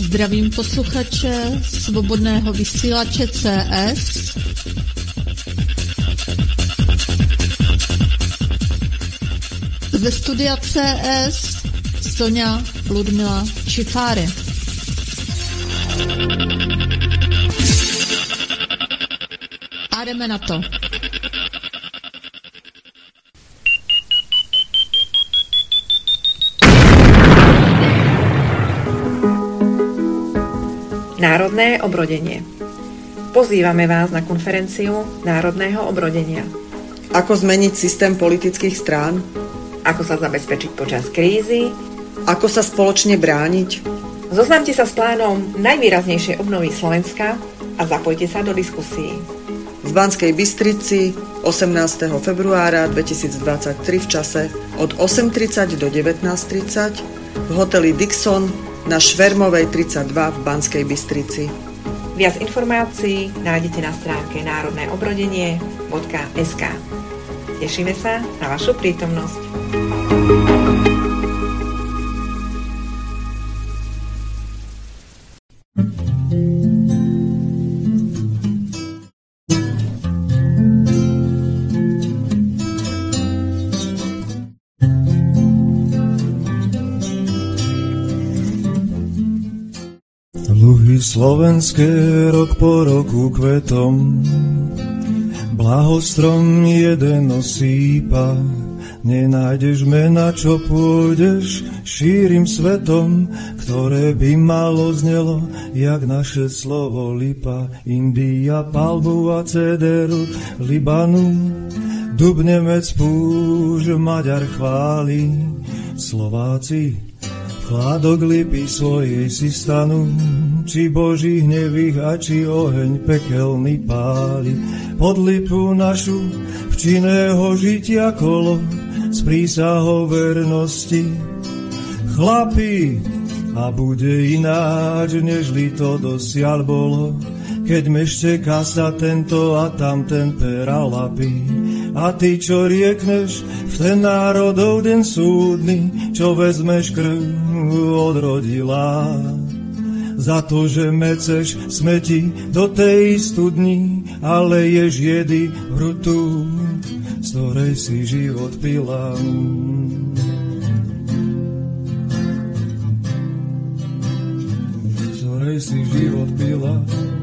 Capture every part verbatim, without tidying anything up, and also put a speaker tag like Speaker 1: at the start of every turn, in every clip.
Speaker 1: Zdravím posluchače svobodného vysílače C S. Ze studia C S Sonja Ludmila Čifáry. A jdeme na to.
Speaker 2: Národné obrodenie. Pozývame vás na konferenciu Národného obrodenia.
Speaker 3: Ako zmeniť systém politických strán?
Speaker 2: Ako sa zabezpečiť počas krízy?
Speaker 3: Ako sa spoločne brániť?
Speaker 2: Zoznamte sa s plánom najvýraznejšej obnovy Slovenska a zapojte sa do diskusií.
Speaker 3: V Banskej Bystrici osemnásteho februára dvetisícdvadsaťtri v čase od osem tridsať do devätnásť tridsať v hoteli Dixon na Švermovej tridsaťdva v Banskej Bystrici.
Speaker 2: Viac informácií nájdete na stránke národné obrodenie bodka es ká. Tešíme sa na vašu prítomnosť.
Speaker 4: Slovenské rok po roku kvetom, blahostrom jeden osýpa. Nenájdeš mena, čo pôjdeš šírim svetom, ktoré by malo znelo, jak naše slovo lipa. India, palbu a cederu, Libanu, dub, Nemec, púž, Maďar chváli. Slováci chládok lipy svojej si stanú, či Boží hnevých a či oheň pekelný páli. Pod lipu našu včinného žitia kolo s prísahou vernosti. Chlapi, a bude ináč, nežli to dosiaľ bolo, keď mešteká sa tento a tamten peralapí. A ty, čo riekneš v ten národov deň súdny, čo vezmeš krv odrodila, za to, že meceš smeti do tej studni, ale ješ jedy hrutu, z ktorej si život pila. Z ktorej si život pila.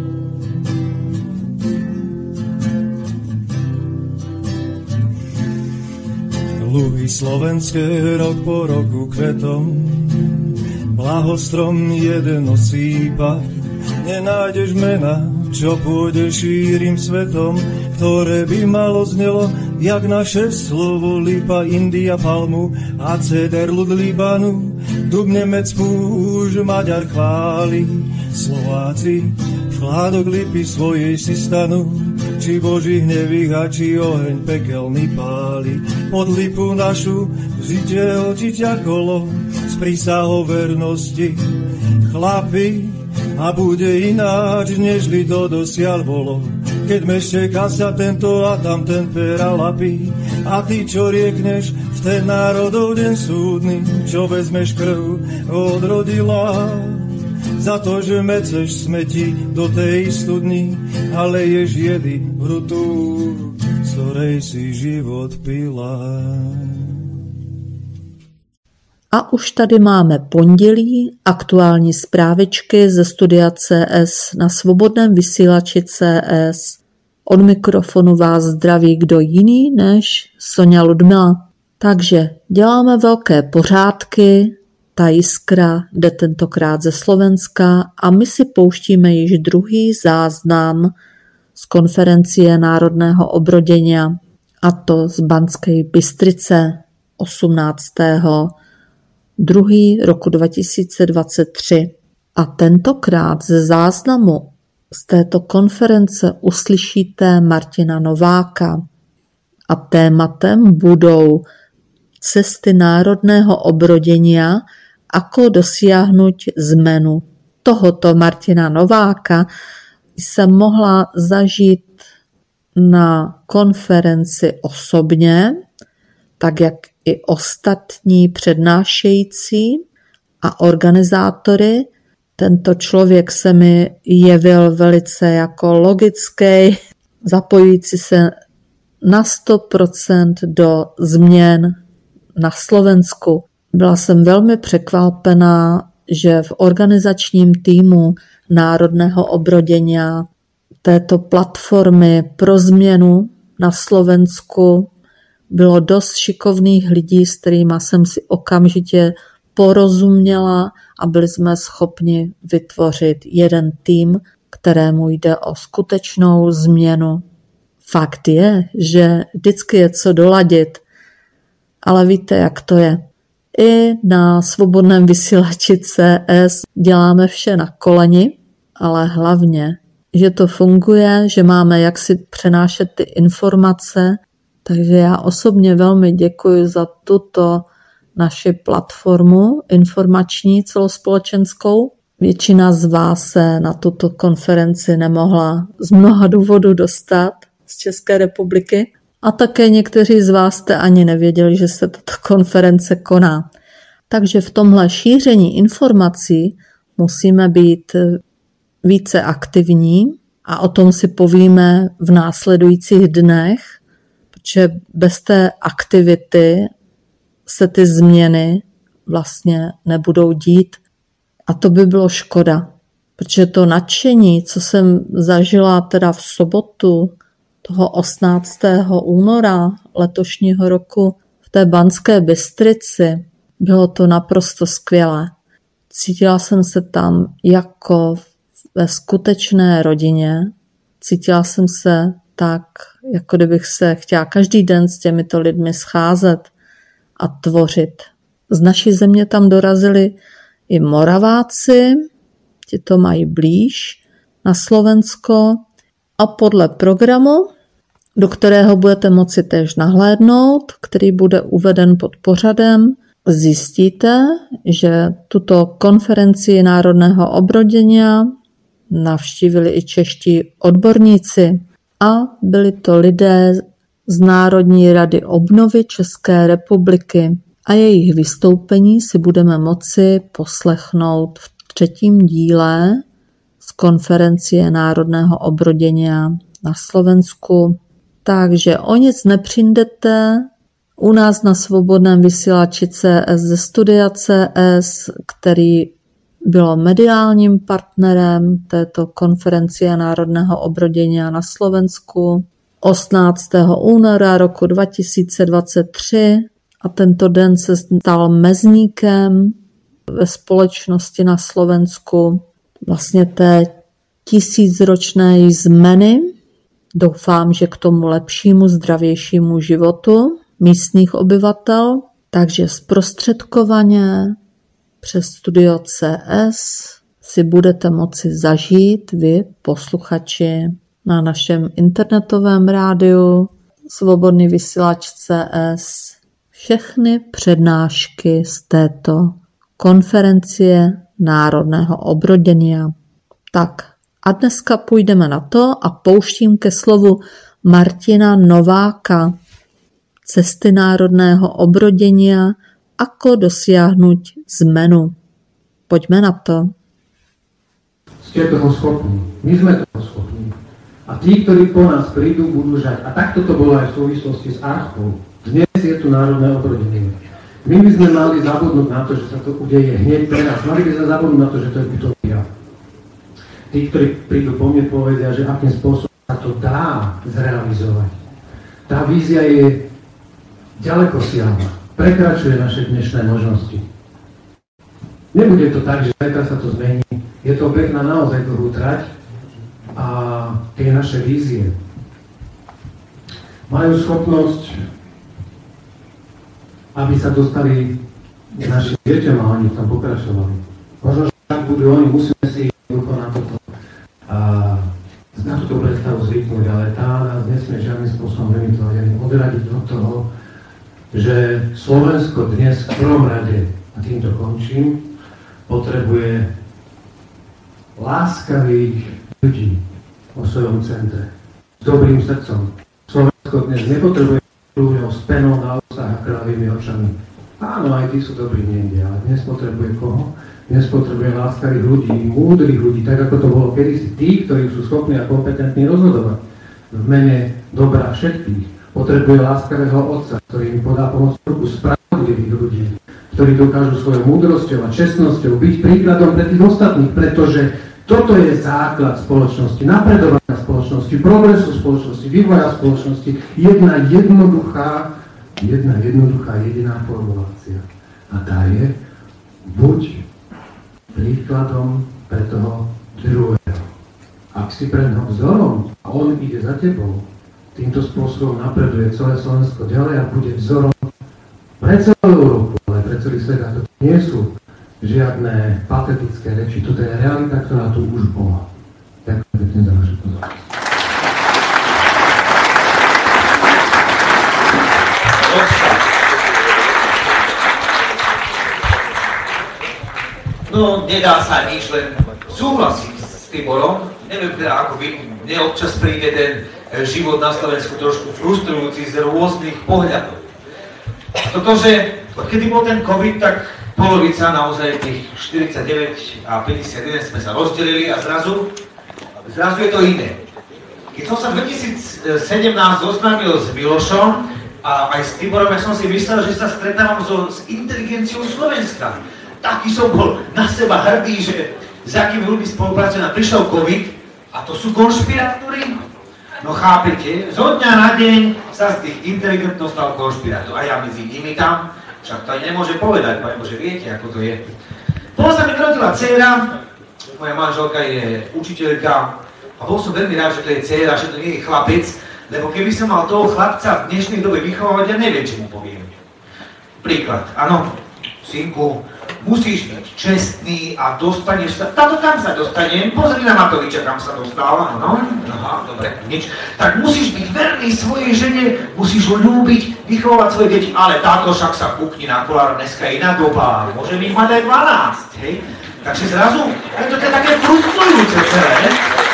Speaker 4: Luhy slovenské rok po roku kvetom, blahostrom jeden osýpa. Nenájdeš mena, čo pôjde šírim svetom, ktoré by malo znelo, jak naše slovo lipa. India, palmu a ceder, ľud Libanu, dub, Nemec, púž, Maďar chváli. Slováci chládok lipy svojej si stanú, či Boží hnevých a či oheň pekelný páli. Pod lipu našu žite očiťa kolo s prísahou vernosti. Chlapi, a bude ináč, nežli to dosiaľ bolo, keď mešteká sa tento a tamten peralapí. A ty, čo riekneš v ten národov deň súdny, čo vezmeš krv odrodila, za to, že meceš smeti do tej studny, ale ješ jedy hrutu, z ktorej si život pila.
Speaker 1: A už tady máme pondělí, aktuální zprávečky ze studia C S na svobodném vysílači C S. Od mikrofonu vás zdraví kdo jiný než Sonja Ludmila. Takže děláme velké pořádky, ta jiskra jde tentokrát ze Slovenska a my si pouštíme již druhý záznam z konferencie Národného obroděnia, a to z Banskej Bystrice osmnáctého druhého roku dva tisíce dvacet tři. A tentokrát ze záznamu z této konference uslyšíte Martina Nováka. A tématem budou cesty národného obrodenia, ako dosiahnuť zmenu. Tohoto Martina Nováka jsem mohla zažít na konferenci osobně, tak jak i ostatní přednášející a organizátory, Tento člověk se mi jevil velice jako logický, zapojující se na sto procent do změn na Slovensku. Byla jsem velmi překvapená, že v organizačním týmu Národného obroděnia této platformy pro změnu na Slovensku bylo dost šikovných lidí, s kterými jsem si okamžitě porozuměla a byli jsme schopni vytvořit jeden tým, kterému jde o skutečnou změnu. Fakt je, že vždycky je co doladit, ale víte, jak to je. I na svobodném vysílači C S děláme vše na koleni, ale hlavně, že to funguje, že máme jak si přenášet ty informace, takže já osobně velmi děkuji za tuto naši platformu informační celospolečenskou. Většina z vás se na tuto konferenci nemohla z mnoha důvodů dostat z České republiky a také někteří z vás jste ani nevěděli, že se tato konference koná. Takže v tomhle šíření informací musíme být více aktivní a o tom si povíme v následujících dnech, protože bez té aktivity se ty změny vlastně nebudou dít a to by bylo škoda, protože to nadšení, co jsem zažila teda v sobotu toho osmnáctého února letošního roku v té Banské Bystrici, bylo to naprosto skvělé. Cítila jsem se tam jako ve skutečné rodině, cítila jsem se tak, jako kdybych se chtěla každý den s těmito lidmi scházet a tvořit. Z naší země tam dorazili i Moraváci, ti to mají blíž na Slovensko a podle programu, do kterého budete moci též nahlédnout, který bude uveden pod pořadem, zjistíte, že tuto konferenci Národného obroděnia navštívili i čeští odborníci a byli to lidé z Národní rady obnovy České republiky a jejich vystoupení si budeme moci poslechnout v třetím díle z konferencie Národného obroděnia na Slovensku. Takže o nic nepřijdete u nás na svobodném vysílači C S ze studia C S, který bylo mediálním partnerem této konferencie Národného obroděnia na Slovensku osmnáctého února roku dva tisíce dvacet tři a tento den se stal mezníkem ve společnosti na Slovensku vlastně té tisícročné změny. Doufám, že k tomu lepšímu, zdravějšímu životu místních obyvatel, takže zprostředkovaně přes studio C S si budete moci zažít vy, posluchači, na našem internetovém rádiu Svobodný vysílač C S všechny přednášky z této konferencie Národného obroděnia. Tak a dneska půjdeme na to a pouštím ke slovu Martina Nováka, Cesty národného obroděnia, ako dosiahnuť zmenu. Poďme na to.
Speaker 5: Ste toho schopní. My sme toho schopní. A tí, ktorí po nás prídu, budú žať. A takto to bolo aj v súvislosti s Archou. Dnes je tu národné obrodenie. My by sme mali zabudnúť na to, že sa to udeje hneď teraz. Mali by sme zabudnúť na to, že to je utopia. Tí, ktorí prídu po mne, povedia, že akým spôsobom sa to dá zrealizovať. Tá vízia je ďaleko siahla. Prekračuje naše dnešné možnosti. Nebude to tak, že zajtra sa to zmení. Je to beh na naozaj dlhú trať a tie naše vízie majú schopnosť, aby sa dostali k našim deťom a oni tam pokračovali. Možno, že tak budú oni, musíme si jednoducho na toto a na túto predstavu zvyknúť, ale tá nás nesmie žiadnym spôsobom vymýtvať ani odradiť od toho, že Slovensko dnes v prvom rade, a týmto končím, potrebuje láskavých ľudí vo svojom centre, s dobrým srdcom. Slovensko dnes nepotrebuje ľuďov s penou na ústach a krvavými očami. Áno, aj tí sú dobrí niekde, ale dnes potrebuje koho? Dnes potrebuje láskavých ľudí, múdrych ľudí, tak ako to bolo kedysi. Tí, ktorí sú schopní a kompetentní rozhodovať v mene dobra všetkých. Potrebuje láskavého otca, ktorý im podá pomoc ruku spravodlivých ľudí, ktorí dokážu svojou múdrosťou a čestnosťou byť príkladom pre tých ostatných, pretože toto je základ spoločnosti, napredovania spoločnosti, progresu spoločnosti, vývoja spoločnosti. Jedna jednoduchá, jedna jednoduchá jediná formulácia. A tá je, buď príkladom pre toho druhého. Ak si pre neho vzorom a on ide za tebou, týmto spôsobom napreduje celé Slovensko ďalej a bude vzorom pre celú Európu, ale pre celý svet. A to nie sú žiadne patetické reči. Toto je realita, ktorá tu už bola. Ďakujem pekne za vašu pozornosť.
Speaker 6: No, nedá sa nič, len súhlasiť s Tiborom. Neviem teda, ako vy, mne občas príde ten život na Slovensku trošku frustrujúci z rôznych pohľadov. Toto, že kedy bol ten COVID, tak polovica, naozaj tých štyridsaťdeväť a päťdesiatjeden sme sa rozdelili a zrazu, zrazu je to iné. Keď som sa v dvetisícsedemnásť zoznámil s Milošom a aj s Tiborom, ja som si myslel, že sa stretávam so, s inteligenciou Slovenska. Taký som bol na seba hrdý, že s akými ľuďmi spolupracujem a prišiel COVID a to sú konšpirátori. No chápete, zo dňa na deň sa z tých inteligentov stal konšpirátor a ja medzi nimi tam, však to aj nemôže povedať, Pane Bože, viete, ako to je. Potom sa mi narodila dcéra, moja manželka je učiteľka a bol som veľmi rád, že to je dcéra, že to nie je chlapec, lebo keby som mal toho chlapca v dnešnej dobe vychovávať, ja neviem, čo mu poviem. Príklad, áno, synku, musíš byť čestný a dostaneš sa, táto kam sa dostanem, pozri na Matoviča, kam sa dostáva, no, aha, dobre, nič. Tak musíš byť verný svojej žene, musíš ho ľúbiť, vychovávať svoje deti, ale táto však sa kúkni na kolár, dneska je iná doba, môže mi mať aj dvanásť, hej. Takže zrazu, je to je také frustrujúce celé, ne?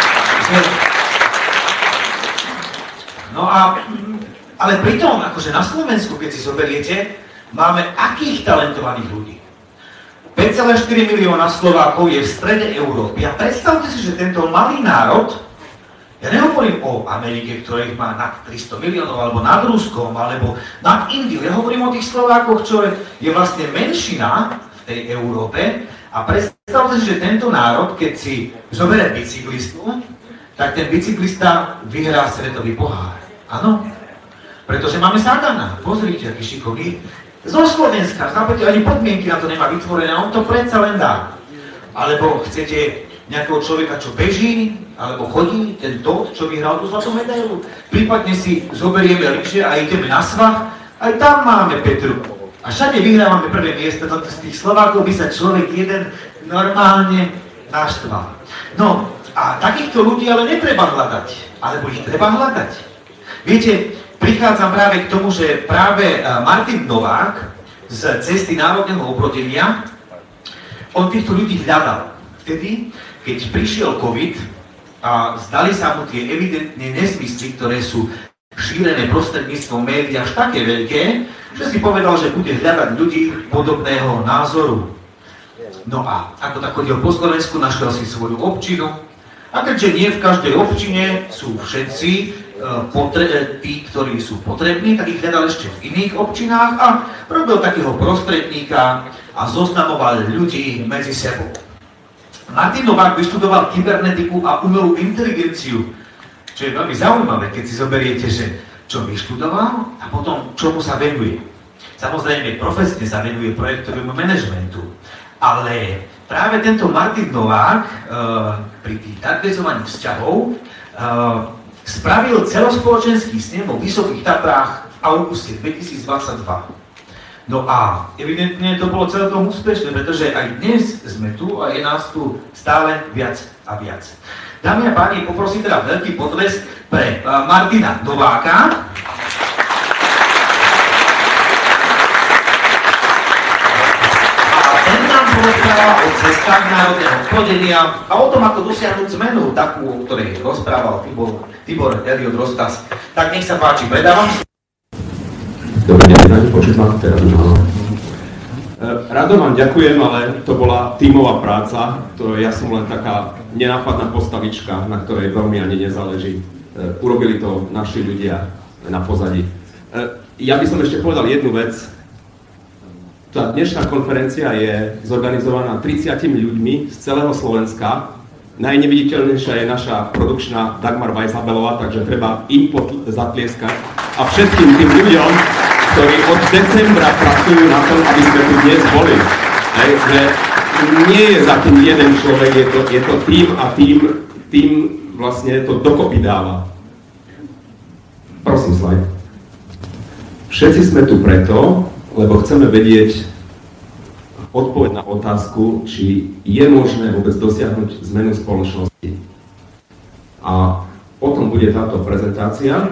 Speaker 6: No a, ale pritom, akože na Slovensku, keď si zoberiete, máme akých talentovaných ľudí? päť celá štyri milióna Slovákov je v strede Európy. A predstavte si, že tento malý národ, ja nehovorím o Amerike, ktorých má nad tristo miliónov, alebo nad Ruskom, alebo nad Indiou. Ja hovorím o tých Slovákoch, čo je vlastne menšina v tej Európe. A predstavte si, že tento národ, keď si zoberie bicyklistu, tak ten bicyklista vyhrá svetový pohár. Áno? Pretože máme Sagana. Pozrite, aký šikovný. Zo Slovenska, chápete, ani podmienky na to nemá vytvorené, on to predsa len dá. Alebo chcete nejakého človeka, čo beží, alebo chodí, ten Todt, čo vyhral tú zlatú medailu. Prípadne si zoberieme lyže a ideme na svah, aj tam máme Petru. A všade vyhrávame prvé miesto, to z tých Slovákov by sa človek jeden normálne naštval. No a takýchto ľudí ale netreba hľadať, alebo ich treba hľadať. Viete, prichádzam práve k tomu, že práve Martin Novák z Cesty národného obrodenia, on týchto ľudí hľadal. Vtedy, keď prišiel COVID a zdali sa mu tie evidentne nesmysly, ktoré sú šírené prostredníctvom médií až také veľké, že si povedal, že bude hľadať ľudí podobného názoru. No a ako tak chodil po Slovensku, našiel si svoju občinu. A keďže nie v každej občine sú všetci Potre- tí, ktorí sú potrební, tak ich hľadal ešte v iných občinách a robil takého prostredníka a zoznamoval ľudí medzi sebou. Martin Novák vyštudoval kybernetiku a umelú inteligenciu, čo je veľmi zaujímavé, keď si zoberiete, že čo vyštudoval a potom čomu sa venuje. Samozrejme, profesne sa venuje projektovému manažmentu, ale práve tento Martin Novák e, pri tých nadväzovaní vzťahov e, spravil celospoločenský snem vo Vysokých Tatrách v auguste dvetisícdvadsaťdva. No a evidentne to bolo celkom úspešné, pretože aj dnes sme tu a je nás tu stále viac a viac. Dámy a páni, poprosím teda veľký potlesk pre uh, Martina Nováka. Rozpráva o cestách národného obrodenia a o tom, ako dosiahnuť zmenu, takú, o ktorej rozprával Tibor, Tibor Eliot Rostas. Tak nech sa páči, predávam.
Speaker 7: Dobrý deň, počuť vám teraz už áno. Rado vám ďakujem, ale to bola tímová práca, to ja som len taká nenápadná postavička, na ktorej veľmi ani nezáleží. Urobili to naši ľudia na pozadí. Ja by som ešte povedal jednu vec. Tá dnešná konferencia je zorganizovaná tridsiatimi ľuďmi z celého Slovenska. Najneviditeľnejšia je naša produkčná Dagmar Weishabelová, takže treba im zatlieskať. A všetkým tým ľuďom, ktorí od decembra pracujú na tom, aby sme tu dnes boli. Hej, že nie je za tým jeden človek, je to, je to tým a tým, tým vlastne to dokopy dáva. Prosím, slajd. Všetci sme tu preto, lebo chceme vedieť odpoveď na otázku, či je možné vôbec dosiahnuť zmenu spoločnosti. A potom bude táto prezentácia.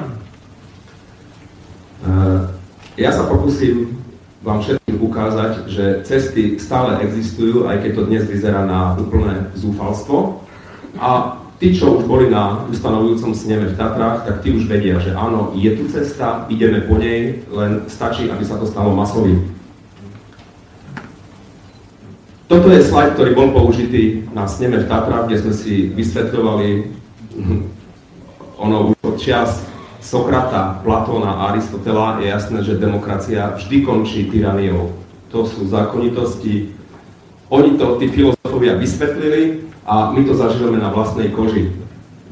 Speaker 7: Ja sa pokúsim vám všetkým ukázať, že cesty stále existujú, aj keď to dnes vyzerá na úplné zúfalstvo. A tí, čo už boli na ustanovujúcom sneme v Tatrách, tak tí už vedia, že áno, je tu cesta, ideme po nej, len stačí, aby sa to stalo masovým. Toto je slajd, ktorý bol použitý na sneme v Tatrách, kde sme si vysvetľovali ono už od čias Sokrata, Platóna a Aristotela. Je jasné, že demokracia vždy končí tyraniou. To sú zákonitosti. Oni to, tí filozofovia, vysvetlili a my to zažívame na vlastnej koži. E,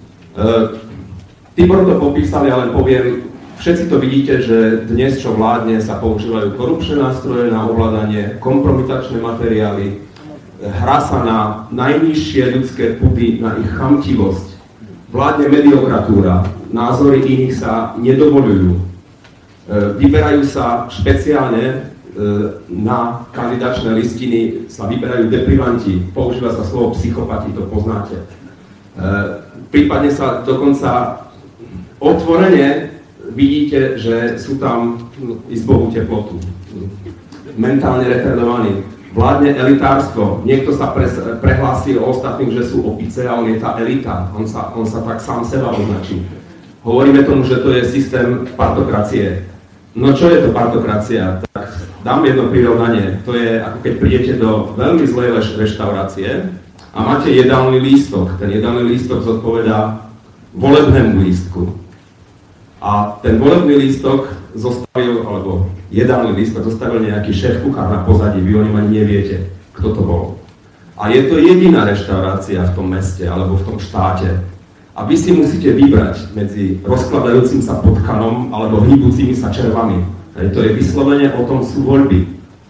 Speaker 7: Tibor to popísal, ja len poviem, všetci to vidíte, že dnes, čo vládne, sa používajú korupčné nástroje na ovládanie, kompromitačné materiály, hrá sa na najnižšie ľudské pudy, na ich chamtivosť. Vládne mediokratúra, názory iných sa nedovolujú. E, vyberajú sa špeciálne e, na kandidačné listiny, sa vyberajú deprivanti, používa sa slovo psychopati, to poznáte. E, prípadne sa dokonca otvorene vidíte, že sú tam izbovú teplotu, mentálne retardovaní. Vládne elitárstvo. Niekto sa pre, prehlásil o ostatným, že sú opice a on je tá elita. On sa, on sa tak sám seba označí. Hovoríme tomu, že to je systém partokracie. No čo je to partokracia? Tak dám jedno prirovnanie. To je ako keď prídete do veľmi zlej reštaurácie a máte jedálny lístok. Ten jedálny lístok zodpovedá volebnému lístku. A ten volebný lístok zostavil, alebo jedálny lístok zostavil nejaký šéf-kuchár na pozadí, vy o ňom ani neviete, kto to bol. A je to jediná reštaurácia v tom meste, alebo v tom štáte. A vy si musíte vybrať medzi rozkladajúcim sa potkanom, alebo hýbúcimi sa červami. To je vyslovene, o tom sú voľby. E,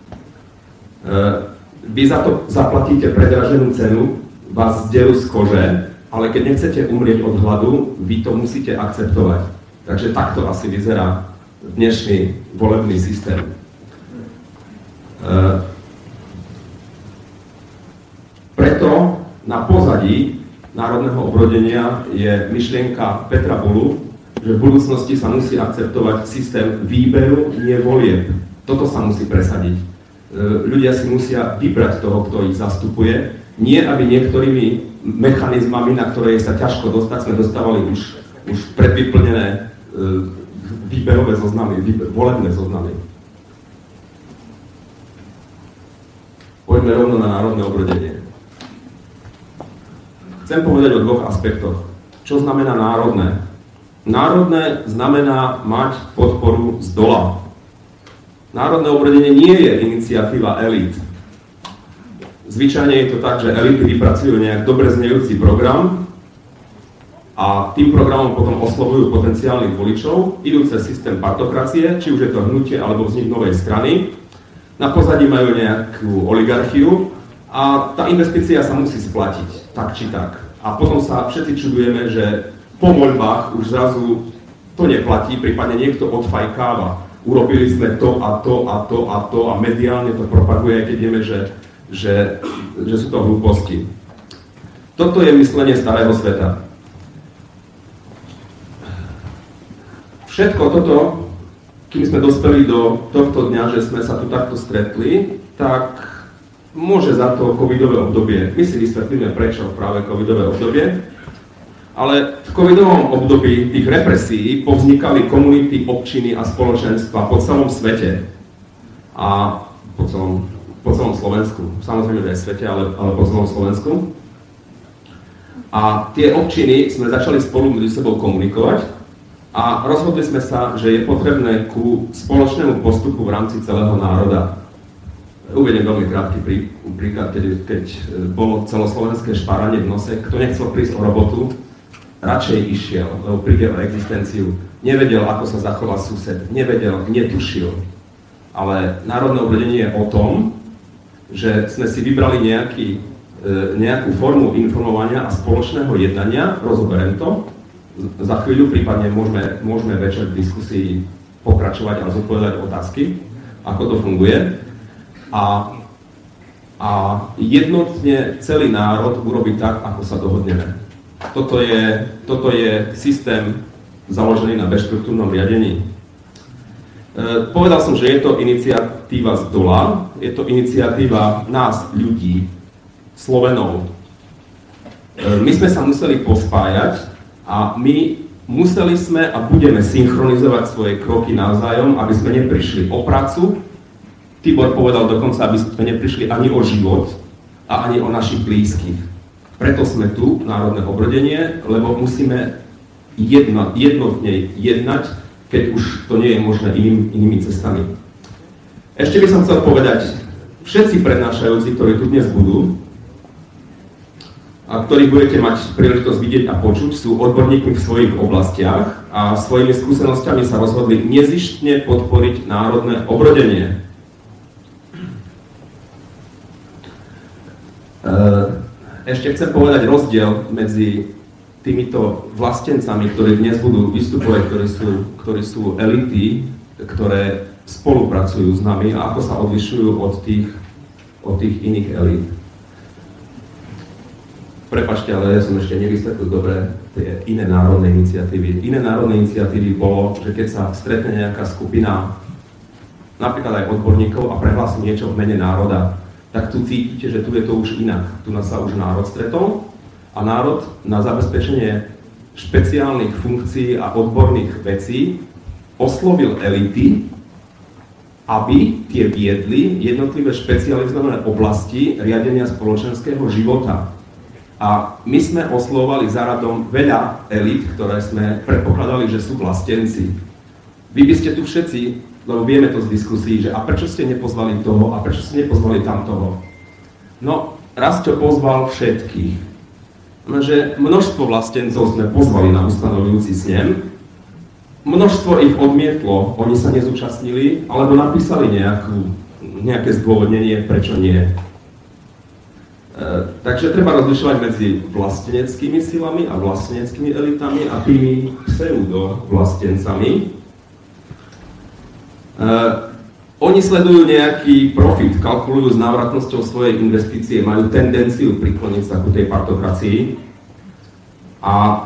Speaker 7: vy za to zaplatíte predraženú cenu, vás zderú z kože, ale keď nechcete umrieť od hladu, vy to musíte akceptovať. Takže takto asi vyzerá dnešný volebný systém. E, preto na pozadí národného obrodenia je myšlienka Petra Bulu, že v budúcnosti sa musí akceptovať systém výberu, nie volieb. Toto sa musí presadiť. E, ľudia si musia vybrať toho, kto ich zastupuje, nie aby niektorými mechanizmami, na ktoré sa ťažko dostať, sme dostávali už, už predvyplnené e, výberové zoznamy, výber, volebné zoznamy. Poďme rovno na národné obrodenie. Chcem povedať o dvoch aspektoch. Čo znamená národné? Národné znamená mať podporu z dola. Národné obrodenie nie je iniciatíva elít. Zvyčajne je to tak, že elity vypracujú nejak dobre znejúci program a tým programom potom oslovujú potenciálnych voličov, idú cez systém partokracie, či už je to hnutie alebo vznik novej strany. Na pozadí majú nejakú oligarchiu a tá investícia sa musí splatiť, tak či tak. A potom sa všetci čudujeme, že po voľbách už zrazu to neplatí, prípadne niekto odfajkáva. Urobili sme to a to a to a to a mediálne to propaguje, keď vieme, že, že, že sú to hlúposti. Toto je myslenie starého sveta. Všetko toto, kým sme dospeli do tohto dňa, že sme sa tu takto stretli, tak môže za to covidové obdobie. My si vysvetlíme, prečo práve covidové obdobie. Ale v covidovom období tých represií povznikali komunity, občiny a spoločenstva po celom svete. A po celom po celom Slovensku, samozrejme aj v svete, ale, ale po celom Slovensku. A tie občiny sme začali spolu medzi sebou komunikovať a rozhodli sme sa, že je potrebné ku spoločnému postupu v rámci celého národa. Uvediem veľmi krátky prí, príklad, keď, keď bolo celoslovenské šparanie v nose, kto nechcel prísť o robotu, radšej išiel, lebo príde o existenciu. Nevedel, ako sa zachová sused, nevedel, netušil. Ale národné obrodenie je o tom, že sme si vybrali nejaký nejakú formu informovania a spoločného jednania, rozoberiem to. Za chvíľu prípadne môžeme, môžeme večer v diskusii pokračovať a zodpovedať otázky, ako to funguje. A, a jednotne celý národ urobí tak, ako sa dohodneme. Toto je, toto je systém založený na bezštruktúrnom riadení. E, povedal som, že je to iniciatíva z dola, je to iniciatíva nás, ľudí, Slovenov. My sme sa museli pospájať a my museli sme a budeme synchronizovať svoje kroky navzájom, aby sme neprišli o prácu. Tibor povedal dokonca, aby sme neprišli ani o život a ani o našich blízkych. Preto sme tu, Národné obrodenie, lebo musíme jedna, jednotne jednať, keď už to nie je možné iným, inými cestami. Ešte by som chcel povedať, všetci prednášajúci, ktorí tu dnes budú, a ktorých budete mať príležitosť vidieť a počuť, sú odborníkmi v svojich oblastiach a svojimi skúsenosťami sa rozhodli nezištne podporiť národné obrodenie. Ešte chcem povedať rozdiel medzi týmito vlastencami, ktorí dnes budú vystupovať, ktorí sú, ktorí sú elity, ktoré spolupracujú s nami a ako sa odlišujú od tých, od tých iných elít. Prepáčte, ale ja som ešte nevysvetlil dobre tie iné národné iniciatívy. Iné národné iniciatívy bolo, že keď sa stretne nejaká skupina, napríklad aj odborníkov a prehlási niečo v mene národa, tak tu cítite, že tu je to už inak. Tu nás sa už národ stretol a národ na zabezpečenie špeciálnych funkcií a odborných vecí oslovil elity, aby tie viedli jednotlivé špecializované oblasti riadenia spoločenského života. A my sme oslovovali za radom veľa elít, ktoré sme predpokladali, že sú vlastenci. Vy by ste tu všetci, lebo vieme to z diskusí, že a prečo ste nepozvali toho a prečo ste nepozvali tamtoho? No, Rastio pozval všetkých. Že množstvo vlastencov sme pozvali na ustanovujúci snem, množstvo ich odmietlo, oni sa nezúčastnili, alebo napísali nejakú, nejaké zdôvodnenie, prečo nie. Takže treba rozlišovať medzi vlasteneckými silami a vlasteneckými elitami a tými pseudo-vlastencami. Uh, oni sledujú nejaký profit, kalkulujú s návratnosťou svojej investície, majú tendenciu prikloniť sa ku tej partokracii a,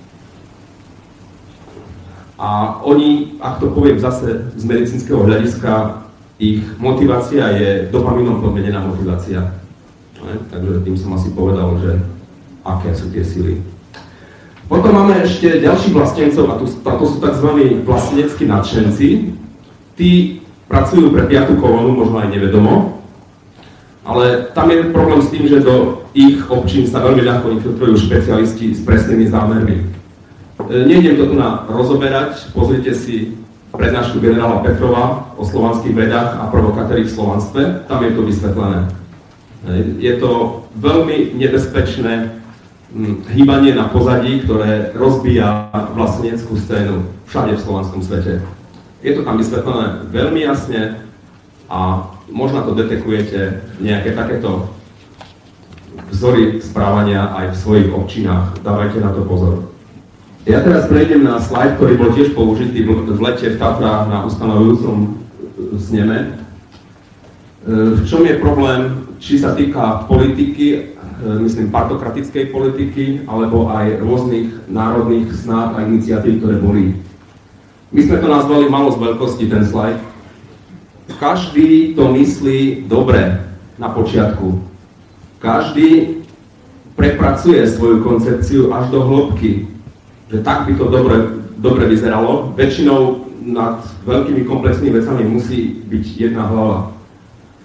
Speaker 7: a oni, ak to poviem zase z medicínskeho hľadiska, ich motivácia je dopamínom podmienená motivácia. Takže tým som asi povedal, že aké sú tie sily. Potom máme ešte ďalších vlastencov, a to, to sú tzv. Vlasteneckí nadšenci. Tí pracujú pre piatu kolónu, možno aj nevedomo, ale tam je problém s tým, že do ich občín sa veľmi ľahko infiltrujú špecialisti s presnými zámermi. Nejdem to tu na rozoberať, pozrite si prednášku generála Petrova o slovanských vedách a provokatéri v slovanstve, tam je to vysvetlené. Je to veľmi nebezpečné hýbanie na pozadí, ktoré rozbíja vlasteneckú scénu všade v slovanskom svete. Je to tam vysvetlené veľmi jasne a možno to detekujete nejaké takéto vzory správania aj v svojich občinách. Dávajte na to pozor. Ja teraz prejdem na slajd, ktorý bol tiež použitý v lete v Tatrách na ustanovujúcom sneme. V čom je problém? Či sa týka politiky, myslím partokratickej politiky, alebo aj rôznych národných snách a iniciatív, ktoré boli. My sme to nazvali malo z veľkosti, ten slajd. Každý to myslí dobre na počiatku. Každý prepracuje svoju koncepciu až do hĺbky, že tak by to dobre, dobre vyzeralo. Väčšinou nad veľkými komplexnými vecami musí byť jedna hlava.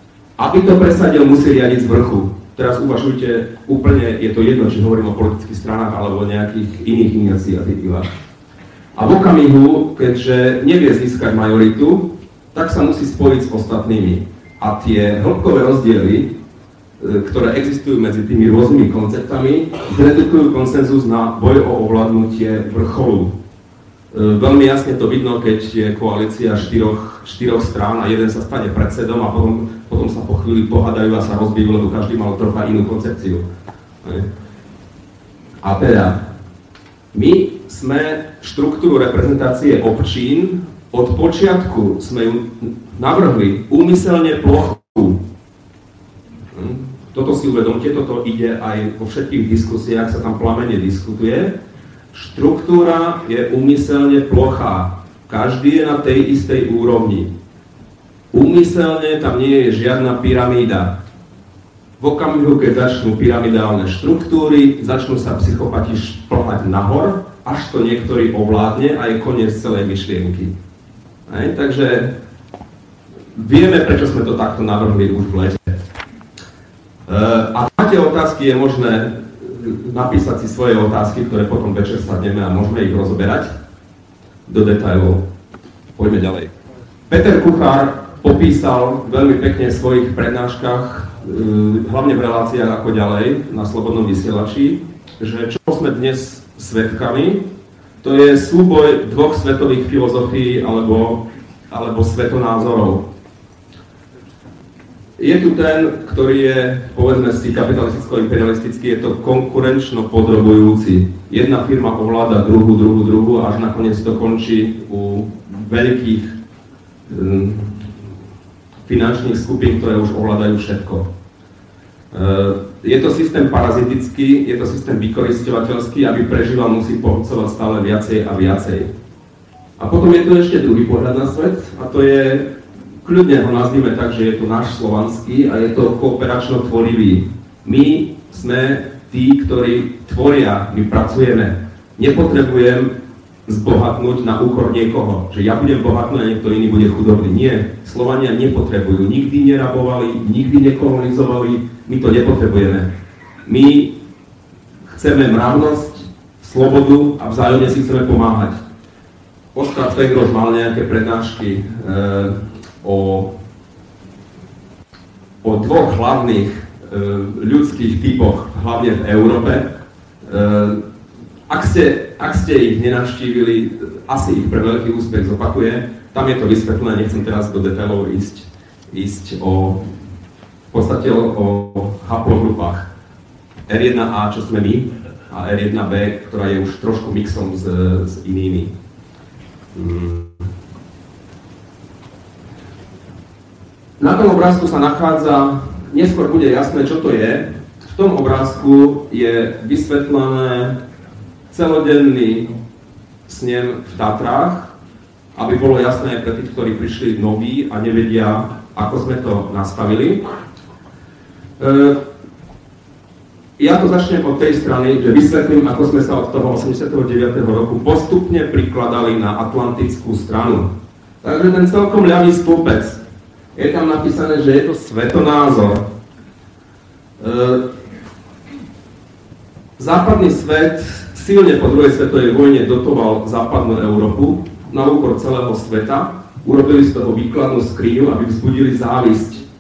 Speaker 7: Aby to presadil, musí riadiť z vrchu. Teraz uvažujte úplne, je to jedno, či hovorím o politických stranách alebo o nejakých iných iniciatívach. A v okamihu, keďže nevie získať majoritu, tak sa musí spojiť s ostatnými. A tie hĺbkové rozdiely, ktoré existujú medzi tými rôznymi konceptami, zredukujú konsenzus na boj o ovládnutie vrcholu. Veľmi jasne to vidno, keď je koalícia štyroch, štyroch strán a jeden sa stane predsedom a potom, potom sa po chvíli pohadajú a sa rozbijú, lebo každý mal trocha inú koncepciu. A teda, my sme štruktúru reprezentácie občín, od počiatku sme ju navrhli úmyselne plochú. Toto si uvedomte, toto ide aj vo všetkých diskusiách, sa tam plamene diskutuje. Štruktúra je úmyselne plochá. Každý je na tej istej úrovni. Úmyselne tam nie je žiadna pyramída. V okamihu, keď začnú pyramidálne štruktúry, začnú sa psychopati šplhať nahor, až to niektorý ovládne a je koniec celej myšlienky. Hej, takže vieme, prečo sme to takto navrhli už v lete. E, a máte otázky, je možné napísať si svoje otázky, ktoré potom večer sadneme a môžeme ich rozoberať do detailov. Poďme ďalej. Peter Kuchár popísal veľmi pekne v svojich prednáškach, hlavne v reláciách ako ďalej na Slobodnom vysielači, že čo sme dnes svedkami, to je súboj dvoch svetových filozofií alebo, alebo svetonázorov. Je tu ten, ktorý je, povedzme si, kapitalisticko-imperialistický, je to konkurenčno podrobujúci. Jedna firma ovláda druhú, druhú, druhú, až nakoniec to končí u veľkých um, finančných skupín, ktoré už ovládajú všetko. Uh, je to systém parazitický, je to systém vykorisťovateľský, aby prežíval, musí pohľcovať stále viacej a viacej. A potom je tu ešte druhý pohľad na svet, a to je, kľudne ho nazvime tak, že je to náš slovanský a je to kooperačno tvorivý. My sme tí, ktorí tvoria, my pracujeme. Nepotrebujem zbohatnúť na úkor niekoho, že ja budem bohatnúť a niekto iný bude chudobný. Nie, Slovania nepotrebujú, nikdy nerabovali, nikdy nekolonizovali, my to nepotrebujeme. My chceme mravnosť, slobodu a vzájomne si chceme pomáhať. Oskar Cvengroš mal nejaké prednášky e, O, o dvoch hlavných e, ľudských typoch, hlavne v Európe. E, ak, ste, ak ste ich nenavštívili, asi ich pre veľký úspech zopakuje. Tam je to vysvetlené, nechcem teraz do detailov ísť, ísť o, v podstate o, o haplogrupách er jedna á, čo sme my, a er jedna bé, ktorá je už trošku mixom s, s inými. Hmm. Na tom obrázku sa nachádza, neskôr bude jasné, čo to je. V tom obrázku je vysvetlené celodenný snem v Tatrách, aby bolo jasné pre tých, ktorí prišli noví a nevedia, ako sme to nastavili. Ja to začnem od tej strany, že vysvetlím, ako sme sa od toho osemdesiateho deviateho roku postupne prikladali na atlantickú stranu. Takže ten celkom ľavý stĺpec, je tam napísané, že je to svetonázor. E, západný svet silne po druhej svetovej vojne dotoval západnú Európu na úkor celého sveta. Urobili z toho výkladnú skriňu, aby vzbudili závisť. E,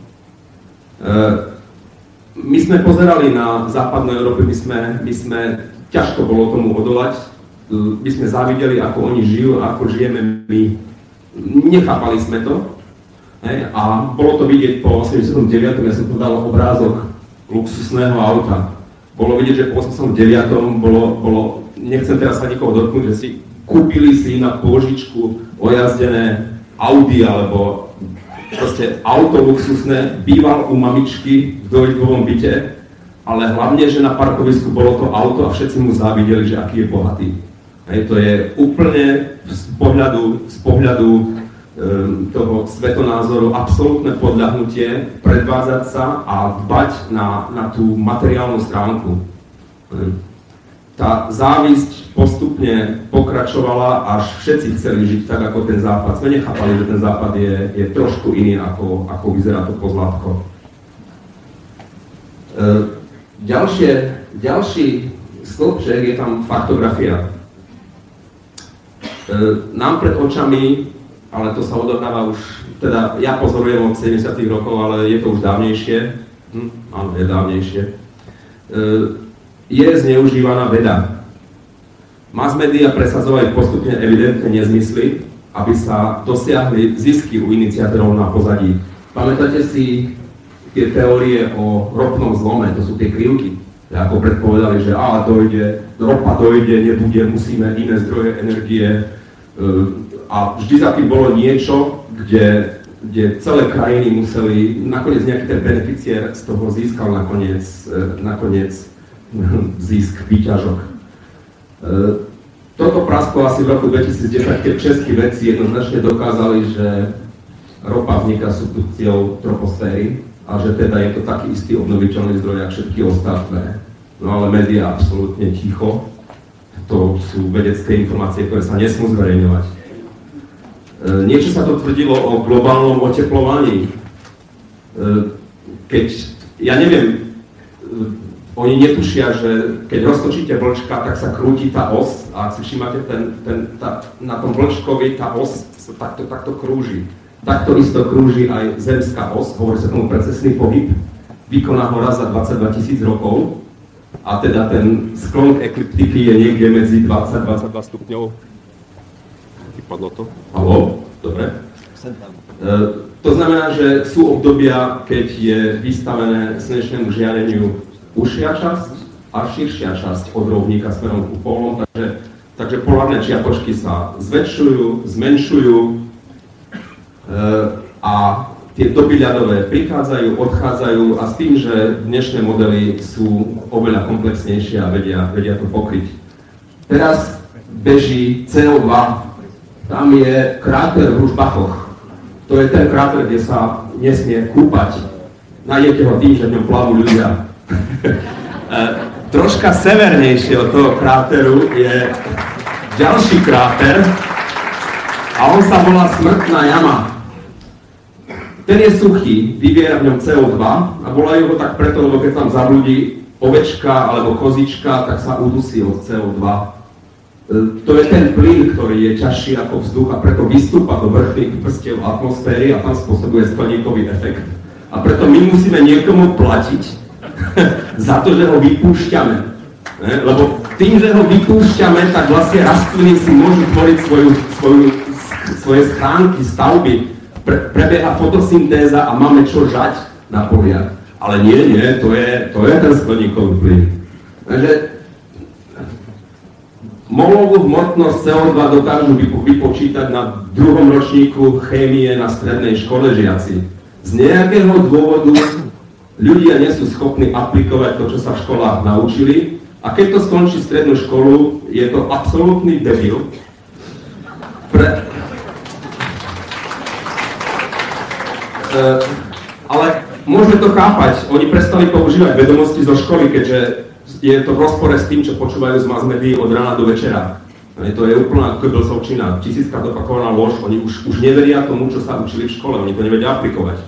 Speaker 7: my sme pozerali na západnú Európu, my sme, my sme, ťažko bolo tomu odolať. E, my sme závideli, ako oni žijú a ako žijeme my. Nechápali sme to. Hej, a bolo to vidieť po osemdesiatom deviatom ja som podal obrázok luxusného auta. Bolo vidieť, že po osemdesiatom deviatom bolo, bolo, nechcem teraz sa nikoho dotknúť, že si kúpili si na pôžičku ojazdené Audi alebo proste auto luxusné, býval u mamičky v dvojizbovom byte, ale hlavne, že na parkovisku bolo to auto a všetci mu závideli, že aký je bohatý. Hej, to je úplne z pohľadu, z pohľadu toho svetonázoru absolútne podľahnutie, predvádzať sa a dbať na, na tú materiálnu stránku. tá závisť postupne pokračovala, až všetci chceli žiť tak, ako ten západ. Sme nechápali, že ten západ je, je trošku iný, ako, ako vyzerá to pozlátko. E, ďalšie, ďalší stĺpček je tam faktografia. E, nám pred očami, ale to sa odohráva už, teda ja pozorujem od sedemdesiatych rokov, ale je to už dávnejšie, hm, áno, je dávnejšie, e, je zneužívaná veda. Mass media presadzovali postupne evidentné nezmysly, aby sa dosiahli zisky u iniciátorov na pozadí. Pamätáte si tie teórie o ropnom zlome, to sú tie krivky, ako predpovedali, že á, dojde, ropa dojde, nebude, musíme iné zdroje energie, a vždy za tým bolo niečo, kde, kde celé krajiny museli, nakoniec nejaký ten beneficiér z toho získal nakoniec, nakoniec zisk, výťažok. Toto prasklo asi v roku dvetisícdesať, keď českí vedci jednoznačne dokázali, že ropa vzniká subdukciou troposféry a že teda je to taký istý obnoviteľný zdroj, ako všetky ostatné. No ale médiá absolútne ticho. To sú vedecké informácie, ktoré sa nesmú zverejňovať. E, niečo sa to tvrdilo o globálnom oteplovaní. E, keď, ja neviem, e, oni netušia, že keď roztočíte vlčka, tak sa krúti tá os a ak si všímate, ten, ten, tá, na tom vlčkovi tá os sa takto, takto krúži. Takto isto krúži aj zemská os, hovorí sa tomu precesný pohyb, vykoná ho raz za dvadsaťdva tisíc rokov. A teda ten sklon ekliptiky je niekde medzi dvadsať až dvadsaťdva stupňov. Vypadlo to? Haló? Dobre. E, to znamená, že sú obdobia, keď je vystavené slnečnému žiareniu užšia časť a širšia časť od rovníka smerom ku pólom, takže, takže polárne čiapočky sa zväčšujú, zmenšujú e, a tie doby ľadové prichádzajú, odchádzajú a s tým, že dnešné modely sú oveľa komplexnejšie a vedia, vedia to pokryť. Teraz beží cé o dva, tam je kráter v Ružbachoch. To je ten kráter, kde sa nesmie kúpať. Nájdete ho tým, že v ňom plavú ľudia. e, troška severnejšie od toho kráteru je ďalší kráter a on sa volá Smrtná jama. Ten je suchý, vyviera v ňom cé o dva a volajú ho tak preto, lebo keď tam zabludí ovečka alebo kozička, tak sa udusí od cé o dva. E, to je ten plyn, ktorý je ťažší ako vzduch a preto vystúpa do vrchných vrstiev atmosféry a tam spôsobuje skleníkový efekt. A preto my musíme niekomu platiť za to, že ho vypúšťame. E, lebo tým, že ho vypúšťame, tak vlastne rastliny si môžu tvoriť svoju, svoju, svoje schránky, stavby. Pre, prebieha fotosyntéza a máme čo žať na poliach. Ale nie, nie, to je, to je ten skleníkový plyn. Takže molovú hmotnosť cé o dva dokážu vypočítať na druhom ročníku chémie na strednej škole žiaci. Z nejakého dôvodu ľudia nie sú schopní aplikovať to, čo sa v školách naučili a keď to skončí strednú školu, je to absolútny debil. Pre, Uh, ale môžeme to chápať, oni prestali používať vedomosti zo školy, keďže je to v rozpore s tým, čo počúvajú z mass médií od rána do večera. To je úplná kebelsovčina, tisíckrát opakovaná lož, oni už, už neveria tomu, čo sa učili v škole, oni to nevedia aplikovať.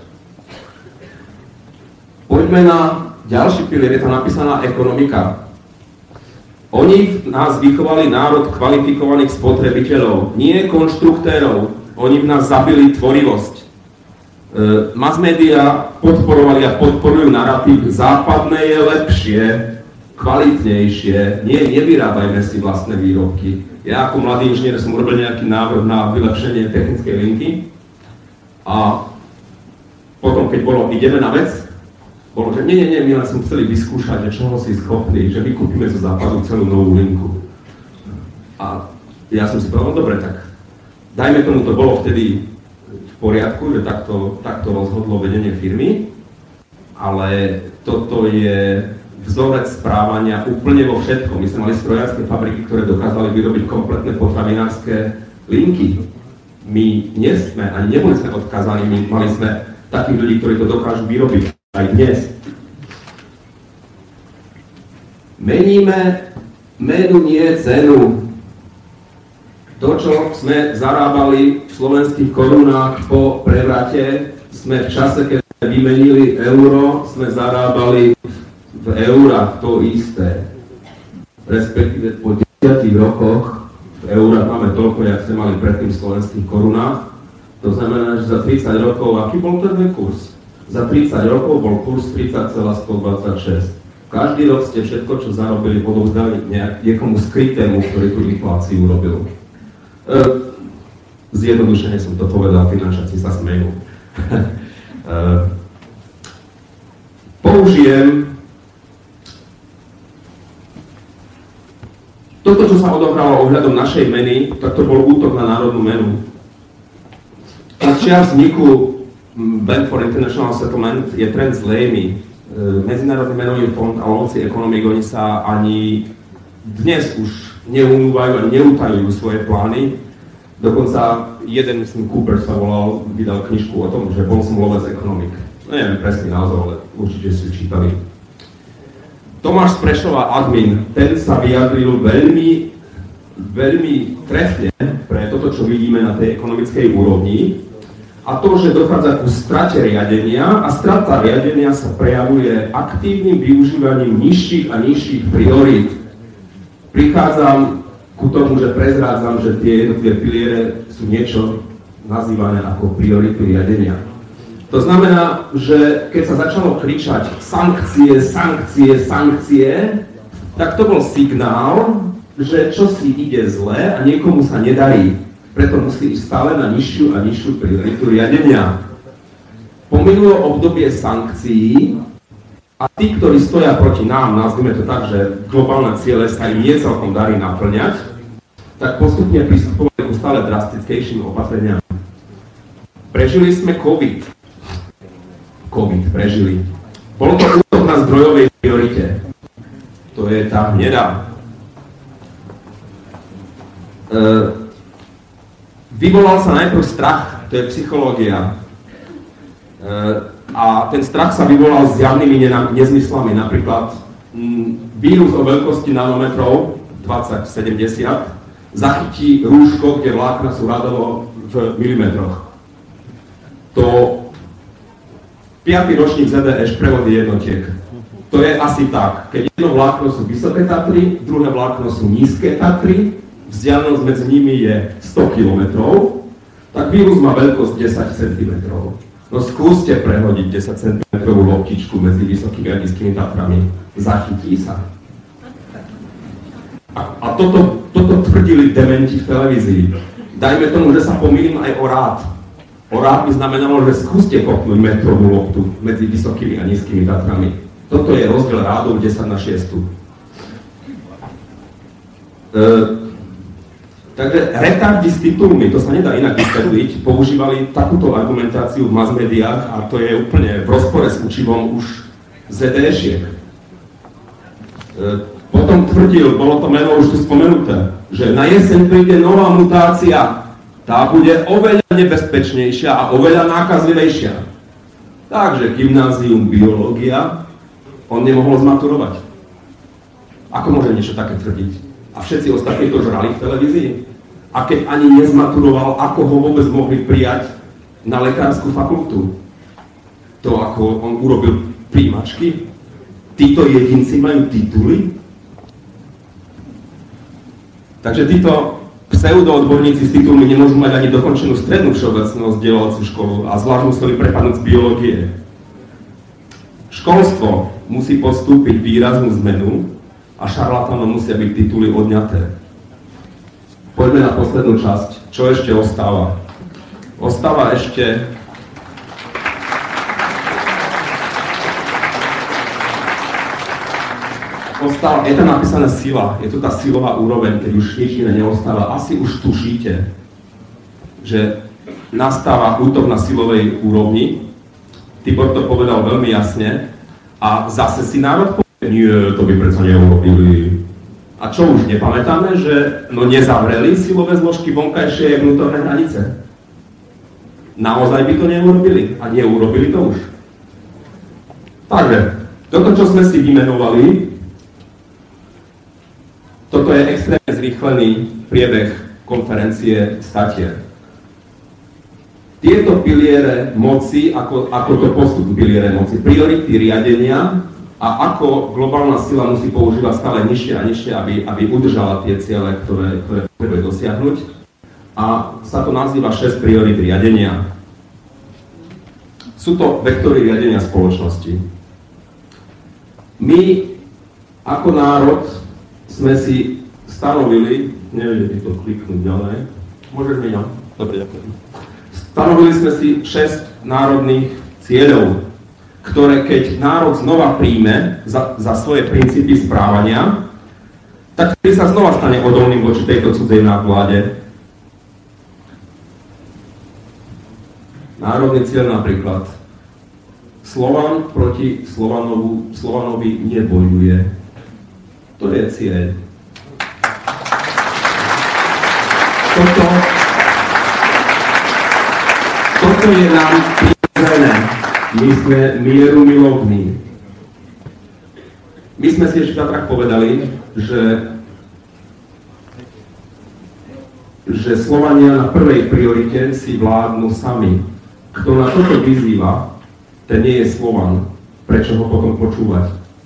Speaker 7: Poďme na ďalší pilier, je tam napísaná ekonomika. Oni nás vychovali národ kvalifikovaných spotrebiteľov, nie konštruktérov, oni v nás zabili tvorivosť. Uh, mass media podporovali a podporujú narratív, západné je lepšie, kvalitnejšie, nie, nevyrábajme si vlastné výrobky. Ja ako mladý inžinier som urobil nejaký návrh na vylepšenie technickej linky a potom, keď bolo, ideme na vec, bolo, že nie, nie, nie, my len sme chceli vyskúšať, že čoho si schopný, že vykúpime zo západu celú novú linku. A ja som si povedal, dobre, tak dajme tomu, to bolo vtedy v poriadku, že takto, takto rozhodlo vedenie firmy, ale toto je vzorec správania úplne vo všetkom. My sme mali strojárske fabriky, ktoré dokázali vyrobiť kompletné potravinárske linky. My nie sme, ani neboli sme odkázaní, my mali sme takých ľudí, ktorí to dokážu vyrobiť aj dnes. Meníme menu, nie cenu. To, čo sme zarábali v slovenských korunách po prevrate, sme v čase, keď sme vymenili euro, sme zarábali v eurách to isté. Respektíve po desiatich rokoch v eurách máme toľko, jak sme mali predtým v slovenských korunách. To znamená, že za tridsať rokov, aký bol ten kurz? Za tridsať rokov bol kurz tridsať celá stodvadsaťšesť. Každý rok ste všetko, čo zarobili, odovzdali niekomu skrytému, ktorý tú infláciu urobil. E, zjednodušene som to povedal, finančáci sa smejú. e, použijem toto, čo sa odohralo ohľadom našej meny, tak to bol útok na národnú menu. Od čias vzniku Bank for International Settlement je trend zlejmy. Medzinárodný menový fond a lovci ekonomík, oni sa ani dnes už neumývajú a neutajujú svoje plány. Dokonca jeden, myslím, Cooper sa volal, vydal knižku o tom, že bol som lovec ekonomík. No neviem presný názov, ale určite si čítali. Tomáš z Prešova, admin, ten sa vyjadril veľmi, veľmi trefne pre toto, čo vidíme na tej ekonomickej úrovni. A to, že dochádza ku strate riadenia a strata riadenia sa prejavuje aktívnym využívaním nižších a nižších priorít. Prichádzam ku tomu, že prezrádzam, že tie jednotlivé piliere sú niečo nazývané ako priority riadenia. To znamená, že keď sa začalo kričať sankcie, sankcie, sankcie, tak to bol signál, že čosi ide zle a niekomu sa nedarí. Preto musí ísť stále na nižšiu a nižšiu prioritu riadenia. Pominulo obdobie sankcií a tí, ktorí stoja proti nám, nazvime to tak, že globálne ciele sa im nie celkom darí naplňať, tak postupne pristupovali ku stále drastickejším opatreniam. Prežili sme COVID. COVID prežili. Bolo to útok na zdrojovej priorite. To je tá hnedá. E- Vyvolal sa najprv strach, to je psychológia. E, a ten strach sa vyvolal s javnými nezmyslami, napríklad m, vírus o veľkosti nanometrov dvadsať sedemdesiat zachytí rúško, kde vlákna sú radovo v milimetroch. To piaty ročník zet dé eš prevody jednotiek. To je asi tak, keď jedno vlákno sú vysoké Tatry, druhé vlákno sú nízke Tatry, vzdialenosť medzi nimi je sto kilometrov, tak vírus má veľkosť desať centimetrov. No skúste prehodiť desať centimetrovú loptičku medzi vysokými a nízkymi Tatrami. Zachytí sa. A, a toto, toto tvrdili dementi v televízii. Dajme tomu, že sa pomýlim aj o rád. O rád by znamenalo, že skúste kopnúť metrovú loptu medzi vysokými a nízkymi Tatrami. Toto je rozdiel rádov desať na šesť. E, Takže retardi s titulmi, to sa nedá inak vysvetliť, používali takúto argumentáciu v mass médiách a to je úplne v rozpore s učivom už zet dé ešiek. E, potom tvrdil, bolo to meno už tu spomenuté, že na jeseň príde nová mutácia, tá bude oveľa nebezpečnejšia a oveľa nákazlivejšia. Takže gymnázium biológia, on nemohol zmaturovať. Ako môže niečo také tvrdiť? A všetci ostatní to žrali v televízii? A keď ani nezmaturoval, ako ho vôbec mohli prijať na lekárskú fakultu? To, ako on urobil príjmačky? Títo jedinci majú tituly? Takže títo pseudoodborníci s titulmi nemôžu mať ani dokončenú strednú všeobecnú vzdelávaciu školu a zvlášť museli prepadnúť z biológie. Školstvo musí podstúpiť výraznú zmenu a šarlatánom musia byť tituly odňaté. Poďme na poslednú časť. Čo ešte ostáva? Ostáva ešte Ostáva, je tam napísané sila, je tu tá silová úroveň, keď už nič iné neostáva. Asi už tušíte, že nastáva útok na silovej úrovni. Tibor to povedal veľmi jasne a zase si národ povie, nie, to by predsa neurobili. A čo už nepamätáme, že no nezavreli silové zložky vonkajšie vnútorné hranice? Naozaj by to neurobili a neurobili to už. Takže, toto, čo sme si vymenovali, Toto je extrémne zrýchlený priebeh konferencie Statier. Tieto piliere moci, ako, ako to postup piliere moci, priority riadenia a ako globálna sila musí používať stále nižšie a nižšie, aby, aby udržala tie ciele, ktoré, ktoré potrebuje dosiahnuť. A sa to nazýva šesť priorit riadenia. Sú to vektory riadenia spoločnosti. My ako národ sme si stanovili, neviem, či to kliknúť ďalej, môžeš mi, no? Dobre, ďakujem. Stanovili sme si šesť národných cieľov, ktoré keď národ znova príjme za, za svoje princípy správania, tak vtedy sa znova stane odolným voči tejto cudzej nadvláde. Národný cieľ napríklad. Slovan proti Slovanovu, Slovanovi nebojuje. To je cieľ. Toto, toto je nám prirodzené. My sme mierumilovní. My sme si ešte v Tatrách povedali, že, že Slovania na prvej priorite si vládnu sami. Kto na toto vyzýva, ten nie je Slovan. Prečo ho potom počúvať?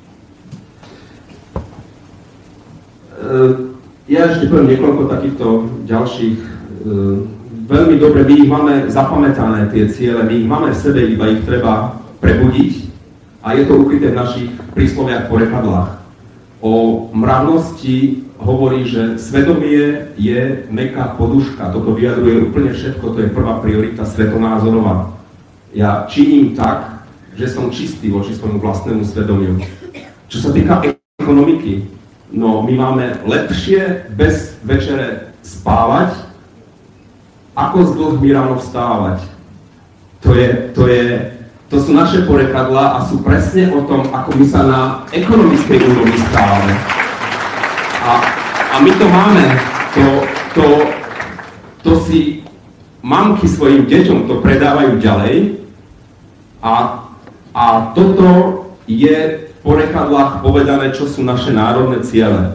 Speaker 7: Ja ešte poviem niekoľko takýchto ďalších. Veľmi dobre, my ich máme zapamätané, tie ciele, my ich máme v sebe, iba ich treba prebudiť a je to ukryté v našich prísloviach porekadlách. O mravnosti hovorí, že svedomie je mäkká poduška. Toto vyjadruje úplne všetko, to je prvá priorita svetonázorová. Ja činím tak, že som čistý voči svojmu vlastnému svedomiu. Čo sa týka ekonomiky, no my máme lepšie bez večere spávať, ako z dlhmi ráno vstávať. To, je, to, je, to sú naše porekadlá a sú presne o tom, ako my sa na ekonomickej úrovni stávame. A, a my to máme, to, to, to si mamky svojim deťom to predávajú ďalej a, a toto je v porekadlách povedané, čo sú naše národné ciele.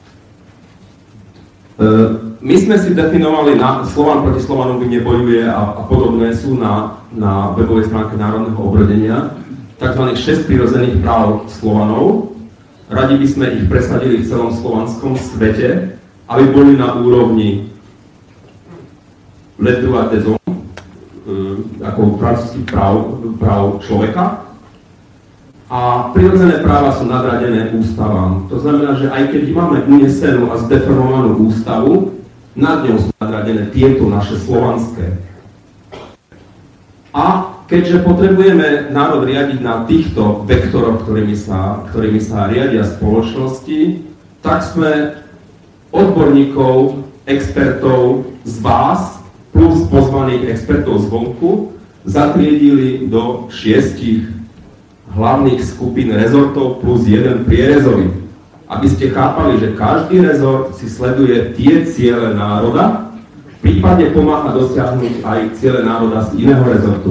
Speaker 7: E, my sme si definovali, na, Slovan proti Slovanovi nebojuje a, a podobné sú na, na webovej stránke Národného obrodenia, tzv. šesť prirodzených práv Slovanov. Radi by sme ich presadili v celom slovanskom svete, aby boli na úrovni le droit des hommes, ako francúzskych práv, práv človeka. A prirodzené práva sú nadradené ústavám. To znamená, že aj keď máme unesenú a zdeformovanú ústavu, nad ňou sú nadradené tieto naše slovanské. A keďže potrebujeme národ riadiť na týchto vektoroch, ktorými sa, ktorými sa riadia spoločnosti, tak sme odborníkov, expertov z vás, plus pozvaných expertov zvonku, zatriedili do šiestich hlavných skupín rezortov plus jeden prierezový. Aby ste chápali, že každý rezort si sleduje tie ciele národa, prípadne pomáha dosiahnuť aj ciele národa z iného rezortu.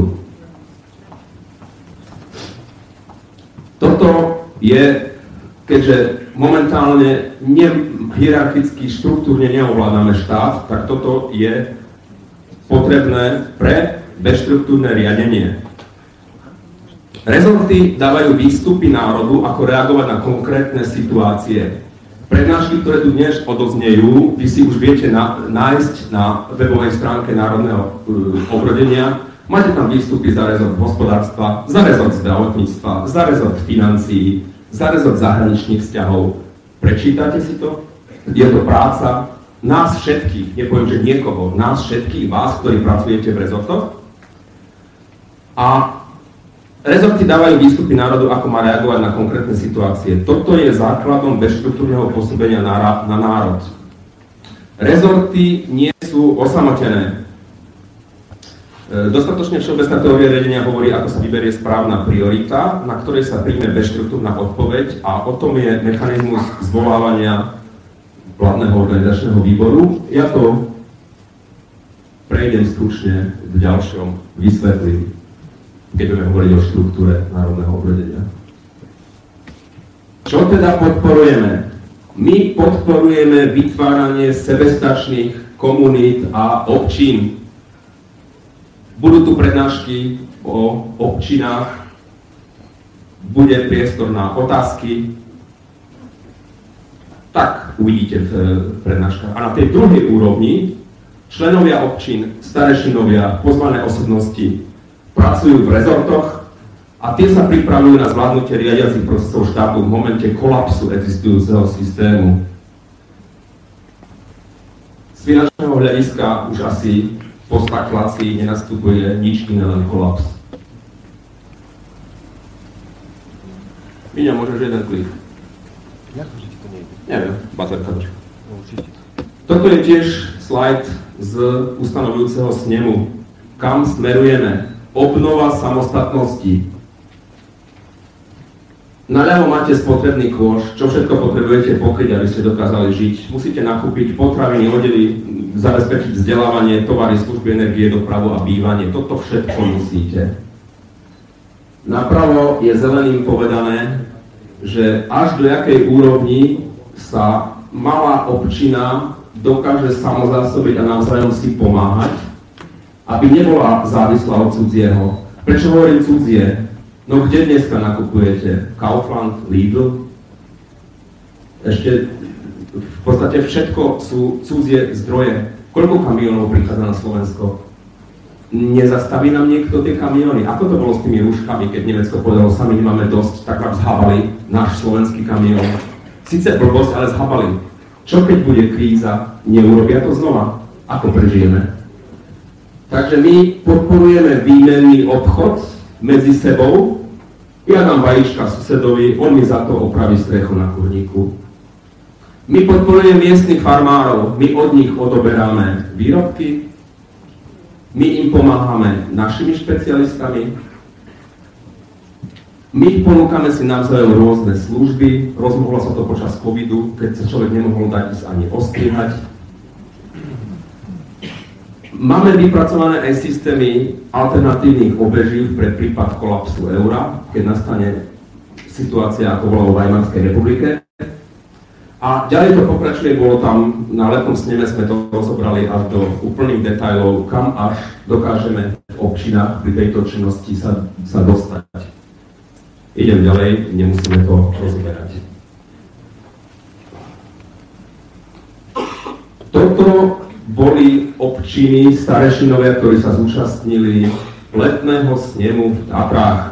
Speaker 7: Toto je, keďže momentálne ne, hierarchicky štruktúrne neovládame štát, tak toto je potrebné pre bezštruktúrne riadenie. Rezorty dávajú výstupy národu, ako reagovať na konkrétne situácie. Prednášky, ktoré tu dnes odoznejú, vy si už viete na, nájsť na webovej stránke Národného uh, obrodenia. Máte tam výstupy za rezort hospodárstva, za rezort zdravotníctva, za rezort financií, za rezort zahraničných vzťahov. Prečítate si to? Je to práca nás všetkých, nepoviem, že niekoho, nás všetkých, vás, ktorí pracujete v rezortoch. A rezorty dávajú výstupy národu, ako má reagovať na konkrétne situácie. Toto je základom bezštruktúrneho pôsobenia na, na národ. Rezorty nie sú osamotené. E, dostatočne všeobecná teória riadenia hovorí, ako sa vyberie správna priorita, na ktorej sa príjme bezštruktúrna odpoveď a o tom je mechanizmus zvolávania vládneho organizačného výboru. Ja to prejdem stručne v ďalšom vysvetlení, keď budeme hovoriť o štruktúre národného obrodenia. Čo teda podporujeme? My podporujeme vytváranie sebestačných komunít a občín. Budú tu prednášky o občinách, bude priestor na otázky, tak uvidíte v prednáškach. A na tej druhej úrovni členovia občín, starešinovia, pozvané osobnosti pracujú v rezortoch a tie sa pripravujú na zvládnutie riadiacich procesov štátu v momente kolapsu existujúceho systému. Z finančného hľadiska už asi po stagflácii nenastupuje nič iné, len kolaps. Míňa, môžeš jeden klik. Neviem, baterka. Toto je tiež slajd z ustanovujúceho snemu. Kam smerujeme? Obnova samostatnosti. Naľavo máte spotrebný kôš, čo všetko potrebujete pokryť, aby ste dokázali žiť. Musíte nakúpiť potraviny, odevy, zabezpečiť vzdelávanie, tovary, služby, energie, dopravu a bývanie. Toto všetko musíte. Napravo je zeleným povedané, že až do jakej úrovni sa malá občina dokáže samozásobiť a navzájom si pomáhať, aby nebola závislá od cudzieho. Prečo hovorím cudzie? No kde dneska nakupujete? Kaufland, Lidl? Ešte v podstate všetko sú cudzie zdroje. Koľko kamionov prichádza na Slovensko? Nezastaví nám niekto tie kamióny? Ako to bolo s tými rúškami, keď Nemecko povedalo, sami nemáme dosť, tak nám zhábali náš slovenský kamión. Sice blbosť, ale zhábali. Čo keď bude kríza? Neurobia to znova? Ako prežijeme? Takže my podporujeme výmenný obchod medzi sebou. Ja dám vajíčka susedovi, on mi za to opraví strechu na kurníku. My podporujeme miestnych farmárov, my od nich odoberáme výrobky, my im pomáhame našimi špecialistami, my ponúkame si navzájom rôzne služby, rozmohlo sa to počas covidu, keď sa človek nemohol dať ísť ani ostriehať. Máme vypracované aj systémy alternatívnych obežív pre prípad kolapsu eura, keď nastane situácia, ako bola vo Weimarskej republike. A ďalej to pokračuje, bolo tam, na letnom sneme sme to rozobrali až do úplných detailov, kam až dokážeme v občinách pri tejto činnosti sa, sa dostať. Idem ďalej, nemusíme to rozoberať. Toto boli občiny, starešinovia, ktorí sa zúčastnili letného snemu v Tatrách.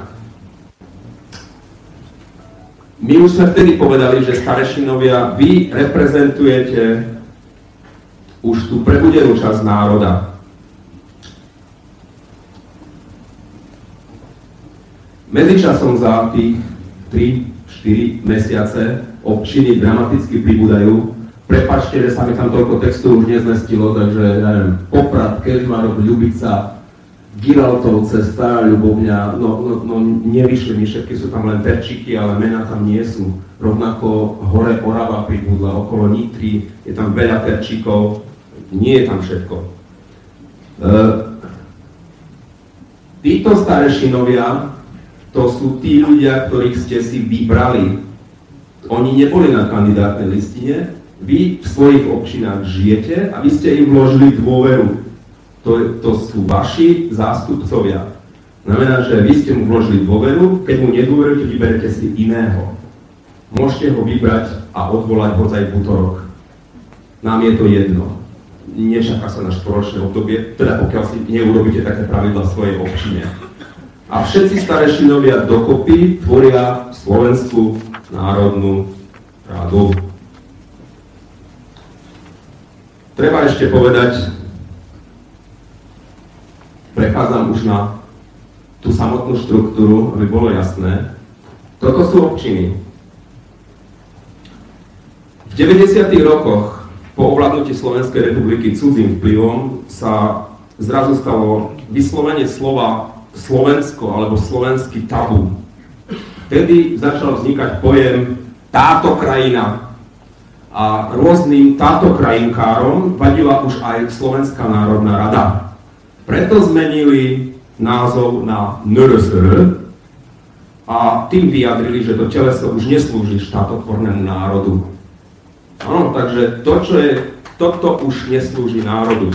Speaker 7: My už sme vtedy povedali, že starešinovia, vy reprezentujete už tú prebudenú časť národa. Medzičasom za tých tri štyri mesiace občiny dramaticky pribúdajú. Prepáčte, že sa mi tam toľko textu už nezmestilo, takže ja neviem, Poprad, Kežmarok, Ľubica, Giraltovce, Stará Ľubovňa, no, no, no nevyšli mi, všetky sú tam len terčiky, ale mená tam nie sú. Rovnako hore Orava pribudla, okolo Nitry, je tam veľa terčíkov, nie je tam všetko. E, títo starešinovia, to sú tí ľudia, ktorých ste si vybrali. Oni neboli na kandidátnej listine, vy v svojich občinách žijete a vy ste im vložili dôveru. To, to sú vaši zástupcovia. Znamená, že vy ste mu vložili dôveru, keď mu nedôverujete, vyberete si iného. Môžete ho vybrať a odvolať ho aj v útorok. Nám je to jedno. Nečaká sa na štvoročné obdobie, teda pokiaľ si neurobíte také pravidlá v svojej občine. A všetci starešinovia dokopy tvoria Slovenskú národnú radu. Treba ešte povedať, prechádzam už na tú samotnú štruktúru, aby bolo jasné. Toto sú občiny. V deväťdesiatych rokoch po ovládnutí Slovenskej republiky cudzým vplyvom sa zrazu stalo vyslovenie slova Slovensko alebo slovenský tabu. Vtedy začal vznikať pojem táto krajina. A rôznym táto krajinkárom vadila už aj Slovenská národná rada. Preto zmenili názov na en er es er a tým vyjadrili, že to teleso už neslúži štátotvornému národu. Áno, takže to, čo je, toto už neslúži národu.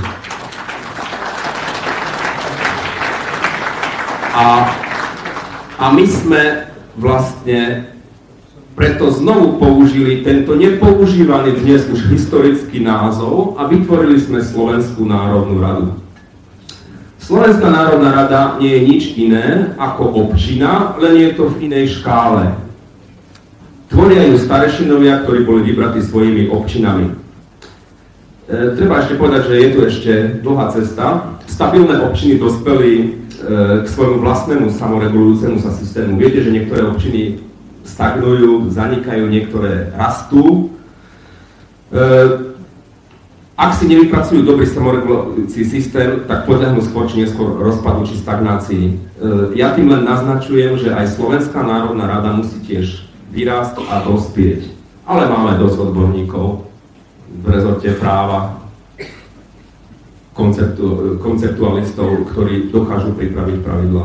Speaker 7: A, a my sme vlastne preto znovu použili tento nepoužívaný dnes už historický názov a vytvorili sme Slovenskú národnú radu. Slovenská národná rada nie je nič iné ako občina, len je to v inej škále. Tvoria ju starešinovia, ktorí boli vybratí svojimi občinami. E, treba ešte povedať, že je tu ešte dlhá cesta. Stabilné občiny dospeli e, k svojmu vlastnému samoregulujúcemu sa systému. Viete, že niektoré občiny stagnujú, zanikajú, niektoré rastú. E, ak si nevypracujú dobrý samoregulujúci systém, tak podľahnú skôr či neskôr rozpadu či stagnácii. E, ja tým len naznačujem, že aj Slovenská národná rada musí tiež vyrásť a dospieť. Ale máme dosť odborníkov v rezorte práva, konceptu, konceptualistov, ktorí dokážu pripraviť pravidlá.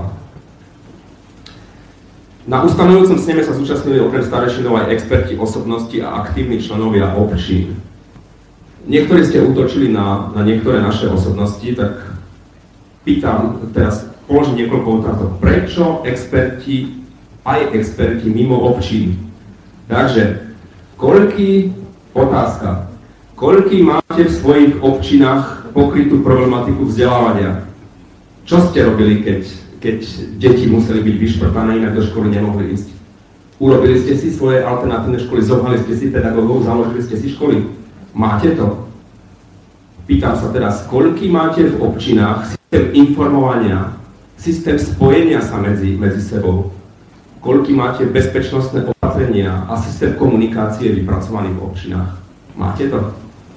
Speaker 7: Na ustanovujúcom sneme sa zúčastnili okrem starešinov aj experti osobnosti a aktívni členovia občín. Niektorí ste útočili na, na niektoré naše osobnosti, tak pýtam, teraz položím niekoľko otázok. Prečo experti, aj experti mimo občín? Takže, koľký, otázka, koľký máte v svojich občinách pokrytú problematiku vzdelávania? Čo ste robili, keď keď deti museli byť vyšprtané, inak do školy nemohli ísť? Urobili ste si svoje alternatívne školy, zohnali ste si pedagógov, založili ste si školy? Máte to? Pýtam sa teraz, koľký máte v občinách systém informovania, systém spojenia sa medzi, medzi sebou? Koľký máte bezpečnostné opatrenia a systém komunikácie vypracovaný v občinách? Máte to?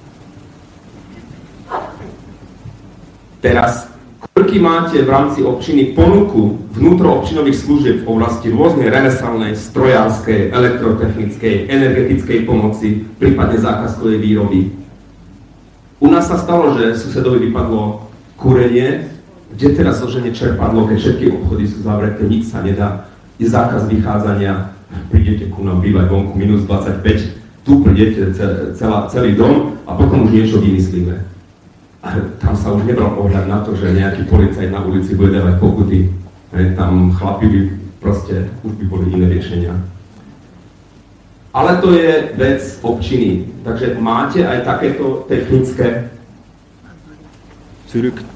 Speaker 7: Teraz koľký máte v rámci občiny ponuku vnútroobčinových služieb v oblasti rôznej remeselnej, strojárskej, elektrotechnickej, energetickej pomoci, prípadne zákazkovej výroby? U nás sa stalo, že susedovi vypadlo kúrenie, kde teraz zoženie čerpadlo, keď všetky obchody sú zavreté, nič sa nedá, je zákaz vychádzania, prídete ku nám bývať vonku minus dvadsaťpäť, tu prídete celá, celý dom a potom už niečo vymyslíme. A tam sa už nebral ohľad na to, že nejaký policajt na ulici bude dávať pokuty. Tam chlapi by proste, už by boli iné riešenia. Ale to je vec občiny. Takže máte aj takéto technické... Zurück.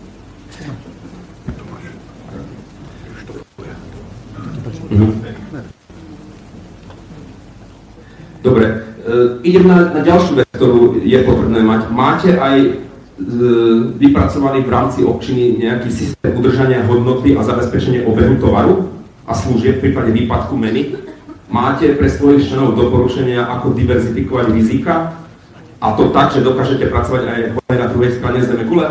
Speaker 7: Mhm. Dobre, e, idem na, na ďalšiu vec, ktorú je potrebné mať. Máte aj vypracovaný v rámci občiny nejaký systém udržania hodnoty a zabezpečenie obehu tovaru a služieb v prípade výpadku meny? Máte pre svojich členov doporučenia, ako diverzifikovať rizika? A to tak, že dokážete pracovať aj na druhej strane zemegule?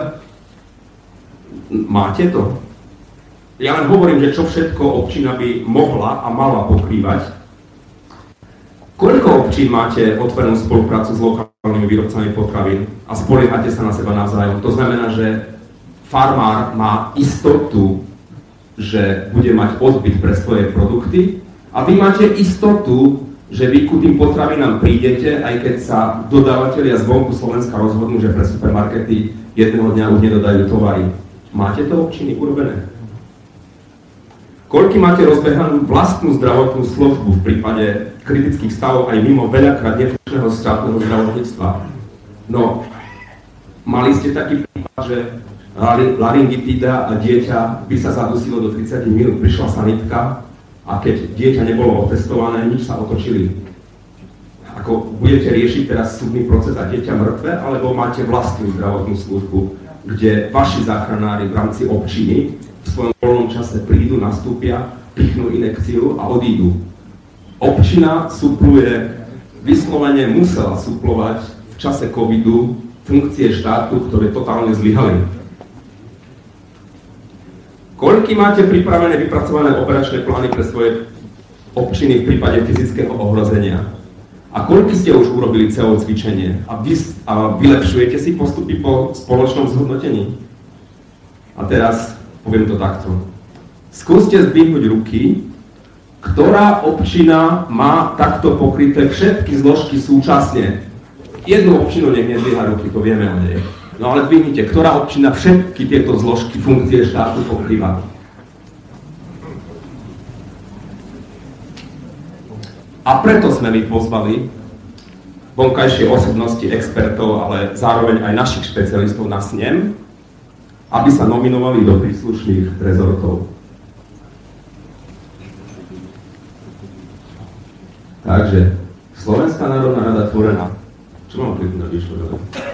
Speaker 7: Máte to? Ja len hovorím, že čo všetko občina by mohla a mala pokrývať. Koľko občín máte otvorenú spoluprácu s lokálnymi výrobcami potravín a spoliehate sa na seba navzájom? To znamená, že farmár má istotu, že bude mať odbyt pre svoje produkty a vy máte istotu, že vy ku tým potravinám prídete, aj keď sa dodávateľia zvonku Slovenska rozhodnú, že pre supermarkety jedného dňa už nedodajú tovary. Máte to občiny urobené? Koľký máte rozbehanú vlastnú zdravotnú službu v prípade kritických stavov aj mimo veľakrát nefunkčného štátneho zdravotníctva? No, mali ste taký prípad, že laryngitida a dieťa by sa zadusilo do tridsať minút, prišla sanitka a keď dieťa nebolo otestované, nič sa otočili. Ako budete riešiť teraz súdny proces a dieťa mŕtve, alebo máte vlastnú zdravotnú službu, kde vaši záchranári v rámci občiny v svojom voľnom čase prídu, nastúpia, pichnú injekciu a odídu. Občina supluje, vyslovene musela suplovať v čase covidu funkcie štátu, ktoré totálne zlyhali. Koľky máte pripravené, vypracované operačné plány pre svoje občiny v prípade fyzického ohrozenia? A koľky ste už urobili cé ó cvičenie? A, vy, a vylepšujete si postupy po spoločnom zhodnotení? A teraz poviem to takto. Skúste zdvihnúť ruky, ktorá občina má takto pokryté všetky zložky súčasne. Jednu občinu nech nedvíha ruky, to vieme o nej. No ale dvihnite, ktorá občina všetky tieto zložky funkcie štátu pokrýva. A preto sme my pozvali vonkajšie osobnosti, expertov, ale zároveň aj našich špecialistov na snem, aby sa nominovali do príslušných rezortov. Takže Slovenská národná rada tvorená. Čo mám kliknúť na vyšlo?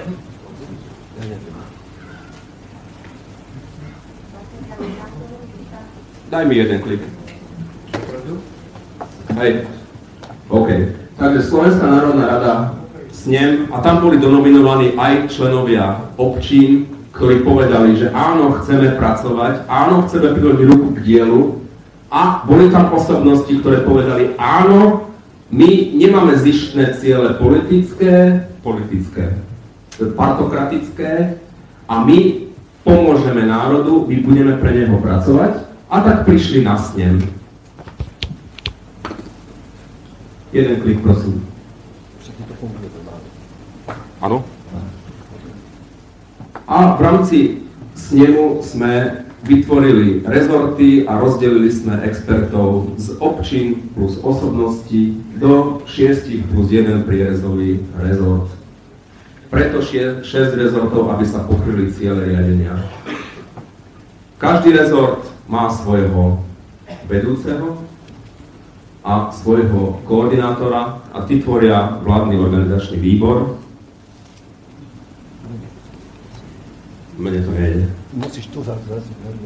Speaker 7: Daj mi jeden klik. Hej. OK. Takže Slovenská národná rada, snem, a tam boli donominovaní aj členovia občín, ktorí povedali, že áno, chceme pracovať, áno, chceme priložiť ruku k dielu, a boli tam osobnosti, ktoré povedali áno, my nemáme zištné ciele politické, politické, partokratické a my pomôžeme národu, my budeme pre neho pracovať a tak prišli na snem. Jeden klik, prosím. Áno? A v rámci snemu sme vytvorili rezorty a rozdelili sme expertov z občín plus osobností do šiestich plus jeden prierezový rezort. Preto šesť rezortov, aby sa pokryli ciele riadenia. Každý rezort má svojho vedúceho a svojho koordinátora a tí tvoria vládny organizačný výbor. Mene to nejde.
Speaker 8: Musíš tu zase.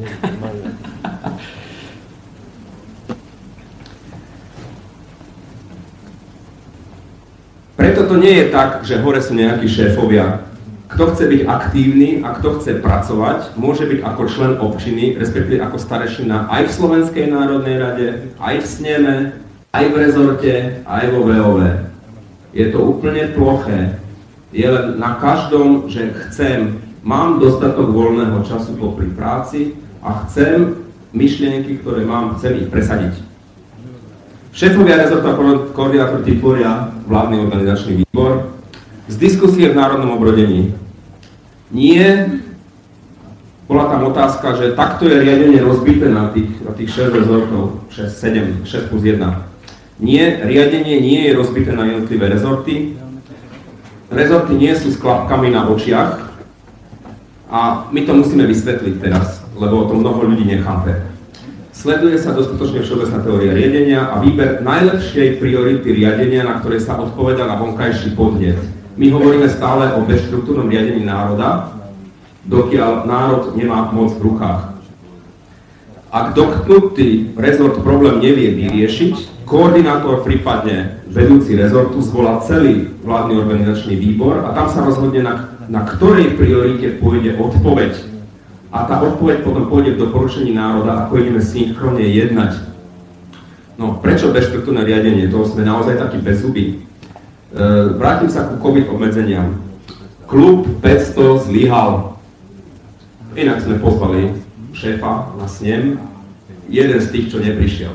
Speaker 7: Preto to nie je tak, že hore sú nejakí šéfovia. Kto chce byť aktívny a kto chce pracovať, môže byť ako člen občiny, respektíve ako starešina aj v Slovenskej národnej rade, aj v sneme, aj v rezorte, aj vo vé ó vé. Je to úplne ploché. Je len na každom, že chcem, mám dostatok voľného času popri práci a chcem myšlienky, ktoré mám, chcem ich presadiť. Šéfovia rezortu a koordinátori tvoria vládny organizačný výbor z diskusie v národnom obrodení. Nie, bola tam otázka, že takto je riadenie rozbité na tých, na tých šesť rezortov, šesť, sedem, šesť plus jeden. Nie, riadenie nie je rozbité na jednotlivé rezorty. Rezorty nie sú s klapkami na očiach a my to musíme vysvetliť teraz, lebo to mnoho ľudí nechápe. Sleduje sa dostatočne všeobecná teória riadenia a výber najlepšej priority riadenia, na ktorej sa odpovedá na vonkajší podnet. My hovoríme stále o bezštruktúrnom riadení národa, dokiaľ národ nemá moc v rukách. Ak dotknutý rezort problém nevie vyriešiť, koordinátor, prípadne vedúci rezortu, zvolá celý vládny organizačný výbor a tam sa rozhodne, na, na ktorej priorite pôjde odpoveď. A tá odpoveď potom pôjde v doporučení národa, ako ideme synchronne jednať. No, prečo bezštruktúrne riadenie? To sme naozaj takí bezzubí. E, vrátim sa ku COVID obmedzeniam. Klub päťsto zlyhal. Inak sme pozvali šéfa na snem, jeden z tých, čo neprišiel.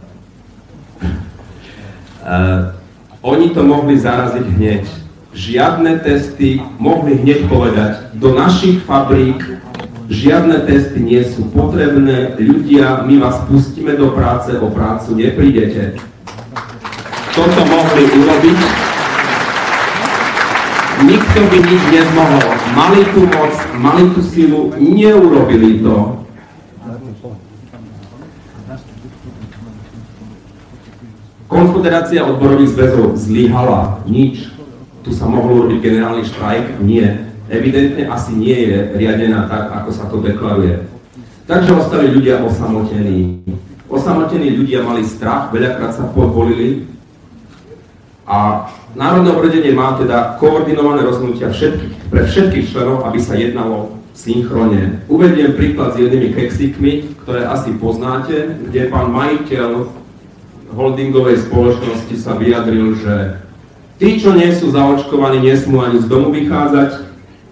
Speaker 7: Uh, oni to mohli zaraziť hneď. Žiadne testy, mohli hneď povedať, do našich fabrík žiadne testy nie sú potrebné, ľudia, my vás pustíme do práce, o prácu neprídete. Toto mohli urobiť. Nikto by nič nezmohol. Mali tú moc, mali tú silu, neurobili to. Konfederácia odborových zväzov zlyhala. Nič. Tu sa mohol robiť generálny štrajk? Nie. Evidentne asi nie je riadená tak, ako sa to deklaruje. Takže ostali ľudia osamotení. Osamotení ľudia mali strach, veľakrát sa podvolili. A národné obrodenie má teda koordinované rozhodnutia všetkých, pre všetkých členov, aby sa jednalo synchronne. Uvediem príklad s jednými keksíkmi, ktoré asi poznáte, kde pán majiteľ holdingovej spoločnosti sa vyjadril, že tí, čo nie sú zaočkovaní, nesmú ani z domu vychádzať,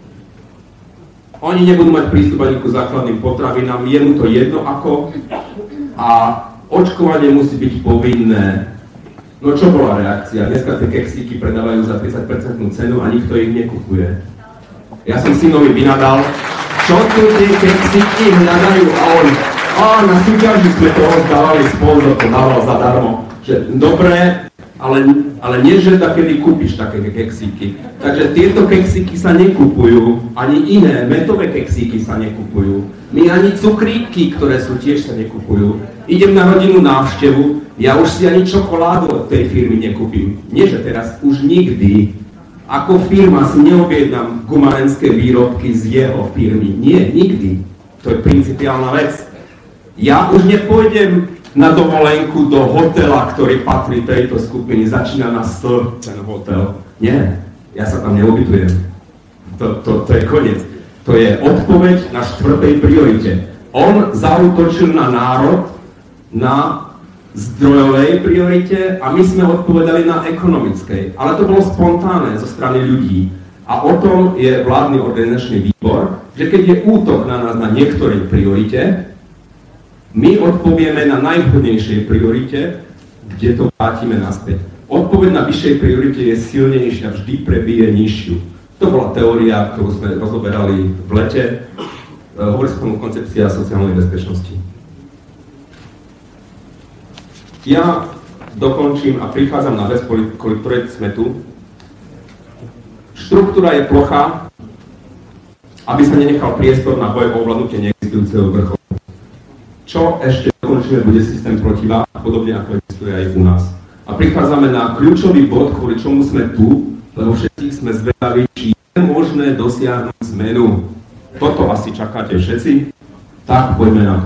Speaker 7: oni nebudú mať prístup ani ku základným potravinám, je mu to jedno ako, a očkovanie musí byť povinné. No čo bola reakcia? Dneska tie keksíky predávajú za tridsať percent cenu a nikto ich nekupuje. Ja som synovi vynadal, čo tu tie keksíky hľadajú? A on, a na súťaži sme to rozdávali, spolu to dával zadarmo. Že dobré, ale, ale nie, že takedy kúpiš také keksíky. Takže tieto keksíky sa nekupujú, ani iné metové keksíky sa nekupujú. My ani cukríky, ktoré sú tiež sa nekupujú. Idem na rodinnú návštevu, ja už si ani čokoládu od tej firmy nekúpim. Nie, že teraz už nikdy. Ako firma si neobjednám gumarenské výrobky z jeho firmy. Nie, nikdy. To je principiálna vec. Ja už nepôjdem na dovolenku do hotela, ktorý patrí tejto skupiny. Začína na S, ten hotel. Nie, ja sa tam neubytujem. To, to, to je koniec. To je odpoveď na štvrtej priorite. On zaútočil na národ, na zdrojovej priorite a my sme odpovedali na ekonomickej. Ale to bolo spontánne zo strany ľudí. A o tom je vládny organizačný výbor, že keď je útok na nás na niektorej priorite, my odpovieme na najvhodnejšej priorite, kde to vrátime naspäť. Odpoveď na vyššej priorite je silnejšia, vždy prebije nižšiu. To bola teória, ktorú sme rozoberali v lete. Hovorí sa tomu koncepcia sociálnej bezpečnosti. Ja dokončím a prichádzam na vec, kvôli ktorej sme tu. Štruktúra je plocha, aby sa nenechal priestor na boj o ovládnutie neexistujúceho vrcholu. Čo ešte dokončíme, bude systém protivách, podobne ako existuje aj u nás. A prichádzame na kľúčový bod, kvôli čomu sme tu, lebo všetci sme zvedaví, či je možné dosiahnuť zmenu. Toto asi čakáte všetci, tak poďme na to.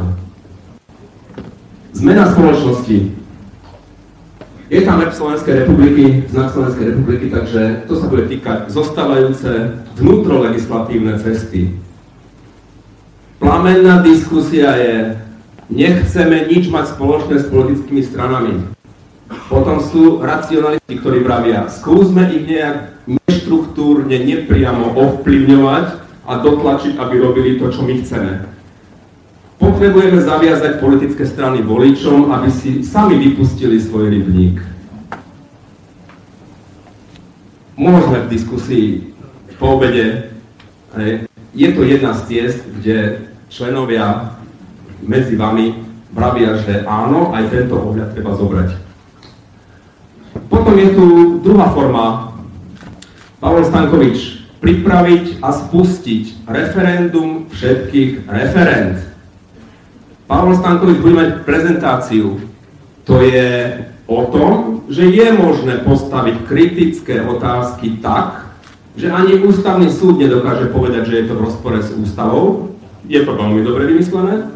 Speaker 7: Zmena spoločnosti. Je tam rep Slovenskej republiky, znak Slovenskej republiky, takže to sa bude týkať zostávajúce vnútrolegislatívne cesty. Plamenná diskusia je, nechceme nič mať spoločné s politickými stranami. Potom sú racionalisti, ktorí vravia, skúsme ich nejak neštruktúrne, nepriamo ovplyvňovať a dotlačiť, aby robili to, čo my chceme. Potrebujeme zaviazať politické strany voličom, aby si sami vypustili svoj rybník. Môžeme v diskusii po obede, je to jedna z ciest, kde členovia medzi vami vravia, že áno, aj tento ohľad treba zobrať. Potom je tu druhá forma. Pavol Stankovič, pripraviť a spustiť referendum všetkých referend. Pavol Stankovič bude mať prezentáciu. To je o tom, že je možné postaviť kritické otázky tak, že ani ústavný súd nedokáže povedať, že je to v rozpore s ústavou. Je to veľmi dobre vymyslené.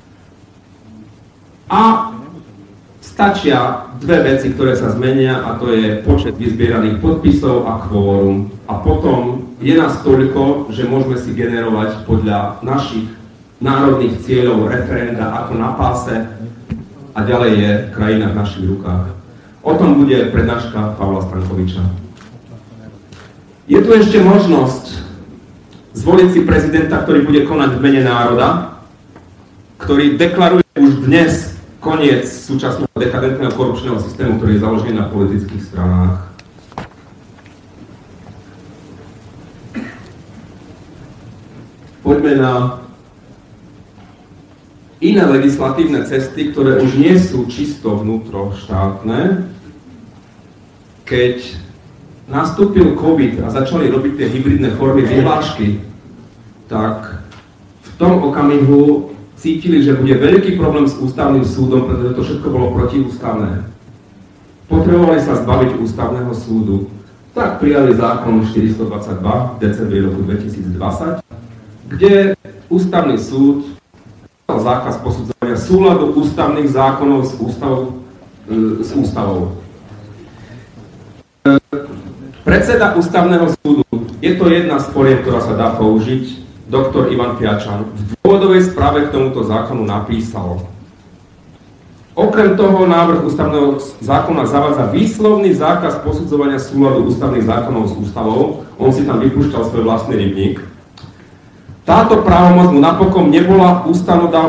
Speaker 7: A stačia dve veci, ktoré sa zmenia, a to je počet vyzbieraných podpisov a kvórum. A potom je nás toľko, že môžeme si generovať podľa našich národných cieľov referenda ako na páse a ďalej je krajina v našich rukách. O tom bude prednáška Pavla Stankoviča. Je tu ešte možnosť zvoliť si prezidenta, ktorý bude konať v mene národa, ktorý deklaruje už dnes koniec súčasného dekadentného korupčného systému, ktorý je založený na politických stranách. Poďme na iné legislatívne cesty, ktoré už nie sú čisto vnútroštátne. Keď nastúpil COVID a začali robiť tie hybridné formy vyhlášky, tak v tom okamihu cítili, že bude veľký problém s ústavným súdom, pretože to všetko bolo protiústavné. Potrebovali sa zbaviť ústavného súdu. Tak prijali zákon štyristodvadsaťdva v decembri roku dvetisícdvadsať, kde ústavný súd zákaz posudzovania súladu ústavných zákonov s ústavou. S ústavou. Predseda ústavného súdu, je to jedna z foriem, ktorá sa dá použiť, doktor Ivan Fiačan, v dôvodovej správe k tomuto zákonu napísal: okrem toho návrh ústavného zákona zavádza výslovný zákaz posudzovania súladu ústavných zákonov s ústavou. On si tam vypúšťal svoj vlastný rybník. Táto právomoc mu napokon nebola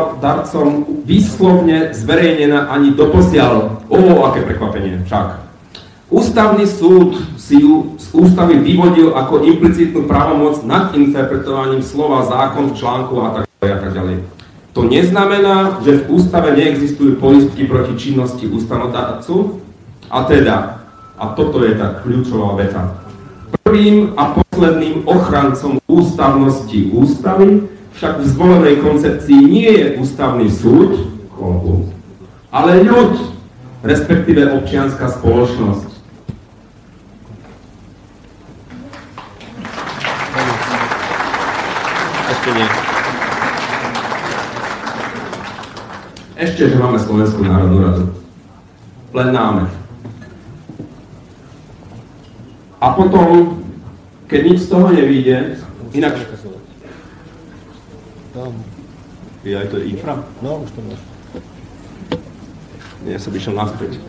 Speaker 7: ústavodarcom výslovne zverejnená ani doposiaľ. Ó, aké prekvapenie však. Ústavný súd si ju z ústavy vyvodil ako implicitnú právomoc nad interpretovaním slova zákon v článku a tak ďalej a tak ďalej. To neznamená, že v ústave neexistujú poistky proti činnosti ústavodárcu, a teda, a toto je tá kľúčová veta, prvým a posledným ochrancom ústavnosti ústavy však v zvolenej koncepcii nie je ústavný súd, ale ľud, respektíve občianska spoločnosť. Ešte nie. Ešte, že máme Slovenskú národnú radu. Len námet. A potom, keď nič z toho nevíde, inak... Je aj to infra? No, už to máš. Nie, som išiel naspäť.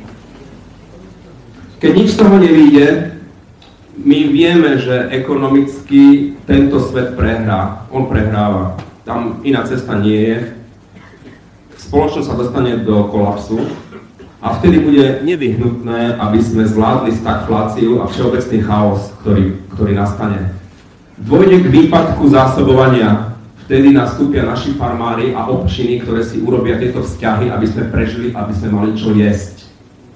Speaker 7: Keď nič z toho nevíde, my vieme, že ekonomicky tento svet prehrá. On prehráva. Tam iná cesta nie je. Spoločnosť sa dostane do kolapsu a vtedy bude nevyhnutné, aby sme zvládli stagfláciu a všeobecný chaos, ktorý, ktorý nastane. Dôjde k výpadku zásobovania. Vtedy nastúpia naši farmári a občiny, ktoré si urobia tieto vzťahy, aby sme prežili, aby sme mali čo jesť.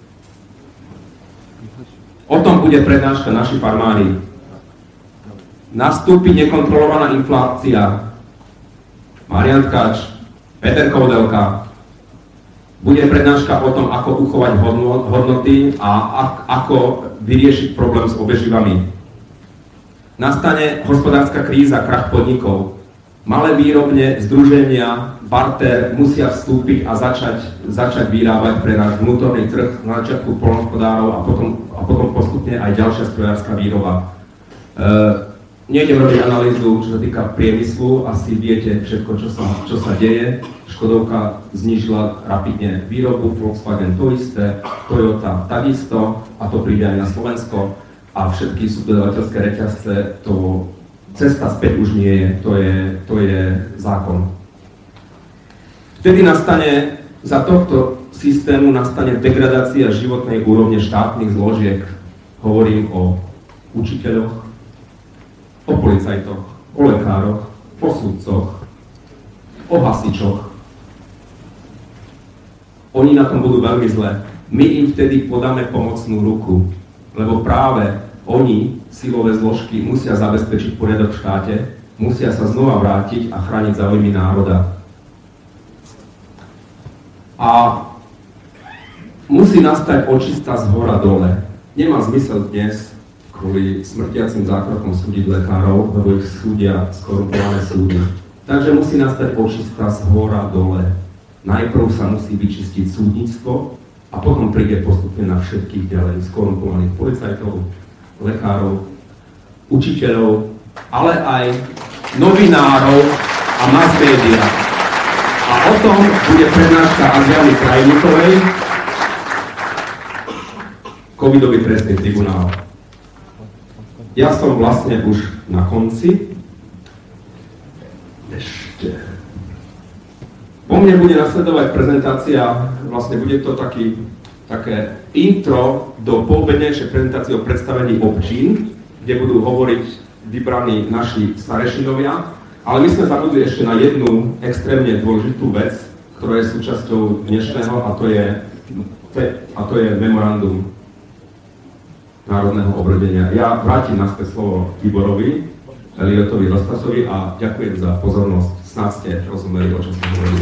Speaker 7: O tom bude prednáška naši farmári. Nastúpi nekontrolovaná inflácia. Marian Tkač, Peter Koudelka. Bude prednáška o tom, ako uchovať hodnoty a ako vyriešiť problém s obeživami. Nastane hospodárska kríza, krach podnikov. Malé výrobne, združenia, barter musia vstúpiť a začať, začať vyrábať pre náš vnútorný trh na začiatku poľnohospodárov a potom, a potom postupne aj ďalšia strojárska výroba. E, nejdem robiť analýzu, čo sa týka priemyslu, asi viete všetko, čo sa, čo sa deje. Škodovka znížila rapidne výrobu, Volkswagen to isté, Toyota takisto, a to príde aj na Slovensko, a všetky subdodávateľské reťazce, to cesta späť už nie je, to je, to je zákon. Vtedy nastane, za tohto systému nastane degradácia životnej úrovne štátnych zložiek. Hovorím o učiteľoch, o policajtoch, o lekároch, o sudcoch, o hasičoch. Oni na tom budú veľmi zle. My im vtedy podáme pomocnú ruku, lebo práve oni, silové zložky, musia zabezpečiť poriadok v štáte, musia sa znova vrátiť a chrániť záujmy národa. A musí nastať očista z hora dole. Nemá zmysel dnes kvôli smrtiacim zákrokom súdiť lekárov, lebo ich súdia skorumpované súdy. Takže musí nastať očista z hora dole. Najprv sa musí vyčistiť súdnictvo a potom príde postupne na všetkých ďalej skorumpovaných policajtov, lekárov, učiteľov, ale aj novinárov a mass media. A o tom bude prednáška Adriany Krajníkovej, covidový trestný tribunál. Ja som vlastne už na konci. Ešte. Po mne bude nasledovať prezentácia, vlastne bude to taký, také intro do poobednejšej prezentácie o predstavení občín, kde budú hovoriť vybraní naši starešinovia, ale my sme zabudli ešte na jednu extrémne dôležitú vec, ktorá je súčasťou dnešného, a to je, a to je memorandum národného obrodenia. Ja vrátim naspäť slovo Tiborovi, Eliotovi Rostasovi a ďakujem za pozornosť. Snáď ste rozumeli, o čom sme hovorili.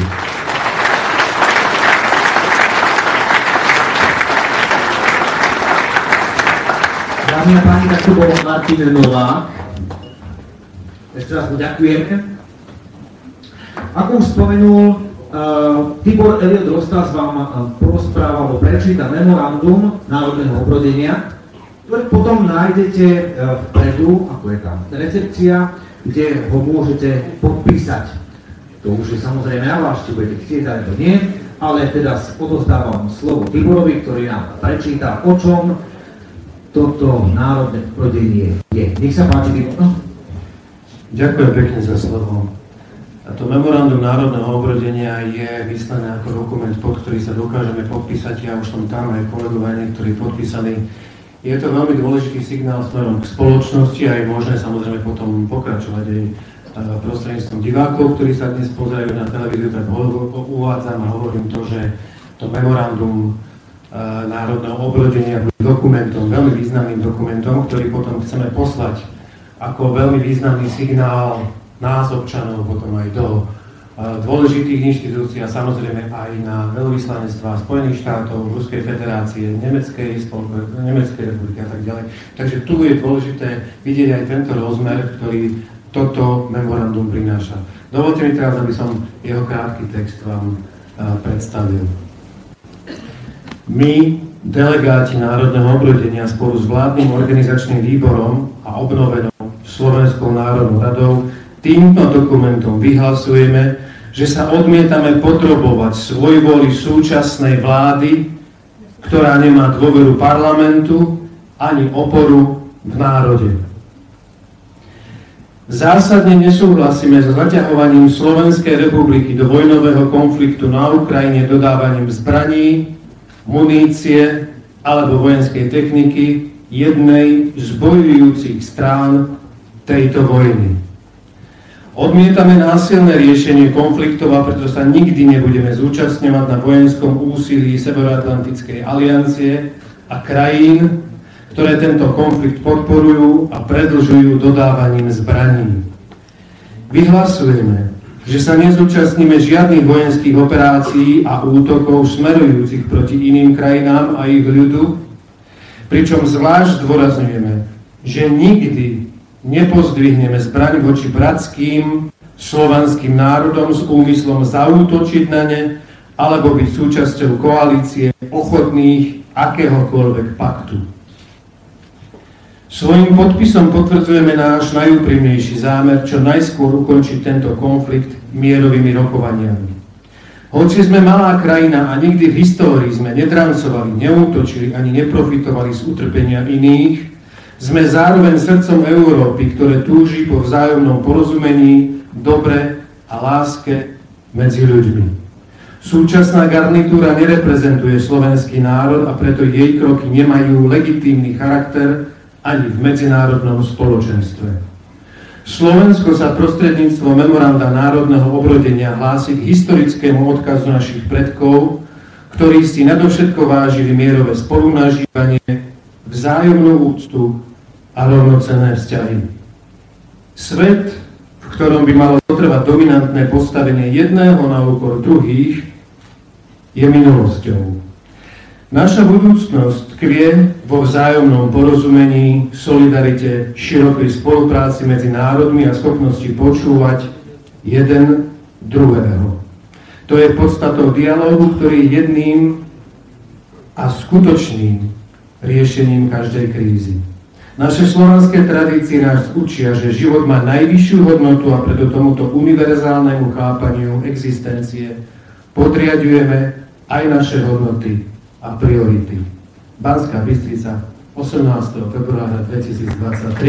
Speaker 5: Dámy a páni, tak to bol Martin Novák. Ešte raz mu ďakujeme. Ako už spomenul, uh, Tibor Eliot Rostas vám uh, porozprával o prečíta memorandum národného obrodenia, ktoré potom nájdete uh, vpredu, ako je tam recepcia, kde ho môžete podpísať. To už je samozrejme na vás, či budete chcieť, alebo nie, ale teda odozdávam slovo Tiborovi, ktorý nám prečíta, o čom toto národné obrodenie je. Nech sa páči, Tibor.
Speaker 8: Ďakujem pekne za slovo.
Speaker 5: A to memorandum národného obrodenia je vyslané ako dokument, pod ktorý sa dokážeme podpísať. Ja už som tam, aj kolegovia niektorí podpísaní. Je to veľmi dôležitý signál smerom k spoločnosti a je možné samozrejme potom pokračovať aj prostredníctvom divákov, ktorí sa dnes pozerajú na televíziu, tak uvádzam a hovorím to, že to memorandum národného obrodenia bude dokumentom, veľmi významným dokumentom, ktorý potom chceme poslať ako veľmi významný signál nás, občanov, potom aj do dôležitých inštitúcií a samozrejme aj na veľvyslanectvá Spojených štátov, Ruskej federácie, Nemeckej spolku, Nemeckej republiky a tak ďalej. Takže tu je dôležité vidieť aj tento rozmer, ktorý toto memorandum prináša. Dovolte mi teraz, aby som jeho krátky text vám predstavil. My, delegáti Národného obrodenia spolu s vládnym organizačným výborom a obnovenou Slovenskou národnou radou týmto dokumentom vyhlasujeme, že sa odmietame podrobovať svojvôli súčasnej vlády, ktorá nemá dôveru parlamentu ani oporu v národe. Zásadne nesúhlasíme so zaťahovaním Slovenskej republiky do vojnového konfliktu na Ukrajine dodávaním zbraní, munície alebo vojenskej techniky jednej z bojujúcich strán tejto vojny. Odmietame násilné riešenie konfliktov a preto sa nikdy nebudeme zúčastňovať na vojenskom úsilí Severoatlantickej aliancie a krajín, ktoré tento konflikt podporujú a predĺžujú dodávaním zbraní. Vyhlasujeme, že sa nezúčastníme žiadnych vojenských operácií a útokov smerujúcich proti iným krajinám a ich ľudu, pričom zvlášť zdôrazňujeme, že nikdy nepozdvihneme zbraň voči bratským slovanským národom s úmyslom zaútočiť na ne alebo byť súčasťou koalície ochotných akéhokoľvek paktu. Svojím podpisom potvrdzujeme náš najúprimnejší zámer čo najskôr ukončiť tento konflikt mierovými rokovaniami. Hoci sme malá krajina a nikdy v histórii sme nedrancovali, neútočili ani neprofitovali z utrpenia iných, sme zároveň srdcom Európy, ktoré túži po vzájomnom porozumení, dobre a láske medzi ľuďmi. Súčasná garnitúra nereprezentuje slovenský národ a preto jej kroky nemajú legitímny charakter ani v medzinárodnom spoločenstve. Slovensko sa prostredníctvom memoranda národného obrodenia hlási k historickému odkazu našich predkov, ktorí si nadovšetko vážili mierové spolunažívanie, vzájomnú úctu a rovnocenné vzťahy. Svet, v ktorom by malo zotrvať dominantné postavenie jedného na úkor druhých, je minulosťou. Naša budúcnosť tkvie vo vzájomnom porozumení, solidarite, širokej spolupráci medzi národmi a schopnosti počúvať jeden druhého. To je podstatou dialógu, ktorý je jedným a skutočným riešením každej krízy. Naše slovanské tradície nás učia, že život má najvyššiu hodnotu a preto tomuto univerzálnemu chápaniu existencie podriaďujeme aj naše hodnoty a priority. Banská Bystrica, osemnásteho februára dvetisícdvadsaťtri.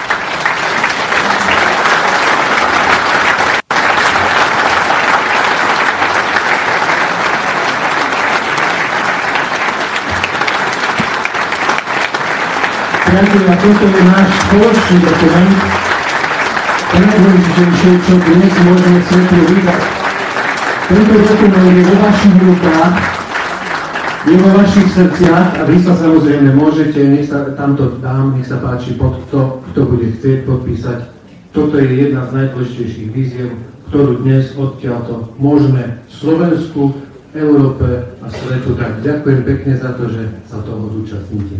Speaker 5: Priatelia, toto je náš spoločný dokument, najdôležitejšie, čo dnes môžeme svetu vydať. Tento dokument je vo vašich rukách, je vo vašich srdciach a vy sa samozrejme môžete, nech sa tamto dám, nech sa páči, pod kto, kto bude chcieť podpísať. Toto je jedna z najdôležitejších víziev, ktorú dnes odtiaľto môžeme Slovensku, Európe a svetu dať. Ďakujem pekne za to, že sa toho zúčastníte.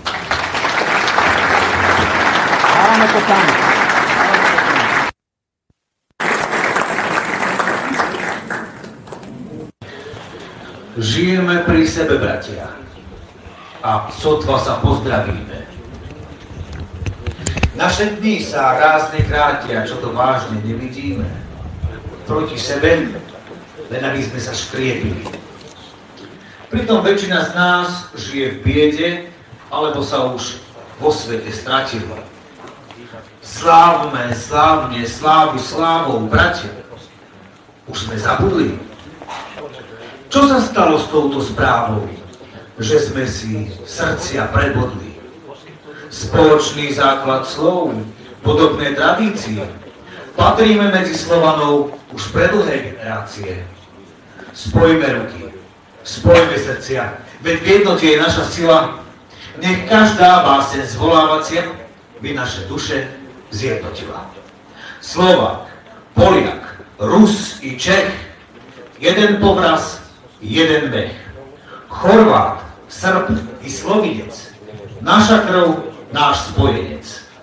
Speaker 6: Žijeme pri sebe, bratia, a sotva sa pozdravíme. Naše dni sa rázne krátia, čo to vážne nevidíme. Proti sebe, len aby sme sa škriepili. Pritom väčšina z nás žije v biede, alebo sa už vo svete stratila. Slávme, slávne, slávu, slávou, bratia. Už sme zabudli. Čo sa stalo s touto správou? Že sme si srdcia prebodli. Spoločný základ slov, podobné tradície. Patríme medzi Slovanov už pre dlhé generácie. Spojme ruky, spojme srdcia, veď v jednote je naša sila. Nech každá báseň zvolávacia by naše duše zjednotila. Slovák, Poliak, Rus i Čech, jeden povraz, jeden beh. Chorvát, Srb i Slovinec, naša krv, náš spojenec.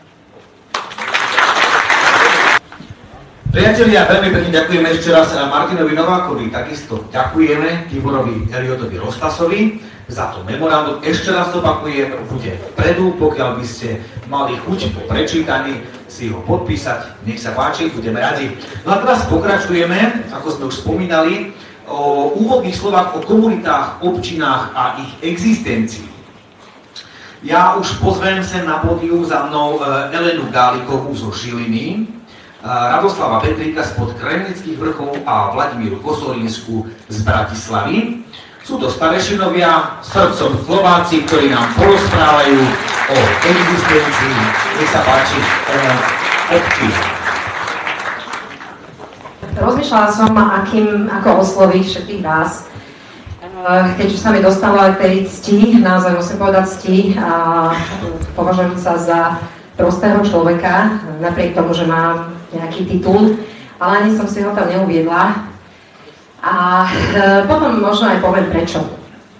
Speaker 6: Priatelia, veľmi pekne ďakujeme ešte raz Martinovi Novákovi, takisto ďakujeme Tiborovi Eliotovi Rostasovi za to memorandum. Ešte raz opakujem, bude vpredu, pokiaľ by ste mali chuť po prečítaní si ho podpísať, nech sa páči, budeme radi. No a teraz pokračujeme, ako sme už spomínali, o úvodných slovách o komunitách, občinách a ich existencii. Ja už pozvem sem na pódium za mnou Elenu Gálikovú zo Žiliny, Radoslava Petríka spod Kremnických vrchov a Vladimíru Kosolínsku z Bratislavy. Sú to starešinovia, srdcom Slováci, ktorí nám porozprávajú o existencii, nech sa páči, občin.
Speaker 8: Rozmýšľala som, akým, ako osloviť všetkých vás. Keď už sa mi dostalo aj tej cti, naozaj musím povedať cti, a považujem sa za prostého človeka, napriek tomu, že mám nejaký titul, ale ani som si ho tam neuviedla. A e, potom možno aj poviem prečo. E,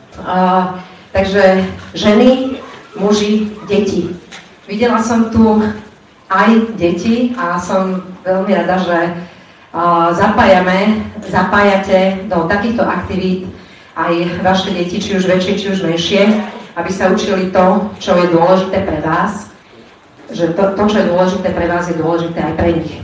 Speaker 8: takže ženy, muži, deti. Videla som tu aj deti a som veľmi rada, že e, zapájame, zapájate do takýchto aktivít aj vaše deti, či už väčšie, či už menšie, aby sa učili to, čo je dôležité pre vás, že to, to, čo je dôležité pre vás, je dôležité aj pre nich.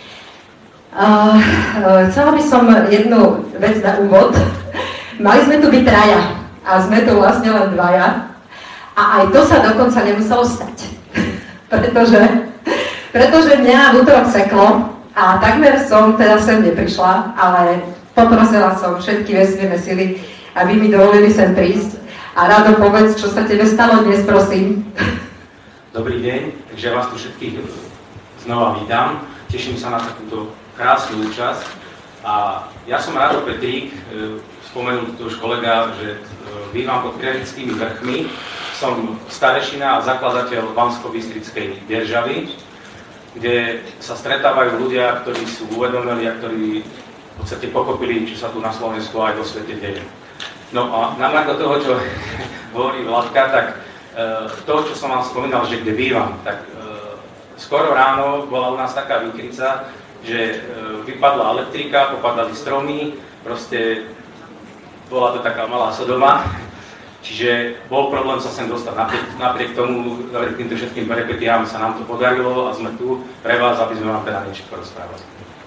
Speaker 8: Uh, uh, chcela by som jednu vec na úvod. Mali sme tu byť traja a sme tu vlastne len dvaja. A aj to sa dokonca nemuselo stať. pretože, pretože mňa v útorok seklo a takmer som teda sem neprišla, ale poprosila som všetky vesmírne sily, aby mi dovolili sem prísť. A Rado, povedz, čo sa tebe stalo dnes, prosím.
Speaker 9: Dobrý deň, takže vás tu všetkých znova vítam. Teším sa na takúto krásnu účasť. A ja som Rado Petrík, spomenul tu už kolega, že bývam pod Kremnickými vrchmi. Som starešina a zakladateľ Banskobystrickej Deržavy, kde sa stretávajú ľudia, ktorí sú uvedomili a ktorí v podstate pochopili, čo sa tu na Slovensku aj vo svete deje. No a namiesto toho, čo hovorí Vladka, tak to, čo som vám spomínal, že kde bývam, tak skoro ráno bola u nás taká výkrica, že vypadla elektrika, popadali stromy, proste bola to taká malá Sodoma, čiže bol problém sa sem dostať. Napriek, napriek tomu, napriek týmto všetkým peripetiám sa nám to podarilo a sme tu pre vás, aby sme vám teda niečo porozprávali.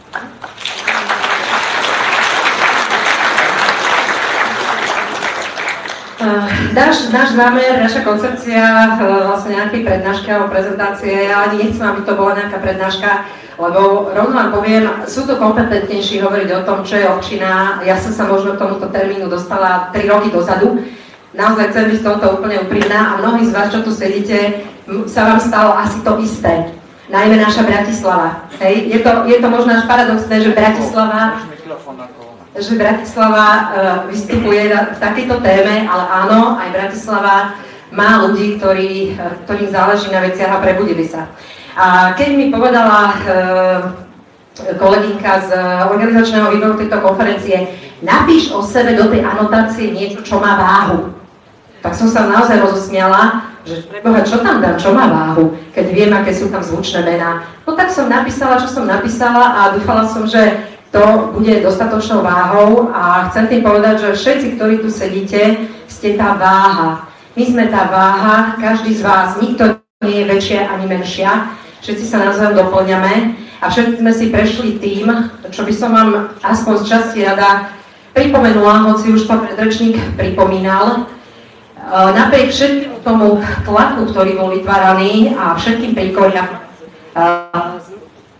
Speaker 8: Náš, náš zámer, naša koncepcia, vlastne nejaké prednášky alebo prezentácie, ja ani nechcem, aby to bola nejaká prednáška, lebo rovno vám poviem, sú to kompetentnejší hovoriť o tom, čo je občina. Ja som sa možno k tomuto termínu dostala tri roky dozadu. Naozaj chcem byť z tohoto úplne úprimná a mnohí z vás, čo tu sedíte, sa vám stalo asi to isté. Najmä naša Bratislava. Hej. Je, to, je to možno až paradoxné, že Bratislava... že Bratislava uh, vystupuje v takejto téme, ale áno, aj Bratislava má ľudí, ktorí, uh, ktorým záleží na veciach a prebudili sa. A keď mi povedala uh, kolegynka z organizačného výboru tejto konferencie, napíš o sebe do tej anotácie niečo, čo má váhu, tak som sa naozaj rozosmiala, že preboha, čo tam dám, čo má váhu, keď viem, aké sú tam zvučné mená. No tak som napísala, čo som napísala a dúfala som, že to bude dostatočnou váhou a chcem tým povedať, že všetci, ktorí tu sedíte, ste tá váha. My sme tá váha, každý z vás, nikto nie je väčšia ani menšia, všetci sa navzájom doplňame a všetci sme si prešli tým, čo by som vám aspoň z časti rada pripomenula, hoci už to predrečník pripomínal. Napriek všetkému tomu tlaku, ktorý bol vytváraný a všetkým príkoriam,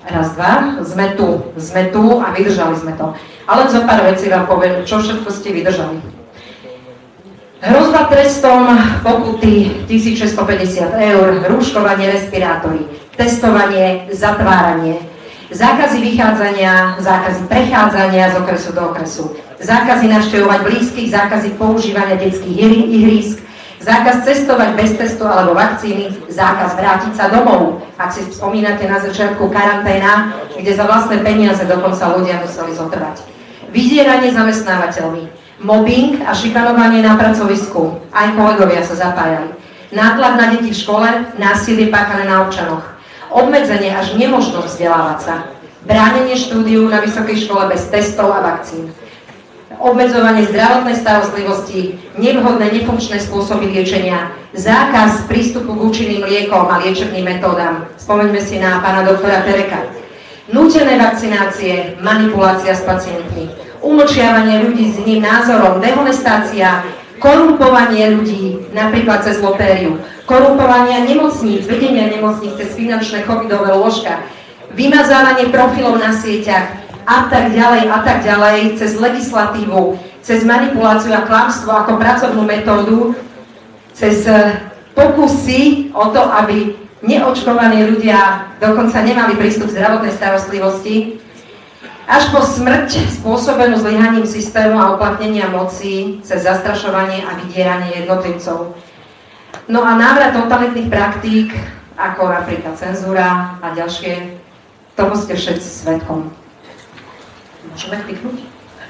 Speaker 8: Raz, dva, sme tu, sme tu a vydržali sme to. Ale zo pár vecí vám poviem, čo všetko ste vydržali. Hrozba trestom, pokuty tisícšesťstopäťdesiat eur, rúškovanie, respirátory, testovanie, zatváranie, zákazy vychádzania, zákazy prechádzania z okresu do okresu, zákazy navštevovať blízkych, zákazy používania detských ihrísk, zákaz cestovať bez testu alebo vakcíny, zákaz vrátiť sa domov. Ak si spomínate na začiatku karanténa, kde za vlastné peniaze dokonca ľudia museli zotrvať. Vydieranie zamestnávateľmi, mobbing a šikanovanie na pracovisku. Aj kolegovia sa zapájali. Nátlak na deti v škole, násilie páchané na občanoch. Obmedzenie až nemožnosť vzdelávať sa. Bránenie štúdiu na vysokej škole bez testov a vakcín. Obmedzovanie zdravotnej starostlivosti, nevhodné, nefunkčné spôsoby liečenia, zákaz prístupu k účinným liekom a liečebným metódam. Spomeňme si na pána doktora Tereka. Nútené vakcinácie, manipulácia s pacientmi, umlčiavanie ľudí s iným názorom, dehonestácia, korumpovanie ľudí, napríklad cez lotériu, korumpovanie nemocníc, vedenia nemocníc cez finančné covidové lôžka, vymazávanie profilov na sieťach, a tak ďalej, a tak ďalej, cez legislatívu, cez manipuláciu a klamstvo ako pracovnú metódu, cez pokusy o to, aby neočkovaní ľudia dokonca nemali prístup k zdravotnej starostlivosti, až po smrť spôsobenú zlyhaním systému a uplatnenia moci cez zastrašovanie a vydieranie jednotlivcov. No a návrat totalitných praktík, ako napríklad cenzúra a ďalšie, toho ste všetci svedkom. Môžeme kliknúť?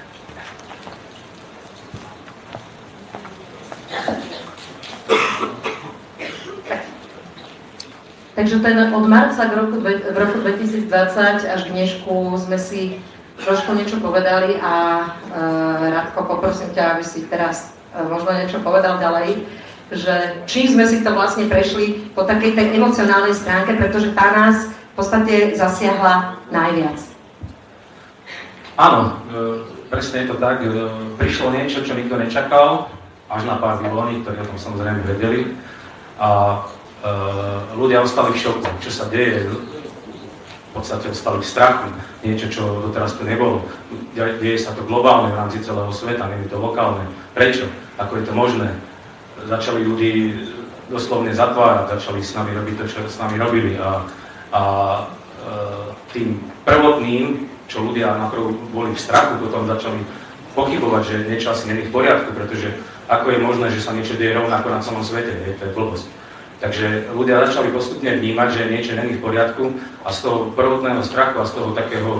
Speaker 8: Takže ten od marca k roku, v roku dvetisícdvadsať až k dnešku sme si trošku niečo povedali a e, Radko, poprosím ťa, aby si teraz e, možno niečo povedal ďalej, že čím sme si to vlastne prešli po takej tej emocionálnej stránke, pretože tá nás v podstate zasiahla najviac.
Speaker 9: Áno, presne je to tak. Prišlo niečo, čo nikto nečakal, až na pár milóní, ktorí o tom samozrejme vedeli. A e, ľudia ostali v šoku, čo sa deje. V podstate ostali v strachu. Niečo, čo doteraz tu nebolo. Deje sa to globálne v rámci celého sveta, nie je to lokálne. Prečo? Ako je to možné? Začali ľudí doslovne zatvárať, začali s nami robiť to, čo s nami robili. A, a e, tým prvotným, čo ľudia naprv boli v strachu, potom začali pochybovať, že niečo asi není v poriadku, pretože ako je možné, že sa niečo deje rovnako na celom svete, je, to je blbosť. Takže ľudia začali postupne vnímať, že niečo není v poriadku a z toho prvotného strachu a z toho takého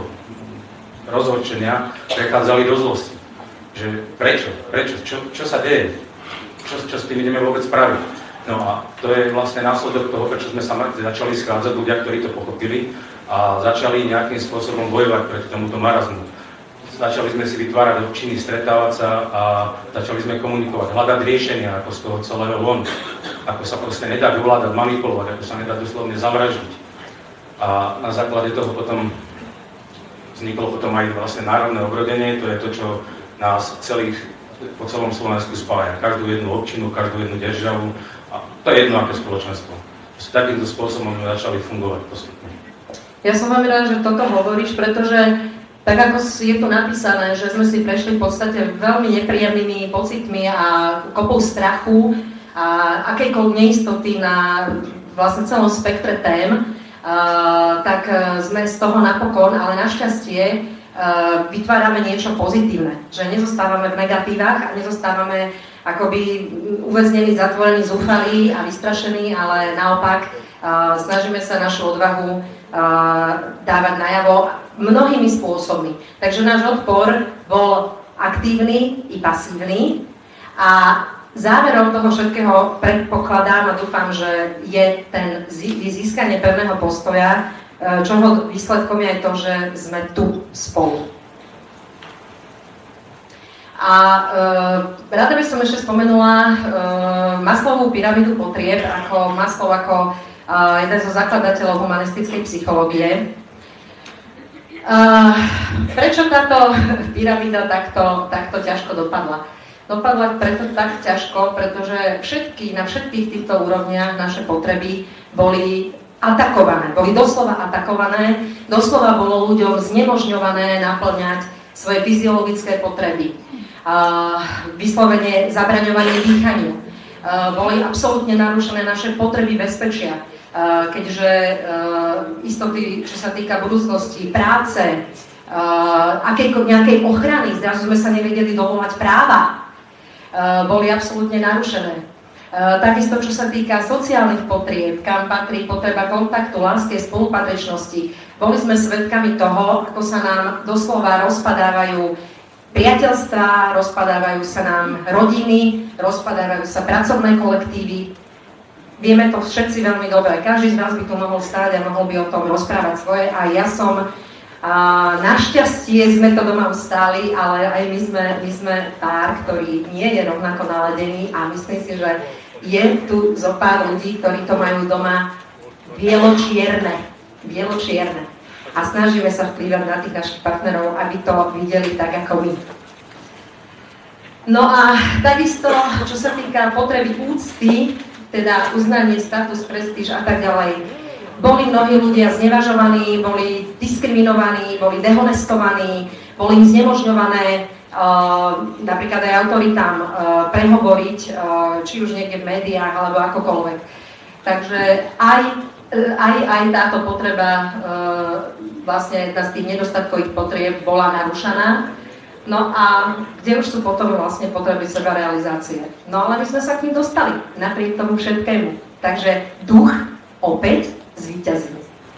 Speaker 9: rozhorčenia prechádzali do zlosti. Že prečo? Prečo? Čo, čo sa deje? Čo, čo s tým ideme vôbec spraviť? No a to je vlastne následok toho, prečo sme sa začali schádzať ľudia, ktorí to pochopili a začali nejakým spôsobom bojovať proti tomuto marazmu. Začali sme si vytvárať občiny, stretávať sa a začali sme komunikovať, hľadať riešenia, ako z toho celého von, ako sa proste nedá vyvládať, manipulovať, ako sa nedá doslovne zavraždiť. A na základe toho potom vzniklo potom aj vlastne národné obrodenie, to je to, čo nás celých, po celom Slovensku spája. Každú jednu občinu, každú jednu državu a to je jedno aké spoločenstvo. Takýmto spôsobom sme začali fungovať postupne.
Speaker 8: Ja som veľmi rád, že toto hovoríš, pretože tak ako je tu napísané, že sme si prešli v podstate veľmi nepríjemnými pocitmi a kopou strachu a akejkoľvek neistoty na vlastne celom spektre tém, uh, tak sme z toho napokon, ale našťastie uh, vytvárame niečo pozitívne. Že nezostávame v negatívach a nezostávame akoby uväznení, zatvorení, zúfalí a vystrašení, ale naopak uh, snažíme sa našu odvahu dávať najavo mnohými spôsobmi. Takže náš odpor bol aktívny i pasívny a záverom toho všetkého predpokladám a dúfam, že je ten získanie pevného postoja, čoho výsledkom je aj to, že sme tu spolu. A e, rada by som ešte spomenula e, Maslowovú pyramídu potrieb, ako Maslow ako Uh, jeden zo zakladateľov humanistickej psychológie. Uh, prečo táto pyramída takto, takto ťažko dopadla? Dopadla preto tak ťažko, pretože všetky, na všetkých týchto úrovniach naše potreby boli atakované, boli doslova atakované, doslova bolo ľuďom znemožňované naplňať svoje fyziologické potreby. Vyslovene zabraňovanie dýchaniu. Boli absolútne narušené naše potreby bezpečia, keďže istoty, čo sa týka budúcnosti, práce, akej, nejakej ochrany, zrazu sme sa nevedeli dovolať práva, boli absolútne narušené. Takisto, čo sa týka sociálnych potrieb, kam patrí potreba kontaktu, lásky, spolupatričnosti. Boli sme svedkami toho, ako sa nám doslova rozpadávajú priateľstvá, rozpadávajú sa nám rodiny, rozpadávajú sa pracovné kolektívy. Vieme to všetci veľmi dobre. Každý z nás by tu mohol stáť a mohol by o tom rozprávať svoje. A ja som, a našťastie sme to doma ustáli, ale aj my sme, my sme pár, ktorý nie je rovnako naladený a myslím si, že je tu zo pár ľudí, ktorí to majú doma bieločierne. Bieločierne. A snažíme sa vplývať na tých našich partnerov, aby to videli tak ako my. No a takisto, čo sa týka potreby úcty, teda uznanie, status, prestíž a tak ďalej, boli mnohí ľudia znevažovaní, boli diskriminovaní, boli dehonestovaní, boli im znemožňované uh, napríklad aj autoritám uh, prehovoriť, uh, či už niekde v médiách alebo akokoľvek. Takže aj, aj, aj táto potreba, uh, vlastne jedna z tých nedostatkových potrieb bola narušaná. No a kde už sú potom vlastne potreby sebarealizácie? No ale my sme sa k ním dostali, napriek tomu všetkému. Takže duch opäť zvíťazí.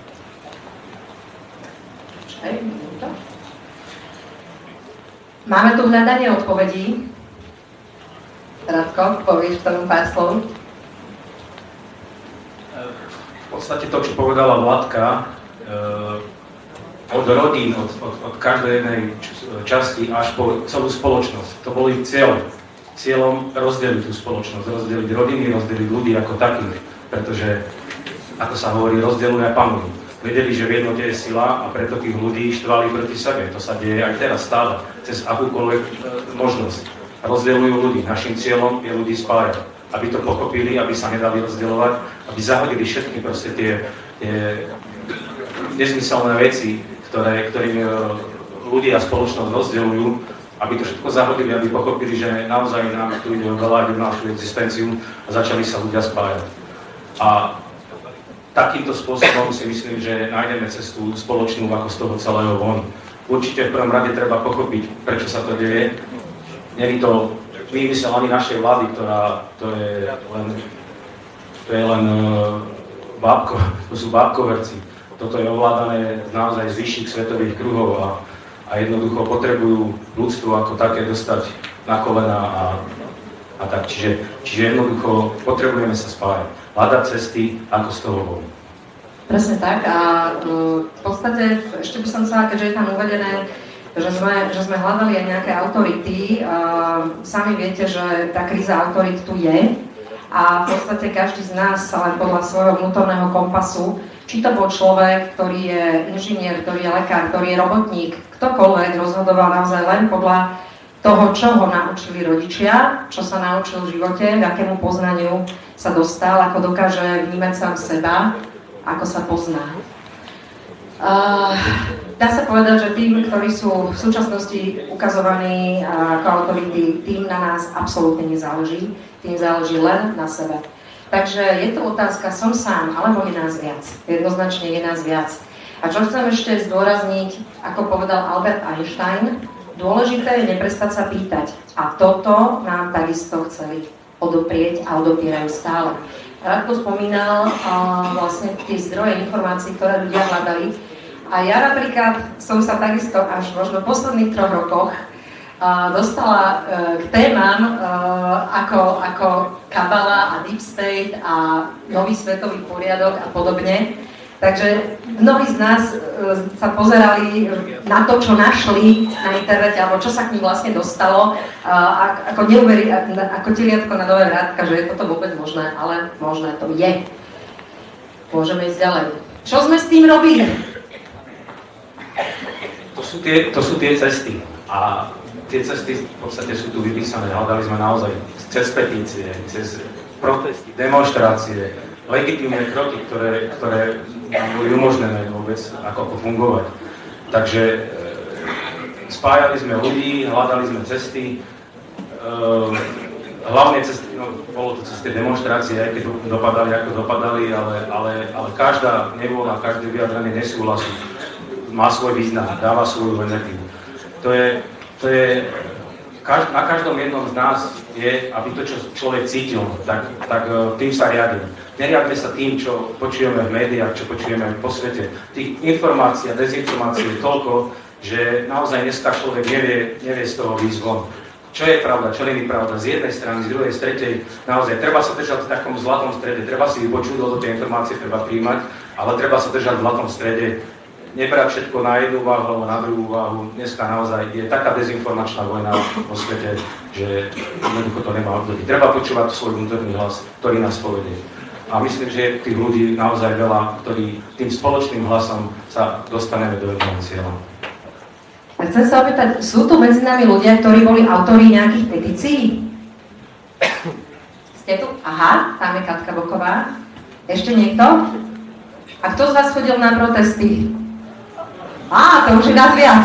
Speaker 8: Máme tu hľadanie odpovedí. Radko, povieš k tomu pár slov?
Speaker 9: V podstate to, čo povedala Vladka, od rodín, od, od, od každej jednej časti až po celú spoločnosť. To bol ich cieľ. Cieľom rozdeliť tú spoločnosť, rozdeliť rodiny, rozdeliť ľudí ako takých, pretože, ako sa hovorí, rozdeľuj a panuj. Vedeli, že v jednote je sila a preto tých ľudí štvali proti sebe. To sa deje aj teraz stále, cez akúkoľvek e, možnosť. Rozdeľujú ľudí. Našim cieľom je ľudí spájať. Aby to pochopili, aby sa nedali rozdeľovať, aby zahodili všetky proste tie, tie nezmyselné veci, ktoré, ktorým ľudia a spoločnosť rozdeľujú, aby to všetko zahodili, aby pochopili, že naozaj nám tu ide o veľa, o našu existenciu a začali sa ľudia spájať. A takýmto spôsobom si myslím, že nájdeme cestu spoločnú ako z toho celého von. Určite v prvom rade treba pochopiť, prečo sa to deje. Nie je to výmysel ani našej vlády, ktorá to je len, to je len bábko, to sú bábkoverci. Toto je ovládané naozaj z vyšších svetových kruhov a, a jednoducho potrebujú ľudstvo ako také dostať na kolena a, a tak. Čiže, čiže jednoducho potrebujeme sa spájať. Hľadať cesty, ako z toho von.
Speaker 8: Presne tak a v podstate ešte by som chcela, keďže je tam uvedené, že sme, že sme hľadali aj nejaké autority. Sami viete, že tá kríza autorit tu je a v podstate každý z nás sa len podľa svojho vnútorného kompasu, či to bol človek, ktorý je inžinier, ktorý je lekár, ktorý je robotník, ktokoľvek rozhodoval naozaj len podľa toho, čo ho naučili rodičia, čo sa naučil v živote, k akému poznaniu sa dostal, ako dokáže vnímať sám seba, ako sa pozná. Uh, dá sa povedať, že tým, ktorí sú v súčasnosti ukazovaní uh, ako autority, tým na nás absolútne nezáleží, tým záleží len na sebe. Takže je to otázka, som sám, alebo je nás viac. Jednoznačne je nás viac. A čo chcem ešte zdôrazniť, ako povedal Albert Einstein, dôležité je neprestať sa pýtať. A toto nám takisto chceli odoprieť a odopierajú stále. Radko spomínal uh, vlastne tie zdroje informácií, ktoré ľudia hľadali. A ja napríklad som sa takisto až možno v posledných troch rokoch uh, dostala uh, k témam uh, ako, ako kabala a deep state a nový svetový poriadok a podobne. Takže mnohí z nás uh, sa pozerali na to, čo našli na internete, alebo čo sa k ním vlastne dostalo, uh, ako neuveri, ako teliatko na nové vrátka, že je toto vôbec možné, ale možné to je. Môžeme ísť ďalej. Čo sme s tým robili?
Speaker 9: To sú tie, to sú tie cesty. A tie cesty v podstate sú tu vypísané. Hľadali sme naozaj cez petície, cez protesty, demonštrácie, legitímne kroky, ktoré, ktoré boli umožnené vôbec ako, ako fungovať. Takže e, spájali sme ľudí, hľadali sme cesty, e, hlavne cesty, no, bolo to cez tie demonštrácie, aj keď dopadali, ako dopadali, ale, ale, ale každá nevôľa, každé vyjadrenie nesúhlasu má svoj význam, dáva svoju energiu. To je, to je každ- na každom jednom z nás je, aby to, čo človek cítil, tak, tak tým sa riadím. Neriadme sa tým, čo počujeme v médiách, čo počujeme po svete. Tých informácií a dezinformácií je toľko, že naozaj dneska človek nevie, nevie z toho výjsť von. Čo je pravda, čo nie je pravda, z jednej strany, z druhej, z tretej. Naozaj treba sa držať v takom zlatom strede, treba si vypočuť, lebo tie informácie treba príjmať, ale treba sa držať v zlatom strede. Nebrať všetko na jednu váhu alebo na druhú váhu. Dneska naozaj je taká dezinformačná vojna vo svete, že jednoducho to nemá obdobie. Treba počúvať svoj vnútorný hlas, ktorý nás povedie. A myslím, že je tých ľudí naozaj veľa, ktorí tým spoločným hlasom sa dostaneme do jedného cieľa.
Speaker 8: Chcem sa opýtať, sú tu medzi nami ľudia, ktorí boli autori nejakých petícií? Ste tu? Aha, tam je Katka Boková. Ešte niekto? A kto z vás chodil na protesty? Á, to už je nás viac.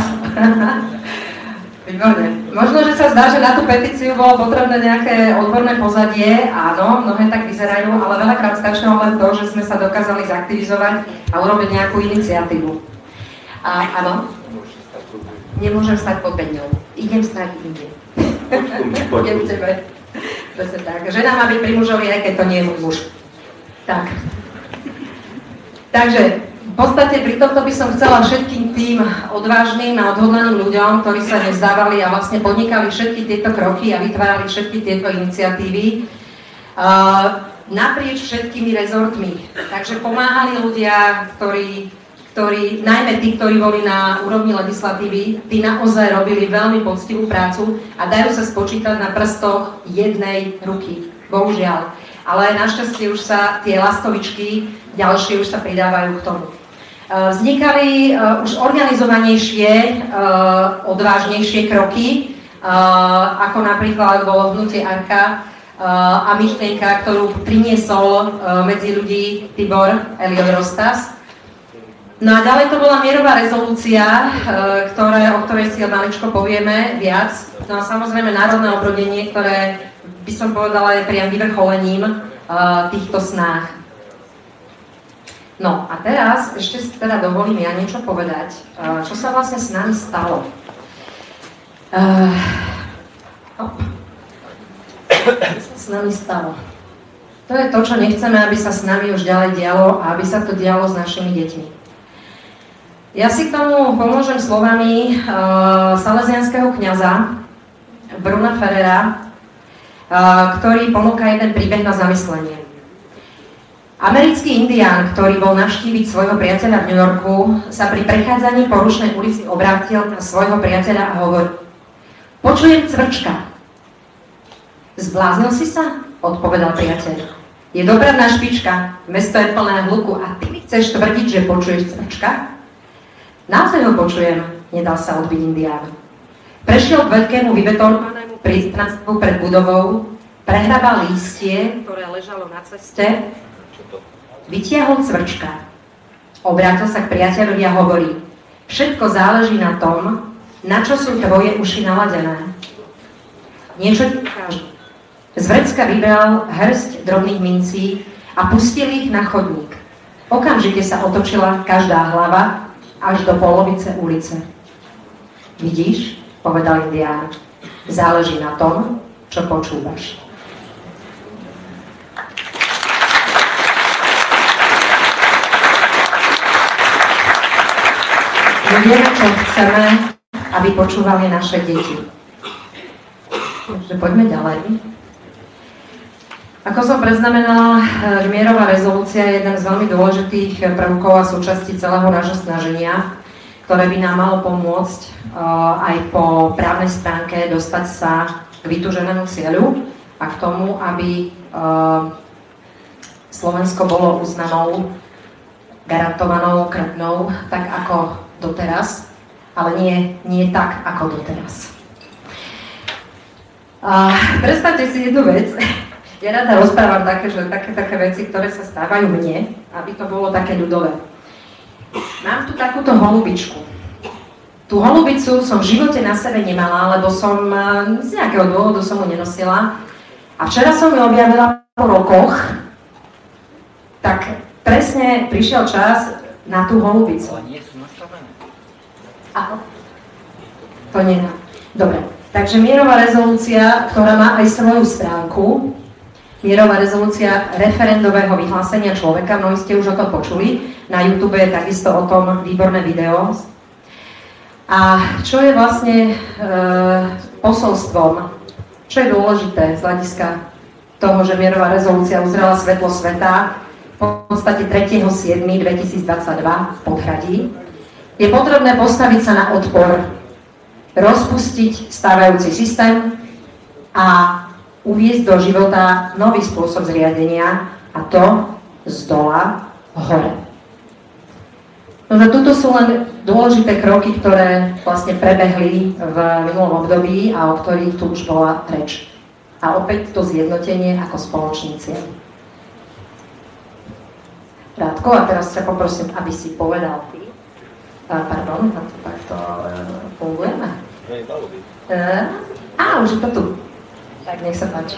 Speaker 8: Výborne. Možno, že sa zdá, že na tú petíciu bolo potrebné nejaké odborné pozadie. Áno, mnohé tak vyzerajú, ale veľakrát stačilo len to, že sme sa dokázali zaktivizovať a urobiť nejakú iniciatívu. A, áno? Nemôžem stať pod bedňou. Idem stať inde. Idem k tebe. Presne tak. Žena má byť pri mužovi, aj keď to nie je môj muž. Tak. Takže v podstate pri tomto by som chcela všetkým tým odvážnym a odhodlaným ľuďom, ktorí sa nevzdávali a vlastne podnikali všetky tieto kroky a vytvárali všetky tieto iniciatívy uh, naprieč všetkými rezortmi. Takže pomáhali ľudia, ktorí, ktorí, najmä tí, ktorí boli na úrovni legislatívy, tí naozaj robili veľmi poctivú prácu a dajú sa spočítať na prstoch jednej ruky. Bohužiaľ. Ale našťastie už sa tie lastovičky ďalšie už sa pridávajú k tomu. Vznikali uh, už organizovanejšie, uh, odvážnejšie kroky, uh, ako napríklad bolo hnutie Arka uh, a myšlienka, ktorú priniesol uh, medzi ľudí Tibor Eliot Rostas. No a ďalej to bola mierová rezolúcia, uh, ktoré, o ktorej si maličko povieme viac. No a samozrejme národné obrodenie, ktoré by som povedala je priam vyvrcholením uh, týchto snách. No a teraz ešte si teda dovolím ja niečo povedať, čo sa vlastne s nami stalo. Uh, čo sa s nami stalo? To je to, čo nechceme, aby sa s nami už ďalej dialo a aby sa to dialo s našimi deťmi. Ja si k tomu pomôžem slovami uh, salesianskeho kňaza Bruna Ferrera, uh, ktorý ponúka jeden príbeh na zamyslenie. Americký indián, ktorý bol navštíviť svojho priateľa v New Yorku, sa pri prechádzaní po Rušnej ulici obrátil na svojho priateľa a hovoril: Počujem cvrčka. Zbláznil si sa? Odpovedal priateľ. Je dobradná špička, mesto je plné hluku a ty mi chceš tvrdiť, že počuješ cvrčka? Naozaj ho počujem, nedal sa odbiť indián. Prešiel k veľkému vybetonovanému priestranstvu pred budovou, prehrabal lístie, ktoré ležalo na ceste, vytiahol cvrčka. Obrátil sa k priateľovi a hovorí: Všetko záleží na tom, na čo sú tvoje uši naladené. Niečo ti ukážu. Z vrecka vybral hrst drobných mincí a pustil ich na chodník. Okamžite sa otočila každá hlava až do polovice ulice. Vidíš, povedal indián, záleží na tom, čo počúvaš. My vieme, čo chceme, aby počúvali naše deti. Takže poďme ďalej. Ako som predznamenala, mierová rezolúcia je jeden z veľmi dôležitých prvkov a súčastí celého nášho snaženia, ktoré by nám malo pomôcť uh, aj po právnej stránke dostať sa k vytúženému cieľu a k tomu, aby uh, Slovensko bolo uznanou, garantovanou krajinou, tak ako doteraz, ale nie, nie tak, ako doteraz. Uh, predstavte si jednu vec. Ja rada rozprávam také, že také, také veci, ktoré sa stávajú mne, aby to bolo také ľudové. Mám tu takúto holubičku. Tú holubicu som v živote na sebe nemala, lebo som z nejakého dôvodu som ju nenosila. A včera som ju objavila po rokoch, tak presne prišiel čas na tú holubicu.
Speaker 9: Ale nie sú nastavené.
Speaker 8: Ako? To nie. Dobre. Takže mierová rezolúcia, ktorá má aj svoju stránku, mierová rezolúcia referendového vyhlásenia človeka, mnohí ste už o tom počuli, na YouTube je takisto o tom výborné video. A čo je vlastne e, posolstvom, čo je dôležité z hľadiska toho, že mierová rezolúcia uzrela svetlo sveta v podstate tretieho júla dvetisícdvadsaťdva v Podhradí, je potrebné postaviť sa na odpor, rozpustiť stávajúci systém a uviesť do života nový spôsob zriadenia, a to z dola hore. No, že tuto sú len dôležité kroky, ktoré vlastne prebehli v minulom období a o ktorých tu už bola reč. A opäť to zjednotenie ako spoločný cieľ. Rádko, a teraz sa poprosím, aby si povedal ty. Pardon, takto fungujeme. Á, už je to tu. Tak, nech sa páči.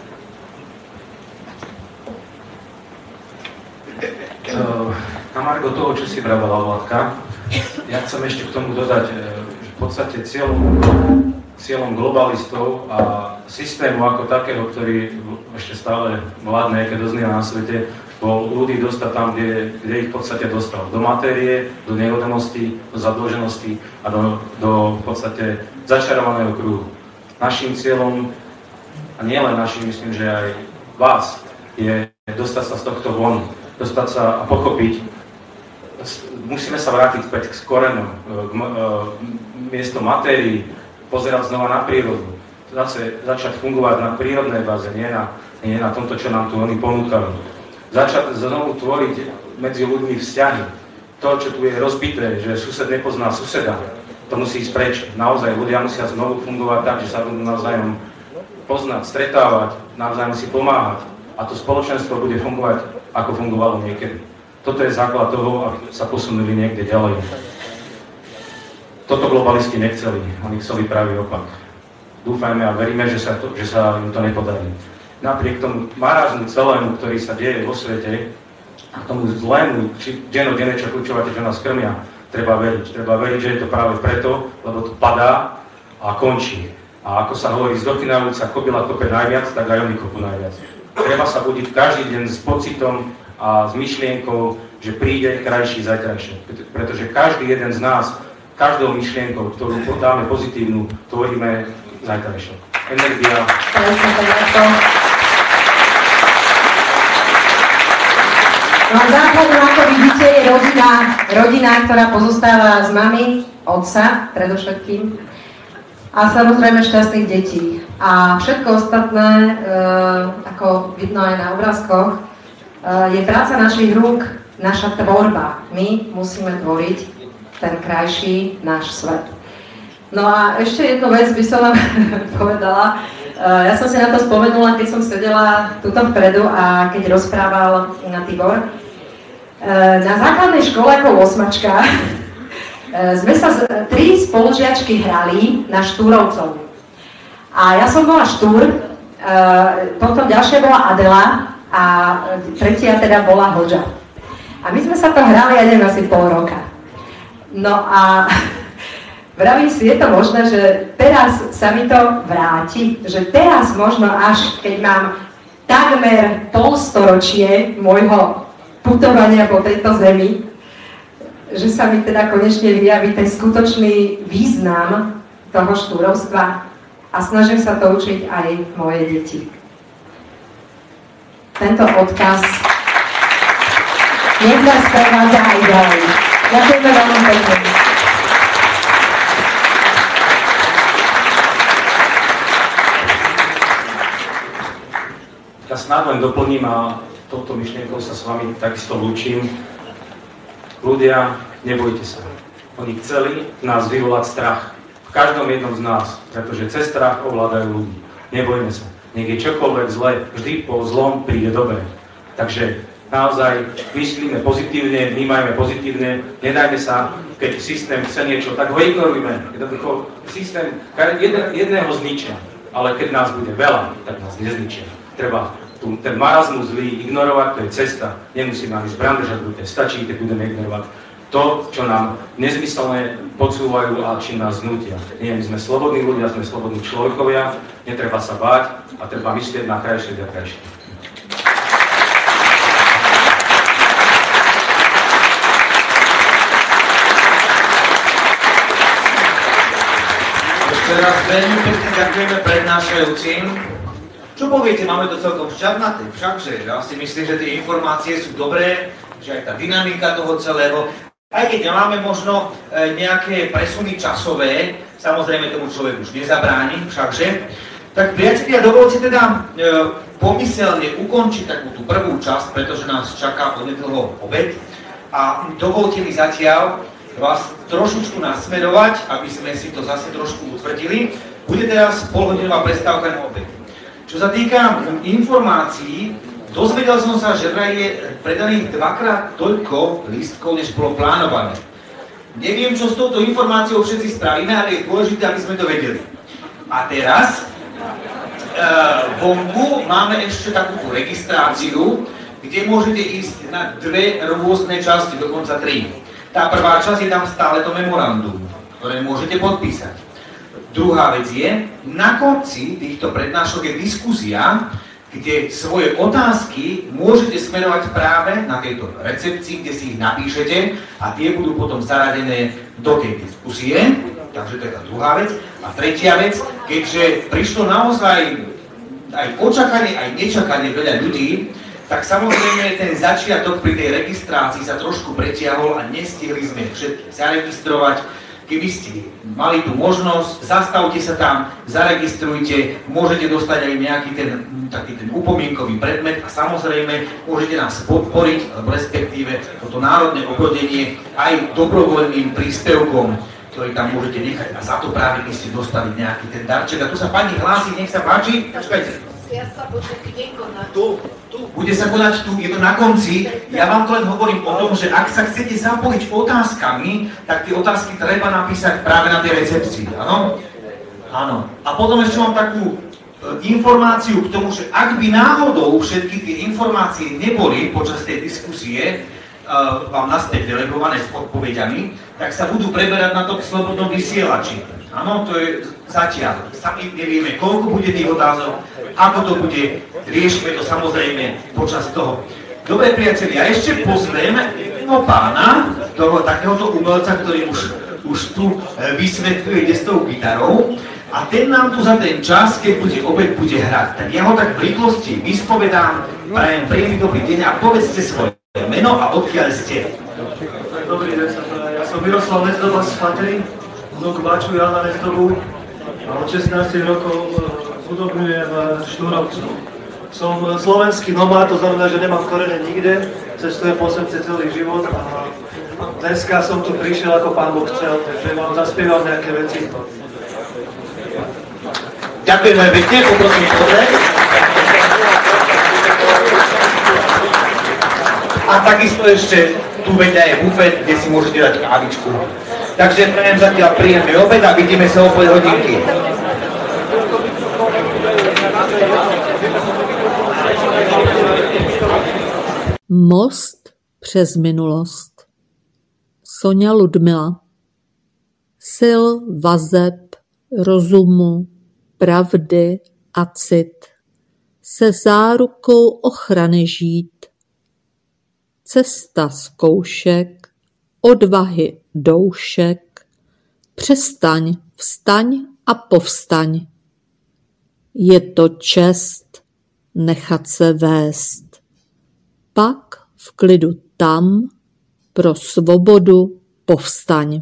Speaker 9: Na margo toho, čo si vravala Vladka, ja chcem ešte k tomu dodať, že v podstate cieľom, cieľom globalistov a systému ako takého, ktorý ešte stále vládne, keď doznie na svete, bol ľudí dostať tam, kde, kde ich v podstate dostal. Do matérie, do nehodomosti, do zadlženosti a do, do v podstate začarovaného kruhu. Naším cieľom, a nie len našim, myslím, že aj vás, je dostať sa z tohto von, dostať sa a pochopiť. Musíme sa vrátiť späť k korenom, k miesto matérií, pozerať znova na prírodu. Zase začať fungovať na prírodnej báze, nie na, nie na tomto, čo nám tu oni ponúkajú. Začať znovu tvoriť medzi ľuďmi vzťahy. To, čo tu je rozbité, že sused nepozná suseda, to musí ísť preč. Naozaj ľudia musia znovu fungovať tak, že sa budú navzájom poznať, stretávať, navzájom si pomáhať. A to spoločenstvo bude fungovať, ako fungovalo niekedy. Toto je základ toho, aby sa posunuli niekde ďalej. Toto globalisti nechceli, oni chceli pravý opak. Dúfajme a veríme, že sa, to, že sa im to nepodarí. Napriek tomu marazmu celému, ktorý sa deje vo svete, a tomu zlému, či dennodenne, čo počúvate, že nás krmia, treba veriť. Treba veriť, že je to práve preto, lebo to padá a končí. A ako sa hovorí, zdochinajúca kobila kope najviac, tak aj oni kopu najviac. Treba sa budiť každý deň s pocitom a s myšlienkou, že príde krajší zajtrajšie. Pretože každý jeden z nás, každou myšlienkou, ktorú dáme pozitívnu, tvoríme zajtrajšie. Energia.
Speaker 8: No a základom, ako vidíte, je rodina, rodina, ktorá pozostáva z mamy, otca predovšetkým a samozrejme šťastných detí. A všetko ostatné, e, ako vidno aj na obrázkoch, e, je práca našich rúk, naša tvorba. My musíme tvoriť ten krajší náš svet. No a ešte jednu vec by som vám povedala. Ja som si na to spomenula, keď som sedela tuto vpredu a keď rozprával na Tibor. Na základnej škole ako osmačka sme sa tri spolužiačky hrali na štúrovcov. A ja som bola štúr, potom ďalšia bola Adela a tretia teda bola Hoďa. A my sme sa to hrali, ja neviem, asi pol roka. No a vravím si, je to možné, že teraz sa mi to vráti, že teraz možno až, keď mám takmer polstoročie môjho putovania po tejto zemi, že sa mi teda konečne vyjaví ten skutočný význam toho štúrovstva a snažím sa to učiť aj moje deti. Tento odkaz nech nás prevádza aj ďalej. Ďakujeme veľmi pekne.
Speaker 9: Ja snáď len doplním a touto myšlienkou sa s vami takisto lúčim. Ľudia, nebojte sa. Oni chceli v nás vyvolať strach. V každom jednom z nás, pretože cez strach ovládajú ľudí. Nebojme sa. Nech je čokoľvek zle, vždy po zlom príde dobre. Takže naozaj myslíme pozitívne, vnímajme pozitívne, nedajme sa, keď systém chce niečo, tak ho ignorujme. Jednoducho systém jedného zničia, ale keď nás bude veľa, tak nás nezničia. Treba tu, ten marazmus zlý ignorovať, to je cesta. Nemusíme ani zbran držať v ruke, stačí, keď budeme ignorovať to, čo nám nezmyselné podsúvajú a čím nás znútia. Nie, my sme slobodní ľudia, sme slobodní človekovia, netreba sa báť a treba myslieť na krajšie a krajšie.
Speaker 6: Ešte raz veľmi pekne ďakujeme prednášajúcim. Čo poviete, máme to celkom šťavnaté, všakže ja si myslím, že tie informácie sú dobré, že aj tá dynamika toho celého, aj keď nemáme možno nejaké presuny časové, samozrejme tomu človek už nezabráni, všakže, tak priatelia, dovolte teda e, pomyselne ukončiť takú tú prvú časť, pretože nás čaká onedlho obed a dovolte mi zatiaľ vás trošičku nasmerovať, aby sme si to zase trošku utvrdili. Bude teraz polhodinová prestávka na obed. Čo sa týka informácií, dozvedel som sa, že vraj je predaných dvakrát toľko lístkov, než bolo plánované. Neviem, čo s touto informáciou všetci spravíme, ale je dôležité, aby sme to vedeli. A teraz, e, vonku máme ešte takú registráciu, kde môžete ísť na dve rôzne časti, dokonca tri. Tá prvá časť je tam stále to memorandum, ktoré môžete podpísať. Druhá vec je, na konci týchto prednášok je diskusia, kde svoje otázky môžete smerovať práve na tejto recepcii, kde si ich napíšete a tie budú potom zaradené do tej diskusie. Takže to je tá druhá vec. A tretia vec, keďže prišlo naozaj aj očakanie, aj nečakanie veľa ľudí, tak samozrejme ten začiatok pri tej registrácii sa trošku pretiahol a nestihli sme všetkých zaregistrovať. Keby ste mali tú možnosť, zastavte sa tam, zaregistrujte, môžete dostať aj nejaký ten, taký ten upomienkový predmet a samozrejme môžete nás podporiť, alebo respektíve toto národné obrodenie aj dobrovoľným príspevkom, ktorý tam môžete nechať a za to práve by ste dostali nejaký ten darček. A tu sa pani hlási, nech sa páči. Počkajte.
Speaker 10: Ja sa bude kde konať?
Speaker 6: Tu, tu. Bude sa konať tu, je to na konci. Ja vám to len hovorím o tom, že ak sa chcete zapojiť otázkami, tak tie otázky treba napísať práve na tej recepcii, áno? Áno. A potom ešte mám takú e, informáciu k tomu, že ak by náhodou všetky tie informácie neboli počas tej diskusie e, vám naspäť delegované s odpovediami, tak sa budú preberať na tom slobodnom vysielači. Áno, to je zatiaľ. Sami nevieme, koľko bude tých otázok, ako to bude, riešime to samozrejme počas toho. Dobre priatelia, ešte pozriem no pána, toho takéhoto umelca, ktorý už, už tu vysvetľuje s tou gitarou a ten nám tu za ten čas, keď bude obed, bude hrať. Tak ja ho tak v rýchlosti vyspovedám, prajem príjemný dobrý deň a povedzte svoje meno a odkiaľ ste.
Speaker 11: Dobrý deň, ja som Miroslav Nezdoba z Fatry, vnuk Baču Jana Nezdobu a od šestnásť rokov hudobňujem v Štúrovcu. Som slovenský nomád, to znamená, že nemám korene nikde, cestujem po srdce celý život a dneska som tu prišiel ako Pán Boh chcel, takže vám zaspievam nejaké veci.
Speaker 6: Ďakujem veľmi pekne, poprosím pozrieť. A takisto ešte tu vedľa je bufet, kde si môžete dať kávičku. Takže prajem zatiaľ príjemný obed a vidíme sa o pol hodinky.
Speaker 1: Most přes minulost. Soňa Ludmila. Sil, vazeb, rozumu, pravdy a cit. Se zárukou ochrany žít. Cesta zkoušek, odvahy doušek. Přestaň, vstaň a povstaň. Je to čest nechat se vést. Pak v klidu tam pro svobodu povstaň.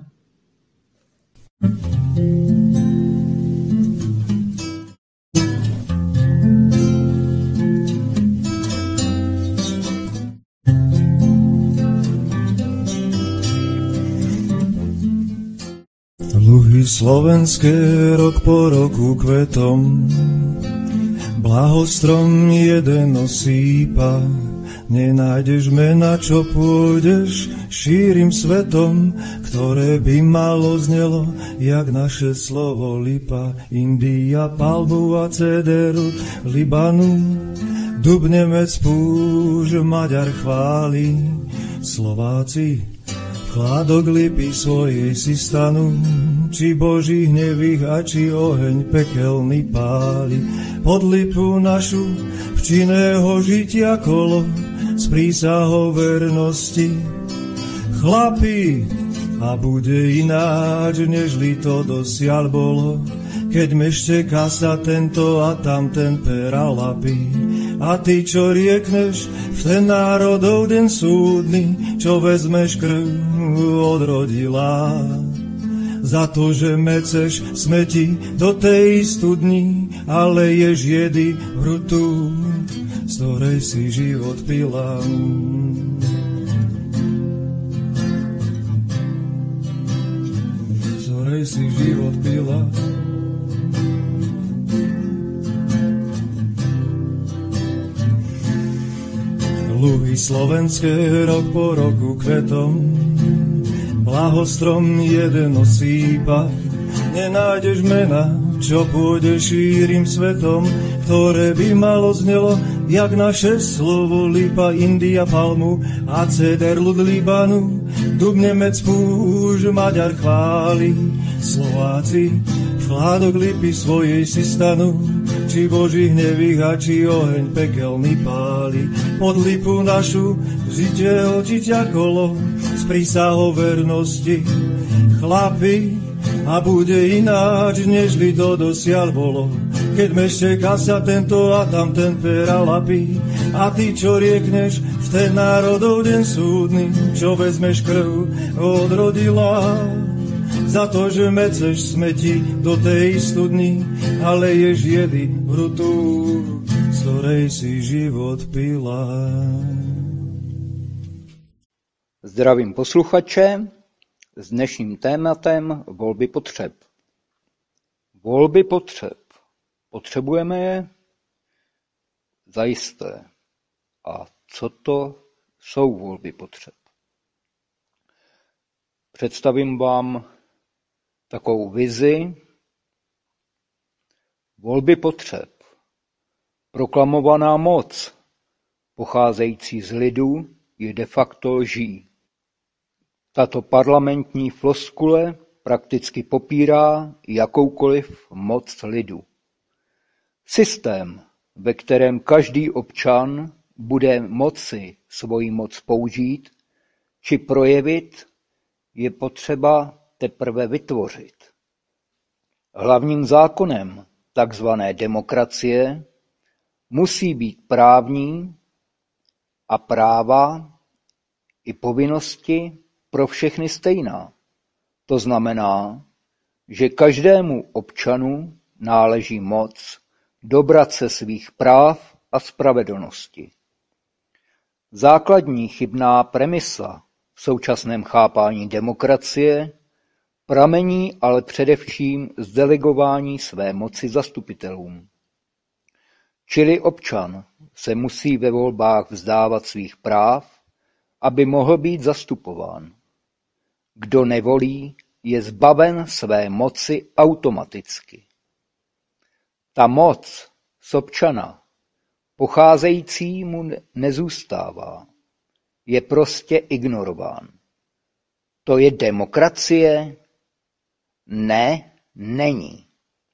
Speaker 4: Luhy slovenské rok po roku kvetom Blahostrom jeden osýpa, nenájdeš mena, čo pôjdeš šírim svetom, ktoré by malo znelo, jak naše slovo lipa. India, palbu a cederu, Libanu, dub, Nemec, púž, Maďar chváli. Slováci chládok lipy svojej si stanú, či Boží hnev ich a či oheň pekelný páli. Pod lipu našu včinného žitia kolo, s prísahou vernosti. Chlapi, a bude ináč, nežli to dosiaľ bolo, keď mešteká sa tento a tamten peralapí. A ty, čo riekneš v ten národov deň súdny, čo vezmeš krv odrodila, za to, že meceš smeti do tej studni, ale ješ jedy hrutu, z ktorej si život pila. Z ktorej si život pila. Luhy slovenské rok po roku kvetom, blahostrom jeden osýpa, nenájdeš mena, čo pôjde šírim svetom, ktoré by malo znelo, jak naše slovo lipa. India, palmu a ceder, ľud Libanu, dub, Nemec, púž, Maďar chváli. Slováci chládok lipy svojej si stanú, či Boží hnev ich a či oheň pekelný páli. Pod lipu našu žite očiťa kolo, s prísahou vernosti. Chlapi, a bude ináč, nežli to dosiaľ bolo, keď mešteká sa tento a tamten peralapí. A ty, čo riekneš v ten národov deň súdny, čo vezmeš krv odrodila, za to, že meceš smeti do tej studny, ale ješ jedy hrutu, z ktorej si život pila.
Speaker 12: Zdravím posluchače s dnešním tématem volby potřeb. Volby potřeb. Potřebujeme je? Zajisté. A co to jsou volby potřeb? Představím vám takovou vizi. Volby potřeb. Proklamovaná moc, pocházející z lidu, je de facto lží. Tato parlamentní floskule prakticky popírá jakoukoliv moc lidu. Systém, ve kterém každý občan bude moci svoji moc použít či projevit, je potřeba teprve vytvořit. Hlavním zákonem takzvané demokracie musí být právní a práva i povinnosti pro všechny stejná. To znamená, že každému občanu náleží moc dobrat se svých práv a spravedlnosti. Základní chybná premisa v současném chápání demokracie pramení ale především z delegování své moci zastupitelům. Čili občan se musí ve volbách vzdávat svých práv, aby mohl být zastupován. Kdo nevolí, je zbaven své moci automaticky. Ta moc z občana pocházející mu nezůstává. Je prostě ignorován. To je demokracie? Ne, není.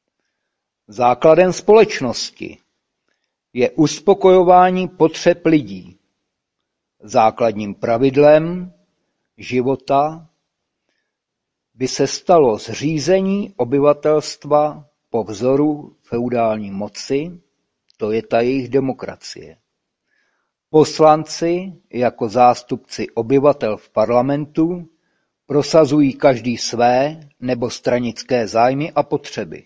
Speaker 12: Základem společnosti je uspokojování potřeb lidí. Základním pravidlem života by se stalo zřízení obyvatelstva po vzoru feudální moci, to je ta jejich demokracie. Poslanci jako zástupci obyvatel v parlamentu prosazují každý své nebo stranické zájmy a potřeby.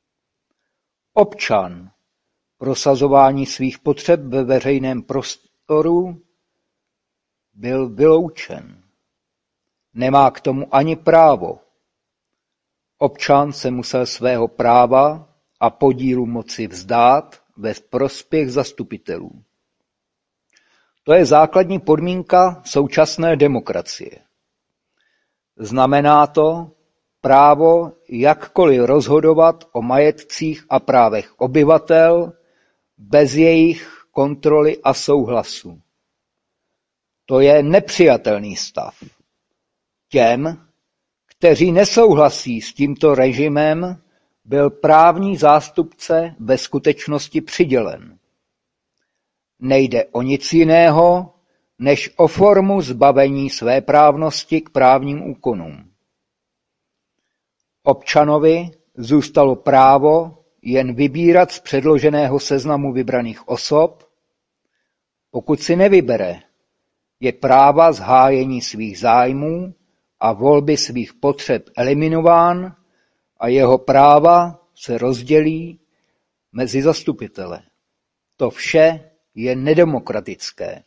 Speaker 12: Občan prosazování svých potřeb ve veřejném prostoru byl vyloučen. Nemá k tomu ani právo. Občan se musel svého práva a podílu moci vzdát ve prospěch zastupitelů. To je základní podmínka současné demokracie. Znamená to právo jakkoliv rozhodovat o majetcích a právech obyvatel bez jejich kontroly a souhlasu. To je nepřijatelný stav. Těm, kteří nesouhlasí s tímto režimem, byl právní zástupce ve skutečnosti přidělen. Nejde o nic jiného, než o formu zbavení svéprávnosti k právním úkonům. Občanovi zůstalo právo jen vybírat z předloženého seznamu vybraných osob. Pokud si nevybere, je práva zhájení svých zájmů a volby svých potřeb eliminován a jeho práva se rozdělí mezi zastupitele. To vše je nedemokratické.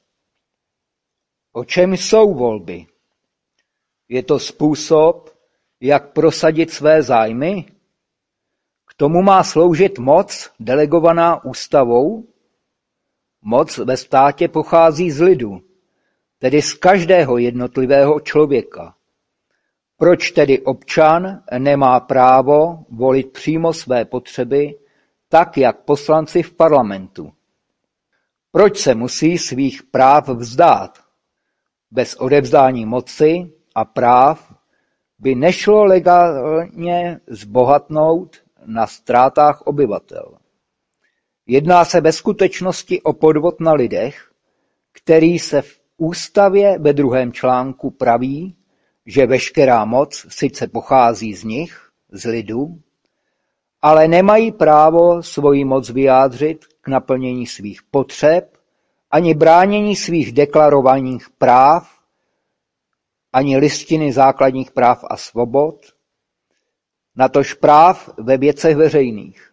Speaker 12: O čem jsou volby? Je to způsob, jak prosadit své zájmy? K tomu má sloužit moc delegovaná ústavou? Moc ve státě pochází z lidu, tedy z každého jednotlivého člověka. Proč tedy občan nemá právo volit přímo své potřeby, tak jak poslanci v parlamentu? Proč se musí svých práv vzdát? Bez odevzdání moci a práv by nešlo legálně zbohatnout na ztrátách obyvatel. Jedná se ve skutečnosti o podvod na lidech, který se v ústavě ve druhém článku praví, že veškerá moc sice pochází z nich, z lidu, ale nemají právo svoji moc vyjádřit k naplnění svých potřeb, ani bránění svých deklarovaných práv, ani listiny základních práv a svobod, natož práv ve věcech veřejných.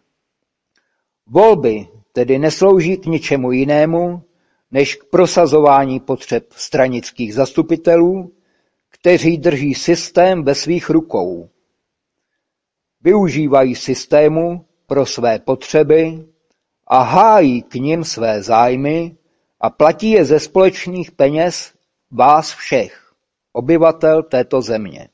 Speaker 12: Volby tedy neslouží k ničemu jinému, než k prosazování potřeb stranických zastupitelů, kteří drží systém ve svých rukou. Využívají systému pro své potřeby a hájí k nim své zájmy a platí je ze společných peněz vás všech, obyvatel této země.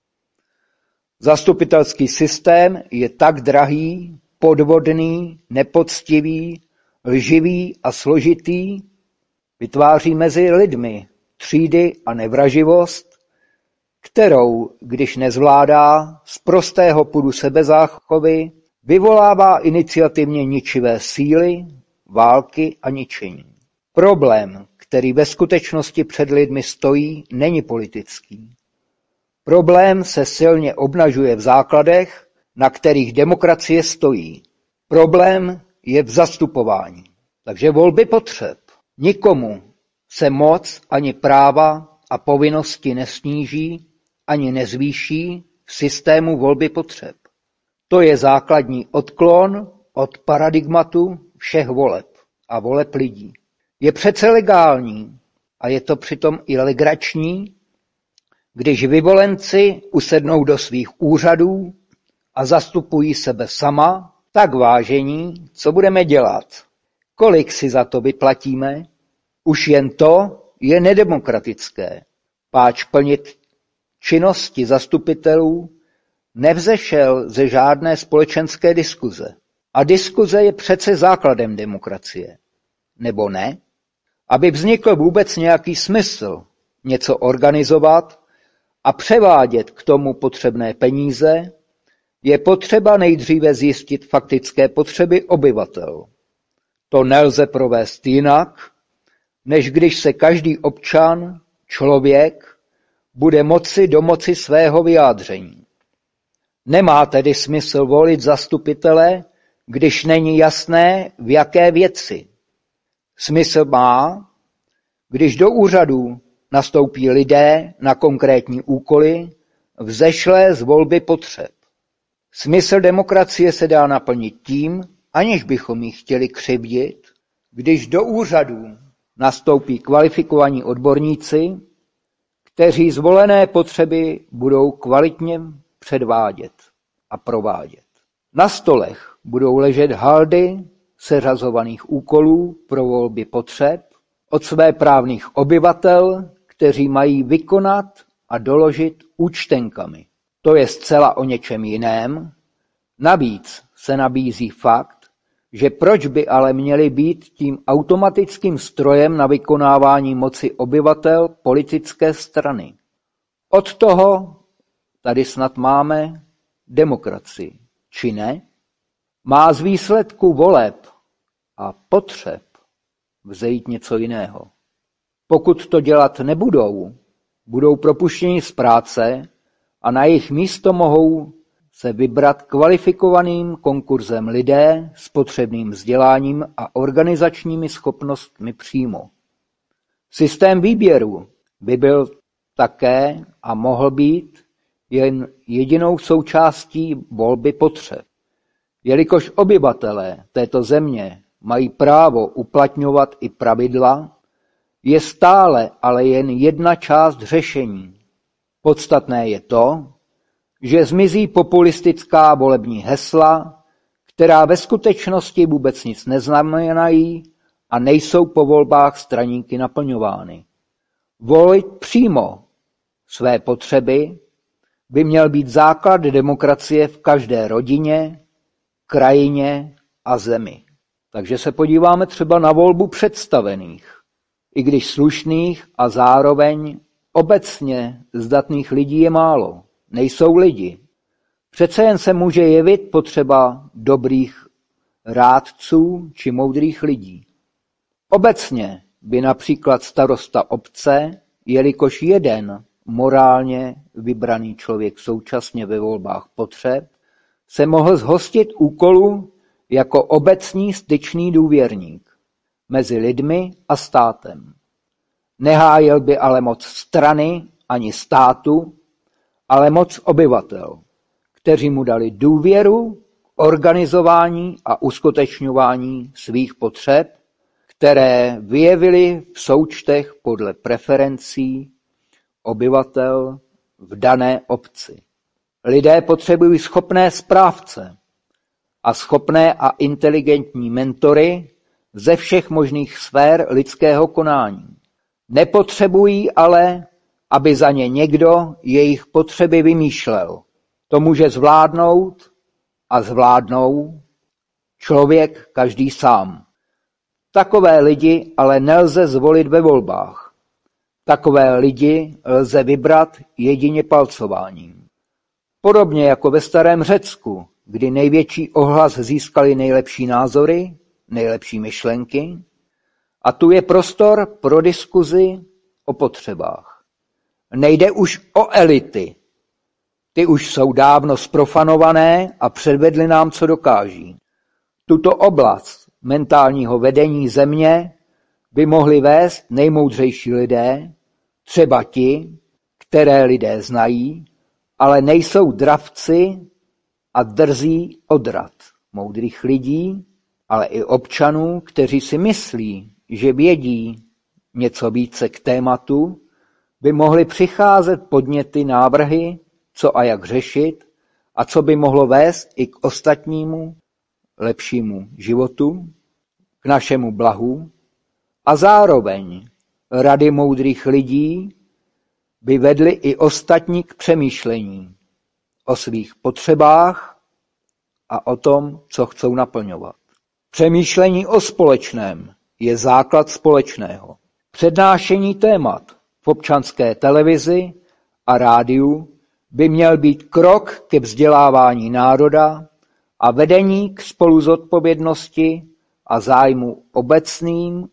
Speaker 12: Zastupitelský systém je tak drahý, podvodný, nepoctivý, lživý a složitý, vytváří mezi lidmi třídy a nevraživost, kterou, když nezvládá z prostého půdu sebezáchovy, vyvolává iniciativně ničivé síly, války a ničení. Problém, který ve skutečnosti před lidmi stojí, není politický. Problém se silně obnažuje v základech, na kterých demokracie stojí. Problém je v zastupování. Takže volby potřeb. Nikomu se moc ani práva a povinnosti nesníží ani nezvýší v systému volby potřeb. To je základní odklon od paradigmatu všech voleb a voleb lidí. Je přece legální a je to přitom i legrační, když vyvolenci usednou do svých úřadů a zastupují sebe sama, tak vážení, co budeme dělat? Kolik si za to vyplatíme? Už jen to je nedemokratické. Páč plnit činnosti zastupitelů nevzešel ze žádné společenské diskuze. A diskuze je přece základem demokracie. Nebo ne? Aby vznikl vůbec nějaký smysl něco organizovat a převádět k tomu potřebné peníze, je potřeba nejdříve zjistit faktické potřeby obyvatel. To nelze provést jinak, než když se každý občan, člověk, bude moci domoci svého vyjádření. Nemá tedy smysl volit zastupitele, když není jasné, v jaké věci. Smysl má, když do úřadů nastoupí lidé na konkrétní úkoly, vzešlé z volby potřeb. Smysl demokracie se dá naplnit tím, aniž bychom ji chtěli křivdit, když do úřadů nastoupí kvalifikovaní odborníci, kteří zvolené potřeby budou kvalitně předvádět a provádět. Na stolech budou ležet haldy seřazovaných úkolů pro volby potřeb, od svéprávných obyvatel, kteří mají vykonat a doložit účtenkami. To je zcela o něčem jiném. Navíc se nabízí fakt, že proč by ale měli být tím automatickým strojem na vykonávání moci obyvatel politické strany. Od toho tady snad máme demokracii, či ne? Má z výsledku voleb a potřeb vzejít něco jiného. Pokud to dělat nebudou, budou propuštěni z práce a na jejich místo mohou se vybrat kvalifikovaným konkurzem lidé s potřebným vzděláním a organizačními schopnostmi přímo. Systém výběru by byl také a mohl být jen jedinou součástí volby potřeb. Jelikož obyvatelé této země mají právo uplatňovat i pravidla, je stále ale jen jedna část řešení. Podstatné je to, že zmizí populistická volební hesla, která ve skutečnosti vůbec nic neznamenají a nejsou po volbách straníky naplňovány. Volit přímo své potřeby by měl být základ demokracie v každé rodině, krajině a zemi. Takže se podíváme třeba na volbu představených, i když slušných a zároveň obecně zdatných lidí je málo. Nejsou lidi. Přece jen se může jevit potřeba dobrých rádců či moudrých lidí. Obecně by například starosta obce, jelikož jeden morálně vybraný člověk současně ve volbách potřeb, se mohl zhostit úkolu jako obecní styčný důvěrník mezi lidmi a státem. Nehájil by ale moc strany ani státu, ale moc obyvatel, kteří mu dali důvěru k organizování a uskutečňování svých potřeb, které vyjevili v součtech podle preferencí obyvatel v dané obci. Lidé potřebují schopné správce a schopné a inteligentní mentory ze všech možných sfér lidského konání. Nepotřebují ale, aby za ně někdo jejich potřeby vymýšlel. To může zvládnout a zvládnou člověk každý sám. Takové lidi ale nelze zvolit ve volbách. Takové lidi lze vybrat jedině palcováním. Podobně jako ve starém Řecku, kdy největší ohlas získali nejlepší názory, nejlepší myšlenky, a tu je prostor pro diskuzi o potřebách. Nejde už o elity. Ty už jsou dávno zprofanované a předvedly nám, co dokáží. Tuto oblast mentálního vedení země by mohli vést nejmoudřejší lidé, třeba ti, které lidé znají, ale nejsou dravci a drzí odrat moudrých lidí, ale i občanů, kteří si myslí, že vědí něco více k tématu, by mohly přicházet podněty, návrhy, co a jak řešit a co by mohlo vést i k ostatnímu lepšímu životu, k našemu blahu, a zároveň rady moudrých lidí by vedly i ostatní k přemýšlení o svých potřebách a o tom, co chcou naplňovat. Přemýšlení o společném je základ společného. Přednášení témat v občanské televizi a rádiu by měl být krok ke vzdělávání národa a vedení k spoluzodpovědnosti a zájmu obecným,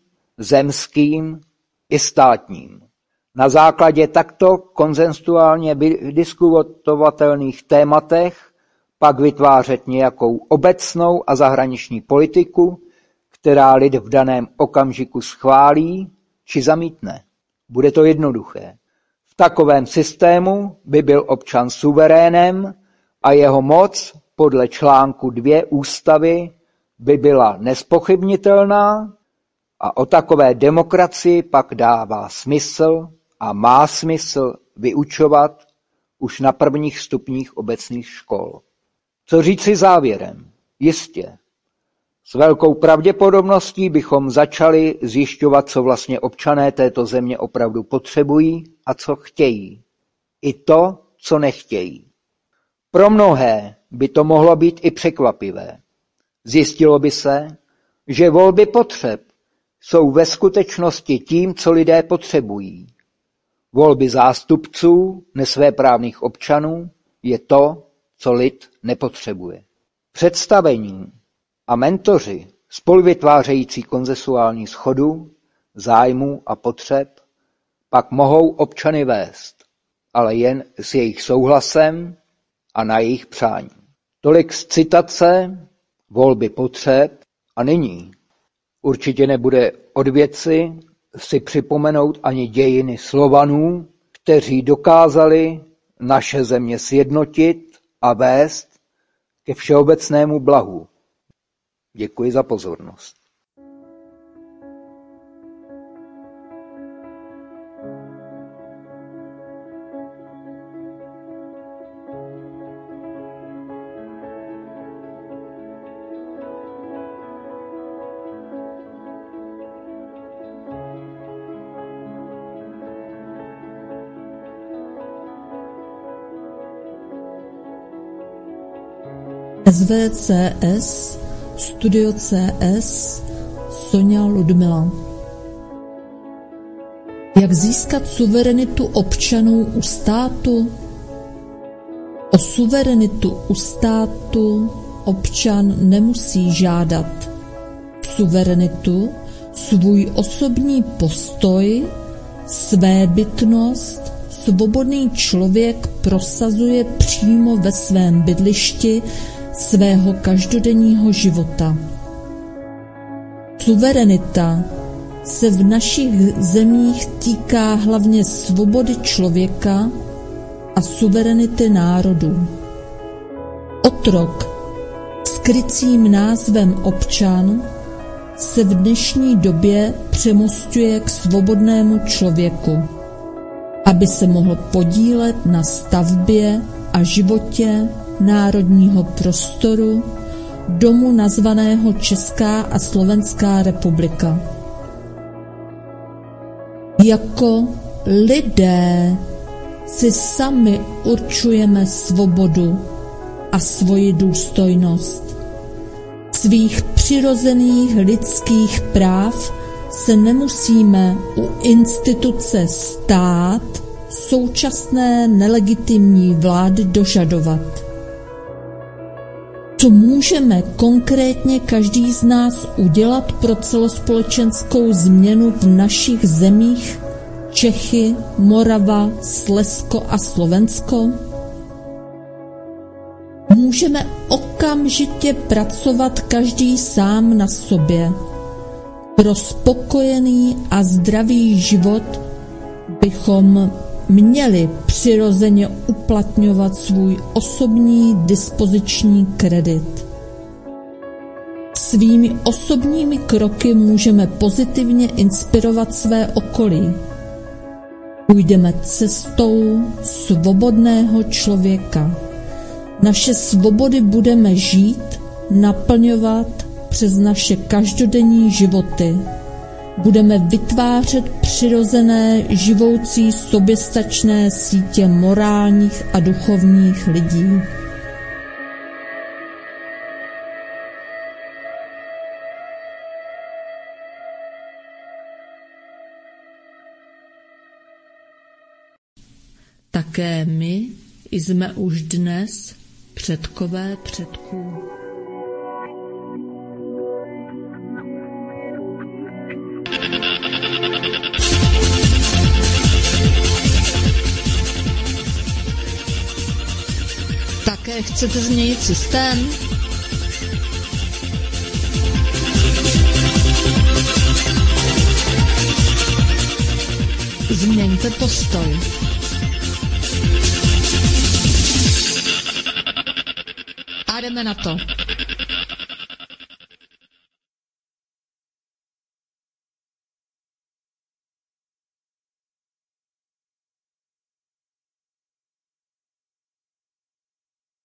Speaker 12: zemským i státním. Na základě takto konsensuálně diskutovatelných tématech pak vytvářet nějakou obecnou a zahraniční politiku, která lid v daném okamžiku schválí či zamítne. Bude to jednoduché. V takovém systému by byl občan suverénem a jeho moc podle článku dvě ústavy by byla nezpochybnitelná a o takové demokracii pak dává smysl a má smysl vyučovat už na prvních stupních obecných škol. Co říci závěrem? Jistě. S velkou pravděpodobností bychom začali zjišťovat, co vlastně občané této země opravdu potřebují a co chtějí. I to, co nechtějí. Pro mnohé by to mohlo být i překvapivé. Zjistilo by se, že volby potřeb jsou ve skutečnosti tím, co lidé potřebují. Volby zástupců nesvéprávných občanů je to, co lid nepotřebuje. Představení a mentoři spoluvytvářející konsensuální shodu, zájmů a potřeb pak mohou občany vést, ale jen s jejich souhlasem a na jejich přání. Tolik z citace Volby potřeb a nyní. Určitě nebude od věci si připomenout ani dějiny Slovanů, kteří dokázali naše země sjednotit a vést ke všeobecnému blahu. Děkuji za pozornost.
Speaker 1: S V C S, Studio C S, Sonja Ludmila. Jak získat suverenitu občanů u státu? O suverenitu u státu občan nemusí žádat. Suverenitu, svůj osobní postoj, svébytnost, svobodný člověk prosazuje přímo ve svém bydlišti svého každodenního života. Suverenita se v našich zemích týká hlavně svobody člověka a suverenity národů. Otrok s krycím názvem občan se v dnešní době přemosťuje k svobodnému člověku, aby se mohl podílet na stavbě a životě národního prostoru, domu nazvaného Česká a Slovenská republika. Jako lidé si sami určujeme svobodu a svoji důstojnost. Svých přirozených lidských práv se nemusíme u instituce stát současné nelegitimní vlády dožadovat. Co můžeme konkrétně každý z nás udělat pro celospolečenskou změnu v našich zemích Čechy, Morava, Slezsko a Slovensko? Můžeme okamžitě pracovat každý sám na sobě. Pro spokojený a zdravý život bychom měli přirozeně uplatňovat svůj osobní dispoziční kredit. Svými osobními kroky můžeme pozitivně inspirovat své okolí. Půjdeme cestou svobodného člověka. Naše svobody budeme žít, naplňovat přes naše každodenní životy. Budeme vytvářet přirozené, živoucí, soběstačné sítě morálních a duchovních lidí. Také my jsme už dnes předkové předků. Také chcete změnit systém? Změňte postoj. A jdeme na to.